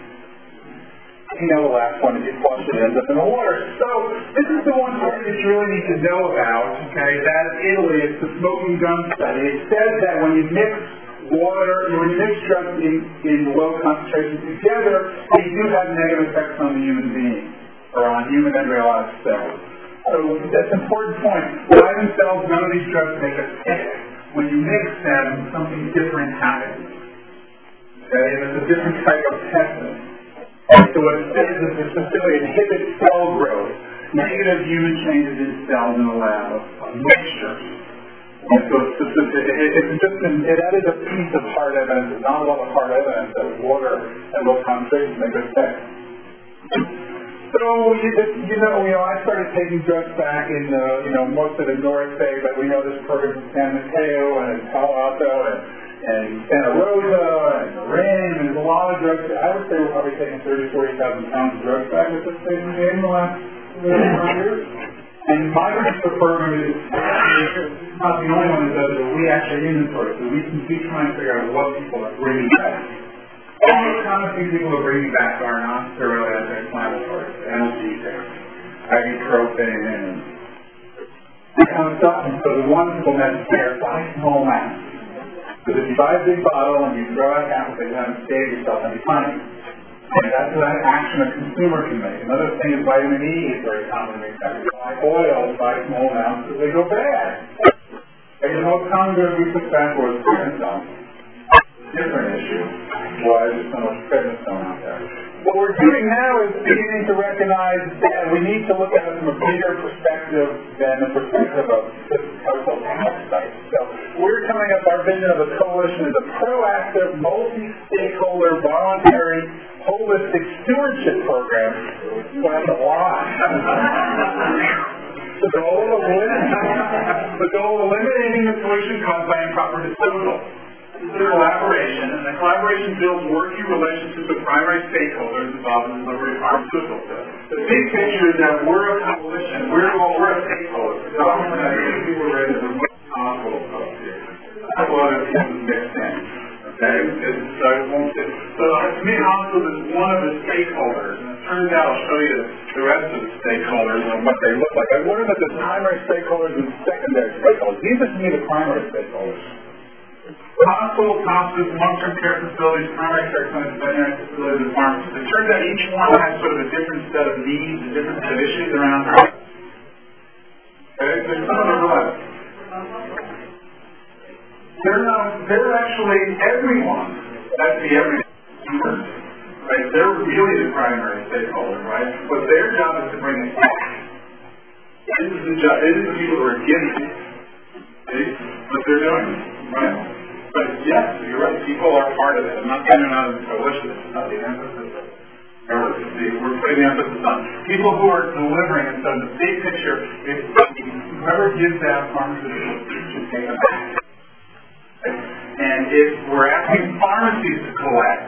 G: You know the last one, if you flush it, ends up in the water. So this is the one thing that you really need to know about, okay? That is Italy. It's the smoking gun study. It says that when you mix water, when you mix drugs in, in low concentrations together, they do have negative effects on the human being, or on human embryonic cells. So that's an important point. By themselves, none of these drugs make us sick. When you mix them, something different happens. Okay, and it's a different type of pesticide. So what it says is it specifically inhibits cell growth, negative human changes in cells in the lab of mixtures. And so it's, just, it, it, it's just an, it added a piece of hard evidence, not a lot of hard evidence that water and low concentrations make us sick. So you, you know, you know, I started taking drugs back in, uh, you know, most of the North Bay, but we know this program in San Mateo and in Palo Alto and, and Santa Rosa and Marin, and there's a lot of drugs. I would say we're probably taking thirty, forty thousand pounds of drugs back with this state in the last years. And my particular program is not the only one that does it, but we actually inventory, so we can keep trying to figure out what people are bringing back. All the common things people are bringing back are non-steroidal anti-inflammatories, analgesics, ibuprofen, and that kind of stuff. And so the wonderful message there, buy small amounts. Because if you buy a big bottle and you throw out half of it, you haven't saved yourself any money. And that's an action a consumer can make. Another thing is vitamin E is very commonly affected. Buy oil, buy small amounts because they go bad. And the most common drug we took back was prednisone. Different issue. Why there's so much prednisone out there. What we're doing now is beginning to recognize that we need to look at it from a bigger perspective than the perspective of household parasites. So summing up our vision of a coalition is a proactive, multi-stakeholder, voluntary, holistic stewardship program. Well, that's a lot. The goal of eliminating, the goal of eliminating the pollution caused by improper disposal. This is a collaboration, and the collaboration builds working relationships with primary stakeholders involved in the delivery of pharmaceuticals. The big picture is that we're a coalition. We're all we're a stakeholder. The government and people are ready to move hospitals up here. That's a lot of people mixed in. Okay, it's, so it won't fit. So to me, hospital is one of the stakeholders, and it turns out I'll show you the rest of the stakeholders and what they look like. I learned that there's primary stakeholders and secondary stakeholders. These are to me the primary stakeholders. Hospitals, hospitals, long-term care facilities, primary care clinics, veterinary facilities, and pharmacies. It turns out each one has sort of a different set of needs, a different set of issues around it. Okay, there's some overlap. They're not, they're actually everyone. That's the everyone. Right? They're really the primary stakeholder, right? But their job is to bring it back. This is the job. It is the people who are giving it. See what they're doing, right? But yes, you're right. People are part of it. I'm not saying they're not in the coalition. It's not the emphasis. We're putting the emphasis on people who are delivering. And so the big picture is whoever gives that pharmaceutical should take it back. And if we're asking pharmacies to collect,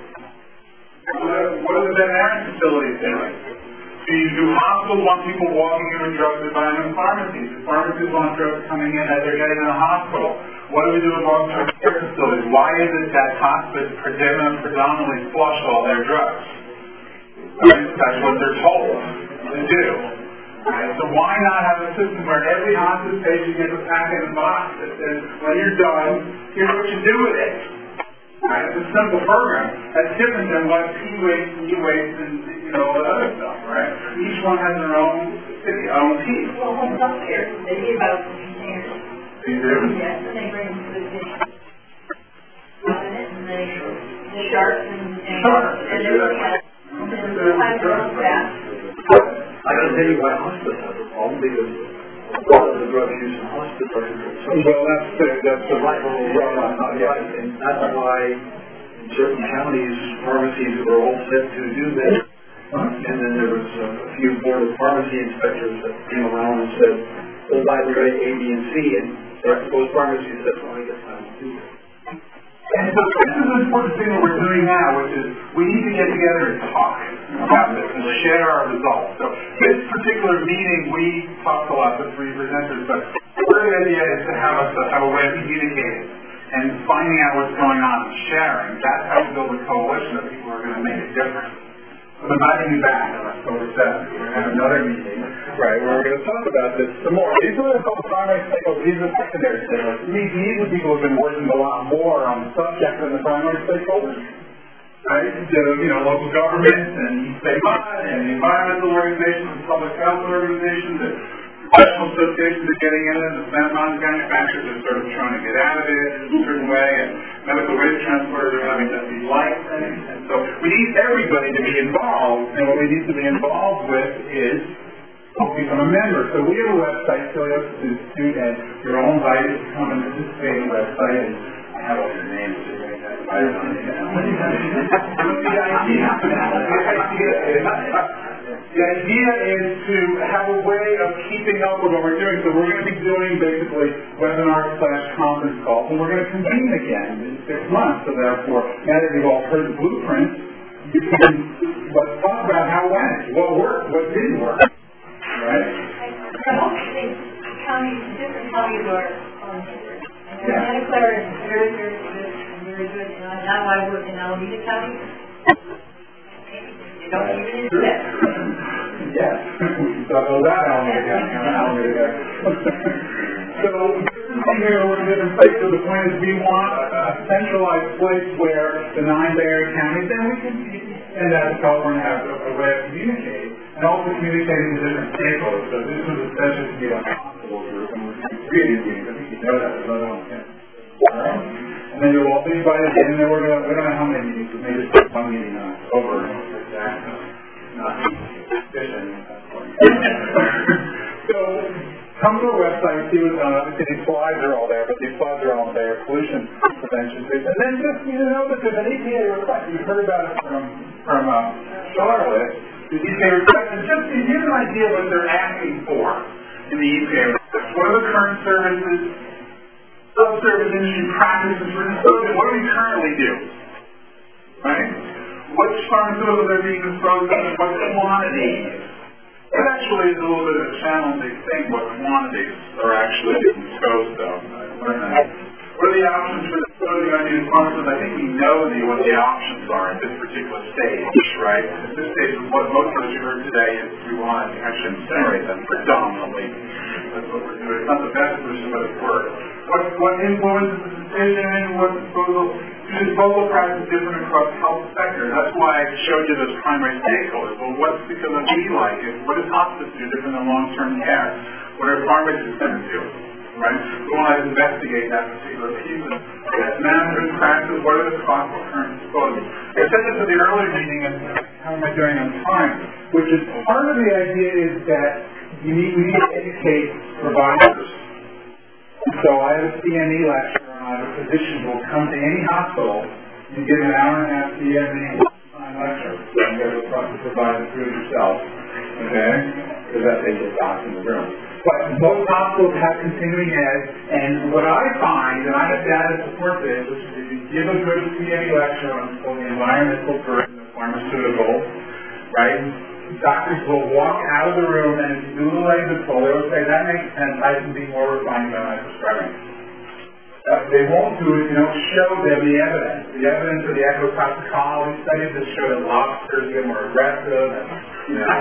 G: what are the veterinary facilities doing? Do you do hospitals want people walking in with drugs and buying them in pharmacies? Do pharmacies want drugs coming in as they're getting in a hospital? What do we do with long-term care facilities? Why is it that hospitals predominantly flush all their drugs? Right? That's what they're told to do. Right? So why not have a system where every hospice patient gets a packet in a box that says, when you're done, here's what you do with it. Right? It's a simple program. That's different than what P-waste and E-waste and, you know, all that other stuff, right? Each one has their own city, own team.
H: Well, what's up there? They give out containers.
G: You do?
H: Yes, and they bring them to the dish. And they, the sharks and, and,
G: Sure.
H: and everything else. And the time goes fast.
E: I gotta tell you why hospice has a problem, because a lot of the drugs used in hospice are controlled.
G: Well, that's the, that's the right.
E: Right, and that's why in certain counties, pharmacies were all set to do that.
G: Huh?
E: And then there was a few board of pharmacy inspectors that came around and said, oh, by the way, A, B, and C, and those pharmacies said, well, I guess I will do that.
G: And so this is an important thing that we're doing now, which is we need to get together and talk about this and share our results. So this particular meeting, we talked a lot, the three presenters, but the idea is to have us to have a way of communicating and finding out what's going on and sharing. That's how we build a coalition of people who are going to make a difference. So I'm inviting you back on October seventh. We're going to have another meeting, right, where we're going to talk about this some more. These are the primary stakeholders, these are the secondary stakeholders. These, these are people who have been working a lot more on the subject than the primary stakeholders. Right? So, you know, local governments and state and the environmental organizations and public health organizations and professional associations are getting in it, the cement manufacturers are sort of trying to get out of it in a certain way, and medical waste transporters are having to be licensed. And so we need everybody to be involved, and what we need to be involved with is become a member. So we have a website, Philios Institute, and you're all invited to come and participate in the website, and I have all your names, so you're going to have I don't know. The idea, the idea is The idea is to have a way of keeping up with what we're doing. So we're going to be doing basically webinar slash conference calls, and we're going to convene again in six months. So therefore, now that you've all heard the blueprint, you can let's talk about how it went, what worked, what didn't work. Right?
H: I don't think counties, different counties are um, and
G: Yeah.
H: Santa Clara is very, very good and very good. And I- now I work in Alameda County. They don't even exist.
G: Yes. So that Alameda County, Alameda County. So this is something that we're going to place. So the point is we want a, a centralized place where the nine Bay Area counties, then we can send out to California have a, a way of communicating and also communicating to different stakeholders. So this was a session to be a hospital group and we're creating meetings. I think you know that. There's other ones. All right. And then you'll all be invited in, and then we're going to, we don't know how many meetings, but maybe just one meeting in October. Not efficient. So, come to our website, see what's on. Obviously, these slides are all there, but these slides are all there. Pollution prevention. And then just, you know, that there's an E P A request. You've heard about it from, from uh, Charlotte. The E P A request, and just to give an idea of what they're asking for in the E P A request. What are the current services, subservice industry practices for disposal? What do we currently do? Right? Which pharmaceuticals are being disposed of? What quantities? It actually is a little bit of a challenging thing what quantities are actually being disposed of. What are the options for disposing of these pharmaceuticals? I think we know the, what the options are at this particular stage, right? At this stage, what most of us you heard today is we want to actually incinerate them predominantly. That's what we're doing. It's not the best solution, but it works. What, what influences the decision? What disposal? Disposal practice is different across health sectors. That's why I showed you those primary stakeholders. Well, what's the facility like? What does hospice do different than long-term care? What are pharmacists going to do? Right? We want to investigate that particular piece of yes, management practice. What are the costs of current disposal? I said this at the earlier meeting, and how am I doing on time? Which is part of the idea is that you need, we need to educate providers. So I have a C M E lecture. Uh, the physician will come to any hospital and give an hour and a half C M E lecture. And be able to provide it through yourself. Okay? Because that's how you get docs in the room. But most hospitals have continuing ed, and what I find, and I have data to support this, which is if you give a good C M E lecture on the environmental burden of pharmaceuticals, right? Doctors will walk out of the room, and if you do the label pull, they will say, that makes sense, I can be more refined about my prescribing. Uh, they won't do it if you don't show them the evidence. The evidence of the ecotoxicology studies that show that lobsters get more aggressive, and, you know,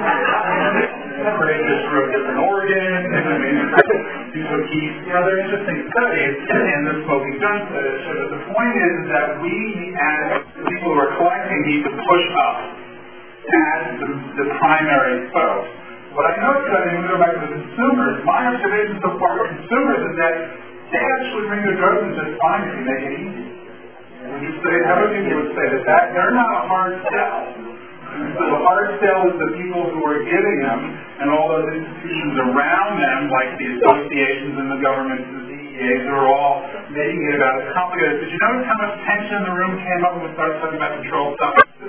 G: predators grow different organs, I mean, these are key, you know, they're interesting studies, and the smoking gun studies. So the point is that we, as people who are collecting, need to push up as the, the primary folks. What I noticed, I mean, we go back to the consumers, my observation so far for consumers is that they actually bring their drugs in just fine if you make it easy. Would you say, how many people would say that, that they're not a hard sell? So the hard sell is the people who are giving them and all those institutions around them, like the associations and the governments and the D E As, are all making it about as complicated. Did you notice how much tension in the room came up when we started talking about controlled substances?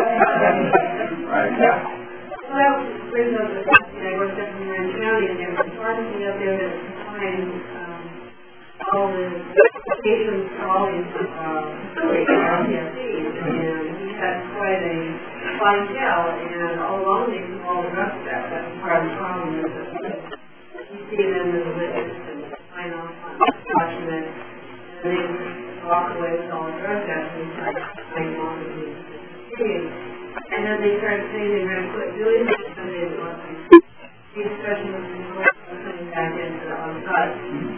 G: Right, yeah.
H: Well, that was the reason of the question. I worked up in Orange County, and there was a pharmacy up there that supplied um, all the patients for all these uh, facilities, L P S Cs, and he had quite a clientele, and all along they do all the rest of that. That's part of the problem is that you see them as a witness and sign off on the document, and they walk away with all the drug tests and start signing off on the experience. And then they started saying they were going to quit doing this, and they want to be discussion with the coming back into the on-site.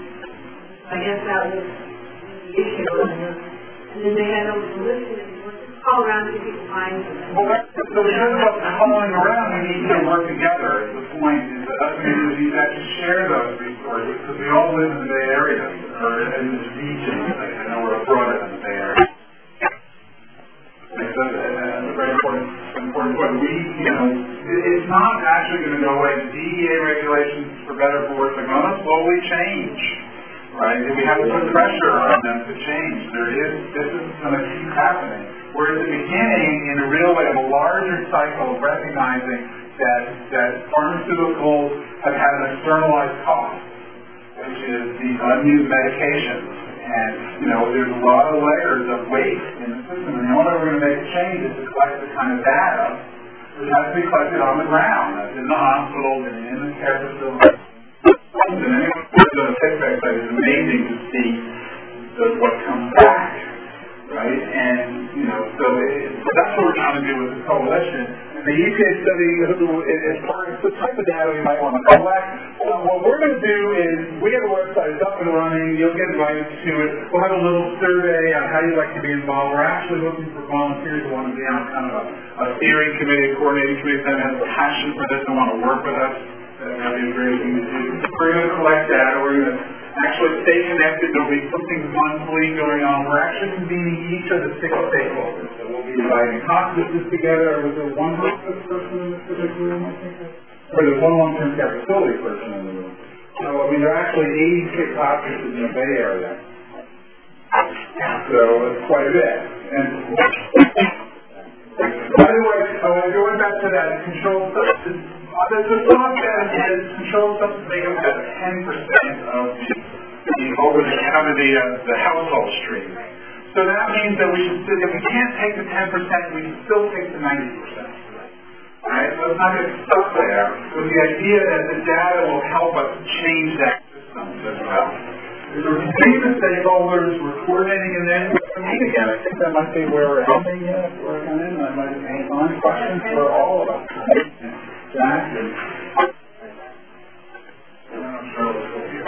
H: I guess that was the issue, and then they had no solution. Let's call around and see if we can find something.
G: Well, that's, so because of calling around, we need to work together. The point is that us communities have to share those resources, because we all live in the Bay Area, or in this region. I know we're abroad in the Bay Area. It's a very important, important point. We, you know, it's not actually going to go away. The D E A regulations, for better or for worse, are going to slowly change, right? And we have to put pressure on them to change. There is, this is going to keep happening. We're at the beginning, in a real way, of a larger cycle of recognizing that, that pharmaceuticals have had an externalized cost, which is these unused medications. And, you know, there's a lot of layers of waste in the system, and the only way we're going to make a change is to collect the kind of data which has to be collected on the ground, that's in the hospitals and in the care facilities. And anyone who's done a tech site, it's amazing to see the, what comes back, right? And, you know, so, it, so that's what we're trying to do with the coalition. The E P A study is part of the type of data we might want to collect. So what we're going to do is, we have a website, it's up and running, you'll get invited to it. We'll have a little survey on how you'd like to be involved. We're actually looking for volunteers who want to be on kind of a, a steering committee, a coordinating committee that has a passion for this and want to work with us. That would be a great thing to do. We're going to collect data, we're going to actually stay connected. There'll be something monthly going on. We're actually convening each of the six stakeholders. So we'll be inviting hospices together. Was there one hospice person in this particular room, I think? Or there's one long-term care facility person in the room. So, I mean, there are actually eighty-six offices in the Bay Area. So it's quite a bit. And by the way, uh, going back to that controlled substance, uh, there's a thought that is controlled substance make up about ten percent of the, the over the counter the uh, the household stream. So that means that we should, if we can't take the ten percent, we can still take the ninety percent. Right? So it's not going to stop there with the idea that the data will help us change that system as well. If we're seeing the stakeholders, we're coordinating and then meet again. I think that might be where we're heading. Uh, we're in. I might hang on questions for all of us. Jack and I'm sure we'll go here.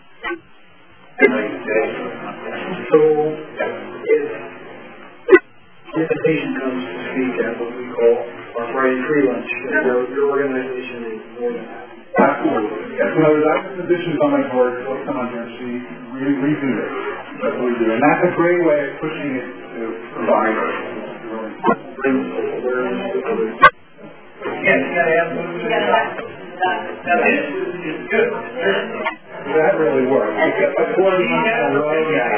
E: So, if, if a patient comes to speak at what we call our Friday free lunch, your, your organization is more than that.
G: Absolutely. Yes. So I have physicians on my board who come on here and see, we, we do this. That's what we do. And that's a great way of pushing it to providers.
E: Bring awareness to others.
F: Yes, you gotta have them. That is, is good.
G: That really works. It's forty months in a row.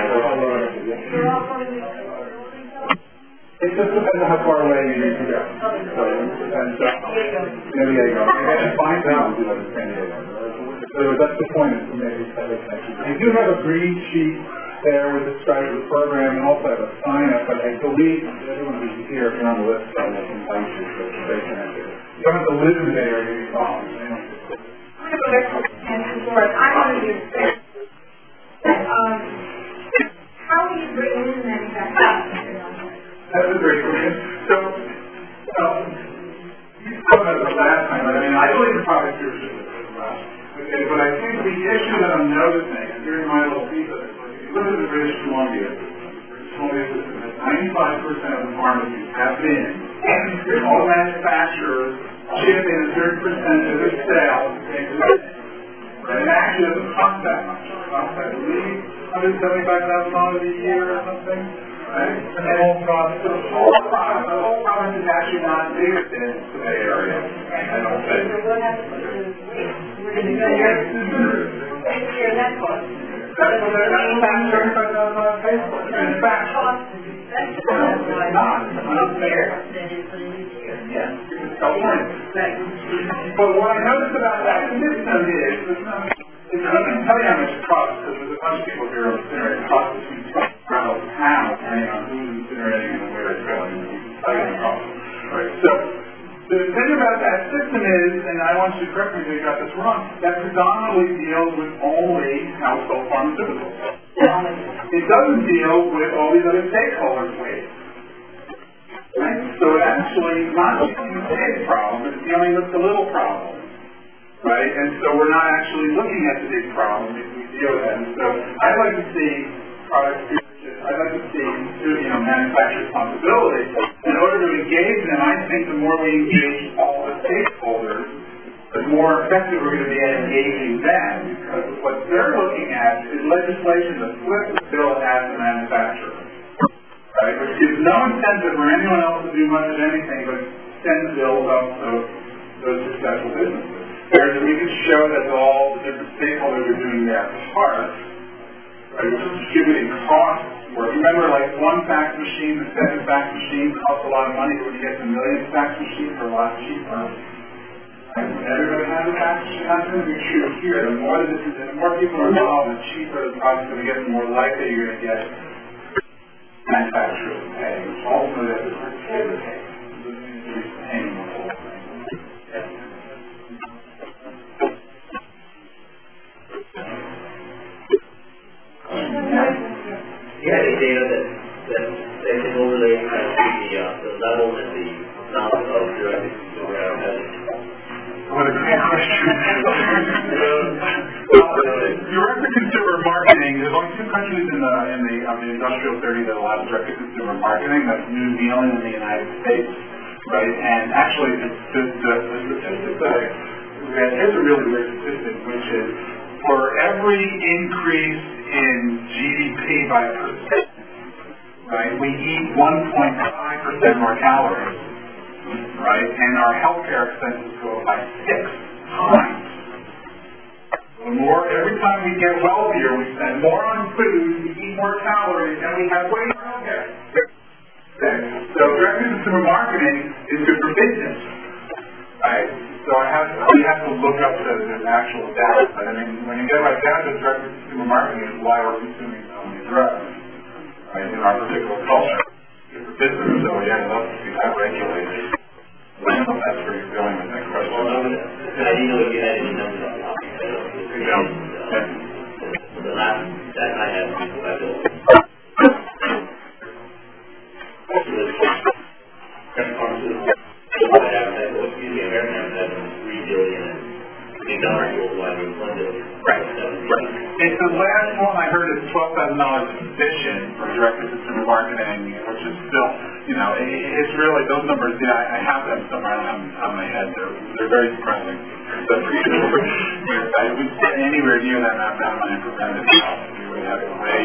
G: It just depends on how far away you need to go. So, and, uh, San Diego. I can find out who lives in San Diego. So that's the point, is to maybe have a connection. You do have a green sheet there with describes the program and also have a sign up, but I believe everyone who's here, if you're on the list, I will invite you to stay connected. You don't have to live in the Bay Area to be followed.
D: I have a question, Doris. I want to do um, how do you bring in manufacturing?
G: That's a great question. So, um, you spoke about this last time, but I mean, I believe the product here is okay, but I think the issue that I'm noticing, and here's my little piece of it, like, if you look at the British Columbia, British Columbia system has ninety-five percent of the pharmacies have been, and all manufacturers chip in a certain percent of their sales to take the right? And actually, it doesn't cost that much. It costs, I believe, one hundred seventy-five thousand dollars a year or something. Right? And the whole process, the whole process, the whole process is actually not big in the Bay Area. I don't think. That's what they're not thirty-five thousand dollars pay for. In fact, it's not unfair. Yeah. But what I noticed about that system is, it's not going to tell you how much it costs, because there's a bunch of people here incinerating. It costs between twenty dollars a pound, depending on who's incinerating and where it's going. Right. So, the thing about that system is, and I want you to correct me if I got this wrong, that predominantly deals with only household pharmaceuticals. It doesn't deal with all these other stakeholders' waste. Right? So it's actually not dealing with the big problem, it's dealing with the little problem. Right? And so we're not actually looking at the big problem if we deal with that. And so I'd like to see product stewardship, I'd like to see you know, manufacturer responsibility. In order to engage them, I think the more we engage all the stakeholders, the more effective we're going to be at engaging them, because what they're looking at is legislation that flips the bill as the manufacturer. Right? Which gives no incentive for anyone else to do much of anything but send the bills up to those successful businesses. Whereas we can show that all the different stakeholders are doing their part, right, which is distributing costs. Or remember, like one fax machine, the second fax machine costs a lot of money, but when you get to a million fax machines for a lot cheaper. Right? Everybody has a fax machine. That's going to be true here. The more, the, the more people are involved, the cheaper the product's going to get, the more likely you're going to get manufacturers to pay, which ultimately is the pay. Paying the whole thing.
I: Do you have any data that, that they can overlay kind of the, uh, the level and the amount of direct consumer advertising?
G: What a great question. Direct-to-consumer marketing, there's only two countries in the, in the, um, the industrial thirty that allow direct-to-consumer marketing. That's New Zealand and the United States. Right? And actually, the, the, the, the statistic that I read, here's a really weird statistic, which is for every increase in G D P by percent, right, we eat one point five percent more calories, right, and our healthcare expenses go up by six times. The more, every time we get wealthier, we spend more on food, we eat more calories, and we have way more healthcare. So direct-to-consumer marketing is good for business, right? So I have to, we have to look up the, the actual data. But I mean, when you get right down to direct-to-consumer marketing, is why we're consuming so many drugs, right, in our particular culture. It's for business, so yeah, love to see that regulated. Well, that's where you're going with that question.
I: Well, no, I didn't know if you had any numbers on that.
G: Yeah.
I: The last that I had, I built.
G: It's the last one I heard is twelve thousand dollars a position for direct-to-consumer marketing, which is still, you know, it, it's really, those numbers, yeah, I, I have them somewhere on, on my head. They're, they're very surprising. So for you, if I would spend anywhere near that amount of money for preventative health, we would have a way.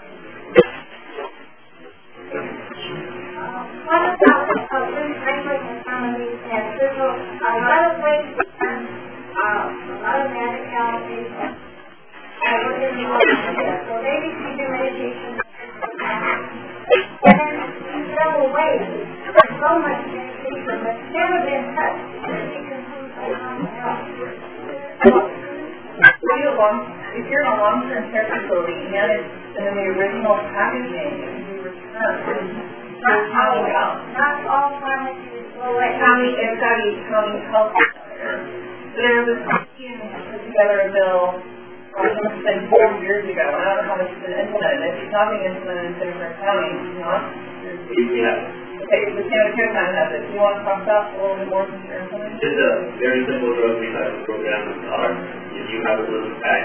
D: What about uh, when regulating families and there's a, a lot of ways to learn, uh, a lot of medicalities and I look at the water, so maybe we do meditation and then in several ways, there's so much medication that's never been touched that it can prove so health.
A: If you're a long, if you're in a long-term care facility and it's in the original packaging, it can be returned.
D: Not all, not all pharmacies will let
A: County, it's county, county health care. There was a team that put together a bill, it must have been four years ago, and I don't know how much has been implemented. If it's not being implemented in Santa Cruz County, you know?
I: Yeah.
A: Okay, the Santa Cruz County has it. Do you want to talk about a little bit more from your implementation?
I: Just a very simple drug recycle program. Uh, if you have a little pack,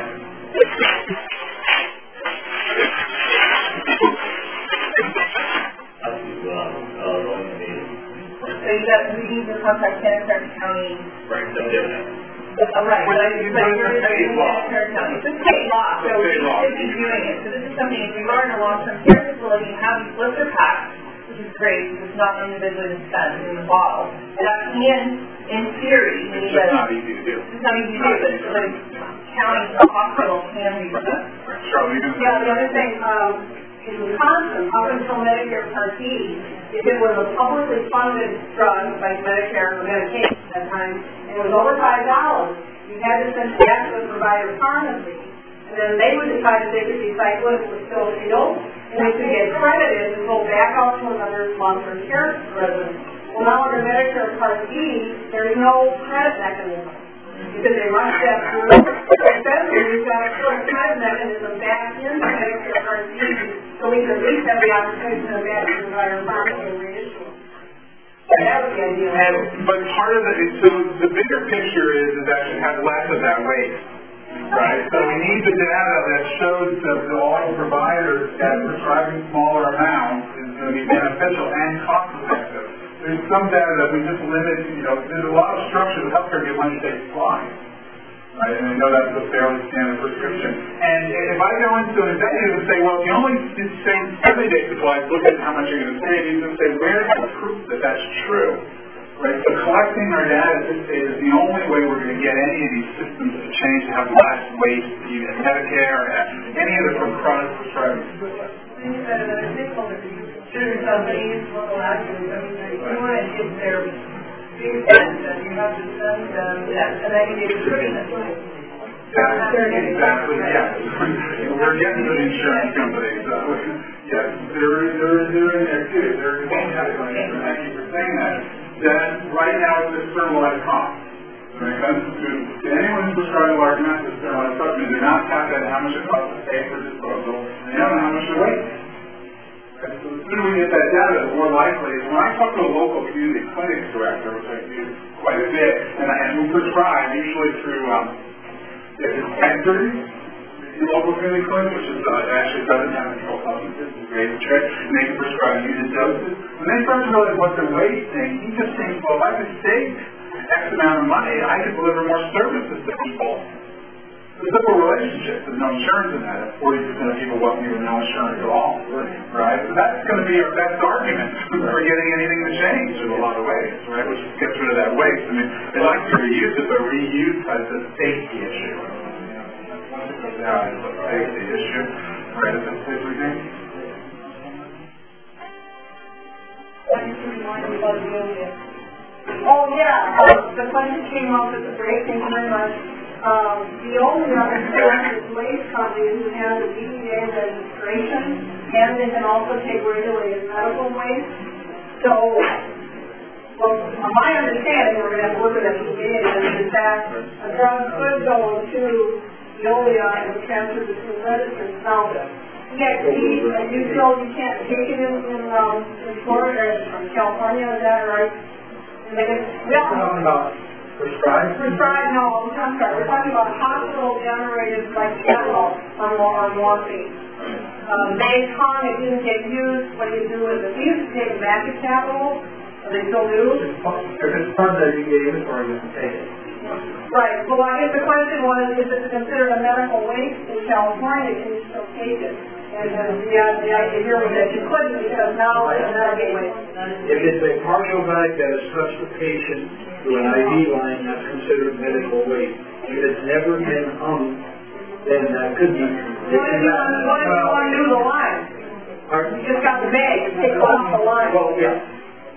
A: So you got, you need to contact Santa Cruz County.
I: right, so different.
A: Oh, right, but I, but
G: But
A: you're
G: it's a state law.
A: Santa Cruz County. It's a state law, so
G: It's a
A: we
G: state law.
A: should be doing it. So this is something, if you are in a long-term care facility, you have these blister packs, which is great, because it's not individually dispensed in the bottle. That can, in theory,
G: It's
A: need
G: just
A: a,
G: not easy to do.
A: it's not easy to do, but the county, the hospital can be done.
G: Charlie, you can.
B: Yeah, the other thing, um, in Wisconsin, up until Medicare Part D, if it was a publicly funded drug, like Medicare or Medicaid at that time, and it was over five dollars, you had to send it back to the provider pharmacy, and then they would decide if they could recycle it if it was still sealed, and they could get credited and go back out to another long-term care resident. Well, now under Medicare Part D, there's no credit mechanism, because they rush that through. Instead, we've got a sort of credit mechanism back into Medicare Part D, so we can at least have the opportunity to go back to the provider pharmacy and reissue. That was the idea.
G: And, but part of the, so the bigger picture is, is that you have less of that waste, right? So we need the data that shows that the, all the providers that prescribing smaller amounts is going to be beneficial and cost effective. There's some data that we just limit, you know, there's a lot of structure of healthcare get money day supply. Right, and I know that's a fairly standard prescription. And if I go into an executive and say, well, if you only say seventy day supplies, look at how much you're going to save, he's going to say, where's the proof that that's true? Right, so collecting our data at this stage is the only way we're going to get any of these systems to change to have less waste, either Medicare or any of the chronic prescribing systems.
A: Certain companies will allow you, I mean, if you want to get their big expense, you have to send them, and then you get a prescription.
G: Exactly, exactly, yeah. We're getting to the insurance companies, uh, yes, they're, they're doing their too, they're doing that, and thank you for saying that. That right now it's a sterilized cost. When it comes to, to anyone who's prescribing large amounts of sterilized substance, they're not tapped at how much it costs to pay for disposal, and they don't know how much to waste. So the sooner we get that data, the more likely. When I talk to a local community clinics director, which I do quite a bit, and I and we prescribe usually through um, dispensaries, the local community clinic, which is uh, actually doesn't have controlled substances, it's a great trick, and they can prescribe unit doses. When they start to realize what they're wasting, he just thinks, well, if I could save X amount of money, I could deliver more services to people. There's a simple relationship. There's no insurance in that. forty percent of people welcome you with no insurance at all, right? So that's going to be our best argument for getting anything to change in a lot of ways, right? Which gets rid of that waste. I mean, they like to reuse it, but reuse has a safety issue.
J: uh, safety issue, right at the particular game.
B: Oh, yeah, uh, the question came up at the break, thank you very much. Um, Veolia is a waste company who has a D E A registration, and they can also take regulated medical waste. So, well, my understanding, we're going to have to look at the D E A, is that a drug could go to Veolia and be transferred to two registrants. Now, E X T, and you feel you can't take it in, in, um, in Florida or from California, is that right? And they can, yeah.
E: Talking about prescribed?
B: Prescribed, no, I'm sorry, we're talking about hospital-generated like fentanyl or, or morphine. Um, they come, it didn't get used, what do you do with it? We used to take them back to Capital, are they still do?
E: If it's part of the D E A inventory, you can take it.
B: Right, well, I guess the question was, if it's considered a medical waste in California, can you still take it? And uh, the, uh, the idea here was that you couldn't because now it's a medical waste.
E: If it's a partial bag that is touched the patient through an I V line, that's considered medical waste. If it's never been hung, then that could be.
B: What if you want, what if you want to do the line?
E: Pardon?
B: You just got the bag, you take it off the line.
E: Well, yeah.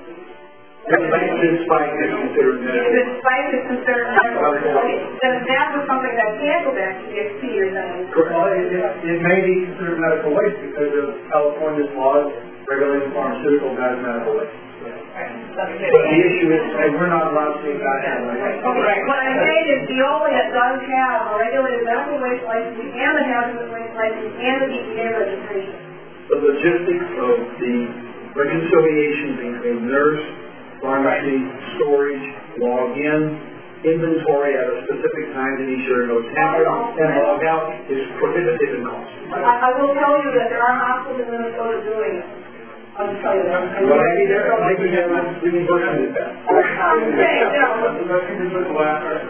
E: If it's spike is considered medical.
B: If it's spike is considered medical waste, then if that was something that can go back to E X T or something.
E: Well, it, it, it may be considered medical waste because of California's laws regulating pharmaceuticals as medical waste. But the issue is, hey, we're not allowed to take that kind of waste.
B: Okay, what I'm saying is Veolia does have a regulated medical waste license and the hazardous waste license and the D E A registration.
E: The logistics of the reconciliation between nurse, pharmacy, storage, log in, inventory at a specific time to be sure no tamper, and log out is prohibitive in cost.
B: I, I will tell you that there are hospitals in Minnesota doing it. I'll just tell you that.
E: Well, maybe there, maybe there was reimbursement at that.
B: I'm saying, you know.
J: Let's keep it with the last part.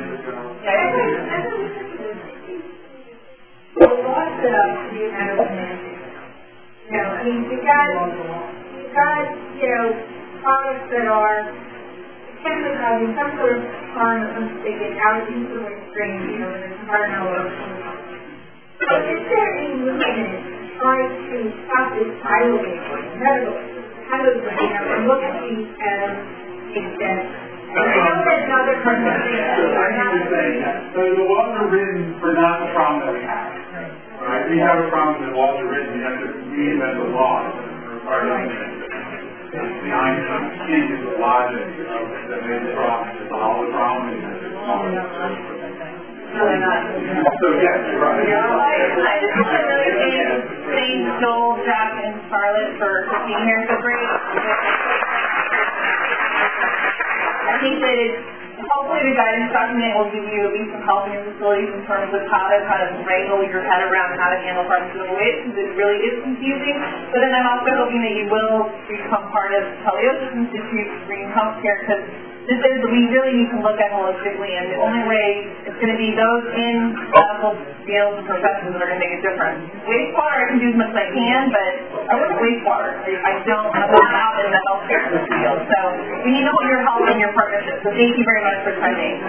D: The law set up to be a kind of management. You know, I mean, you've got, you've got, you know, products that are potentially causing some sort of harm once they get out into the stream, you know, in an environmental or so is there any movement to try to stop this siloing of medical silos, you know, and look at these as exempt? And I know there's other countries that are not.
J: So the laws are written for not the problem that we have. Right? We have a problem that laws are written, we have to reinvent the laws for our government. Behind some changes the logic of that made the problem to solve the problem and that it's solved.
A: Really not.
J: So yes, you're right.
A: Yeah, I, I just want to really thank, thank Joel, Jack, and Charlotte for being here so great. I think that it's, hopefully the guidance document will give you at least some help in your facilities in terms of how to kind of wrangle your head around how to handle pharmaceutical waste, because it really is confusing. But then I'm also hoping that you will become part of Teleosis Institute Green Healthcare, because this is, we really need to look at holistically, and the only way it's going to be those in medical fields and professions that are going to make a difference. Wastewater, I can do as much as I can, but I work with wastewater. I, I don't, I'm not out in the healthcare field. So we need to hold your help and your partnership. So thank you very much for attending.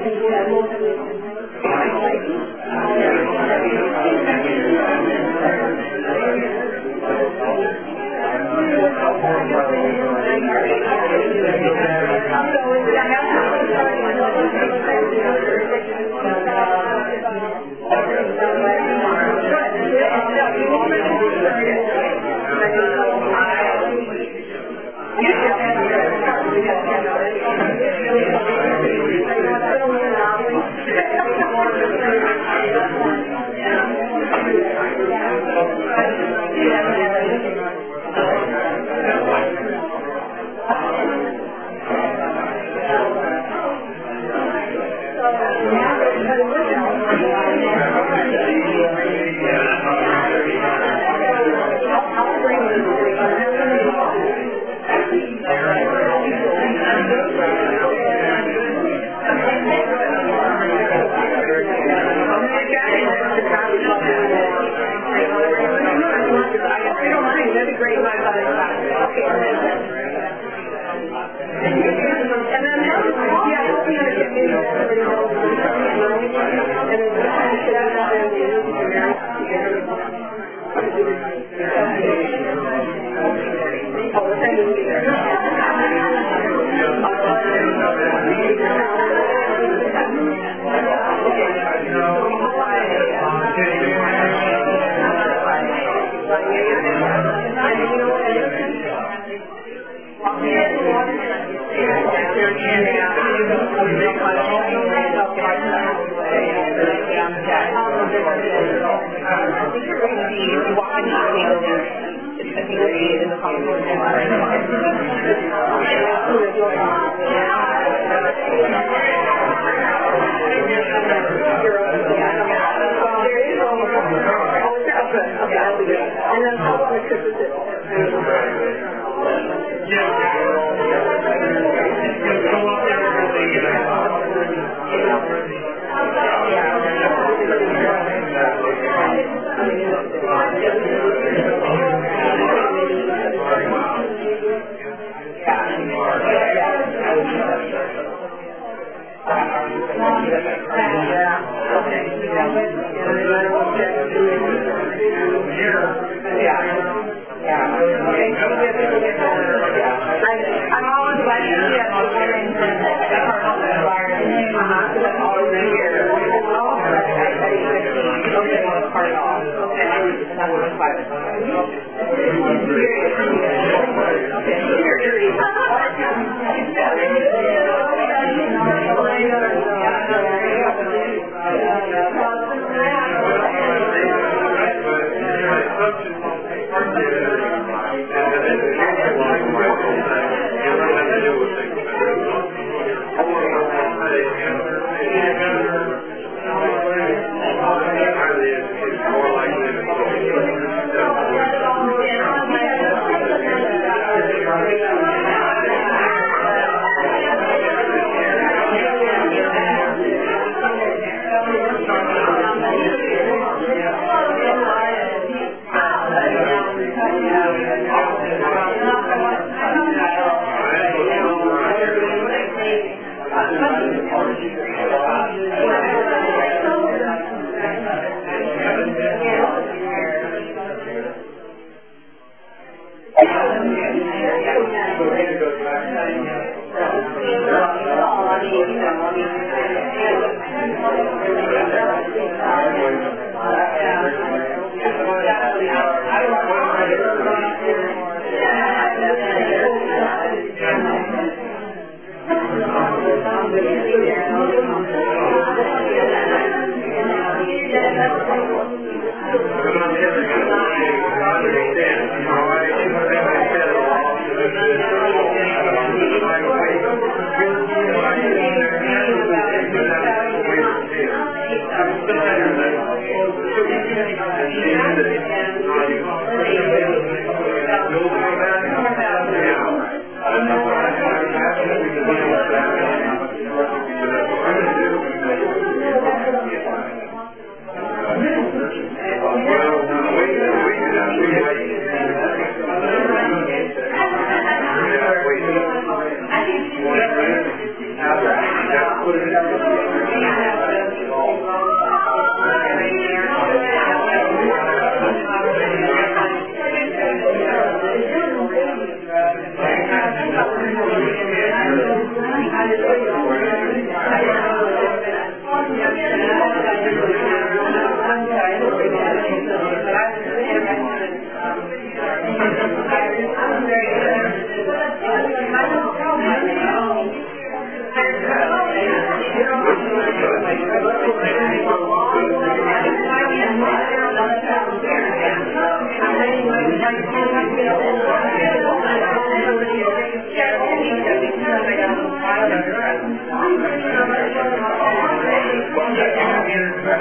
E: Whatever it is, have that. That's what it is.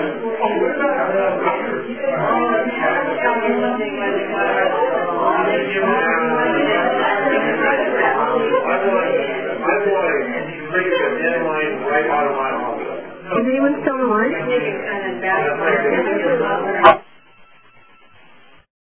B: Is anyone still alive?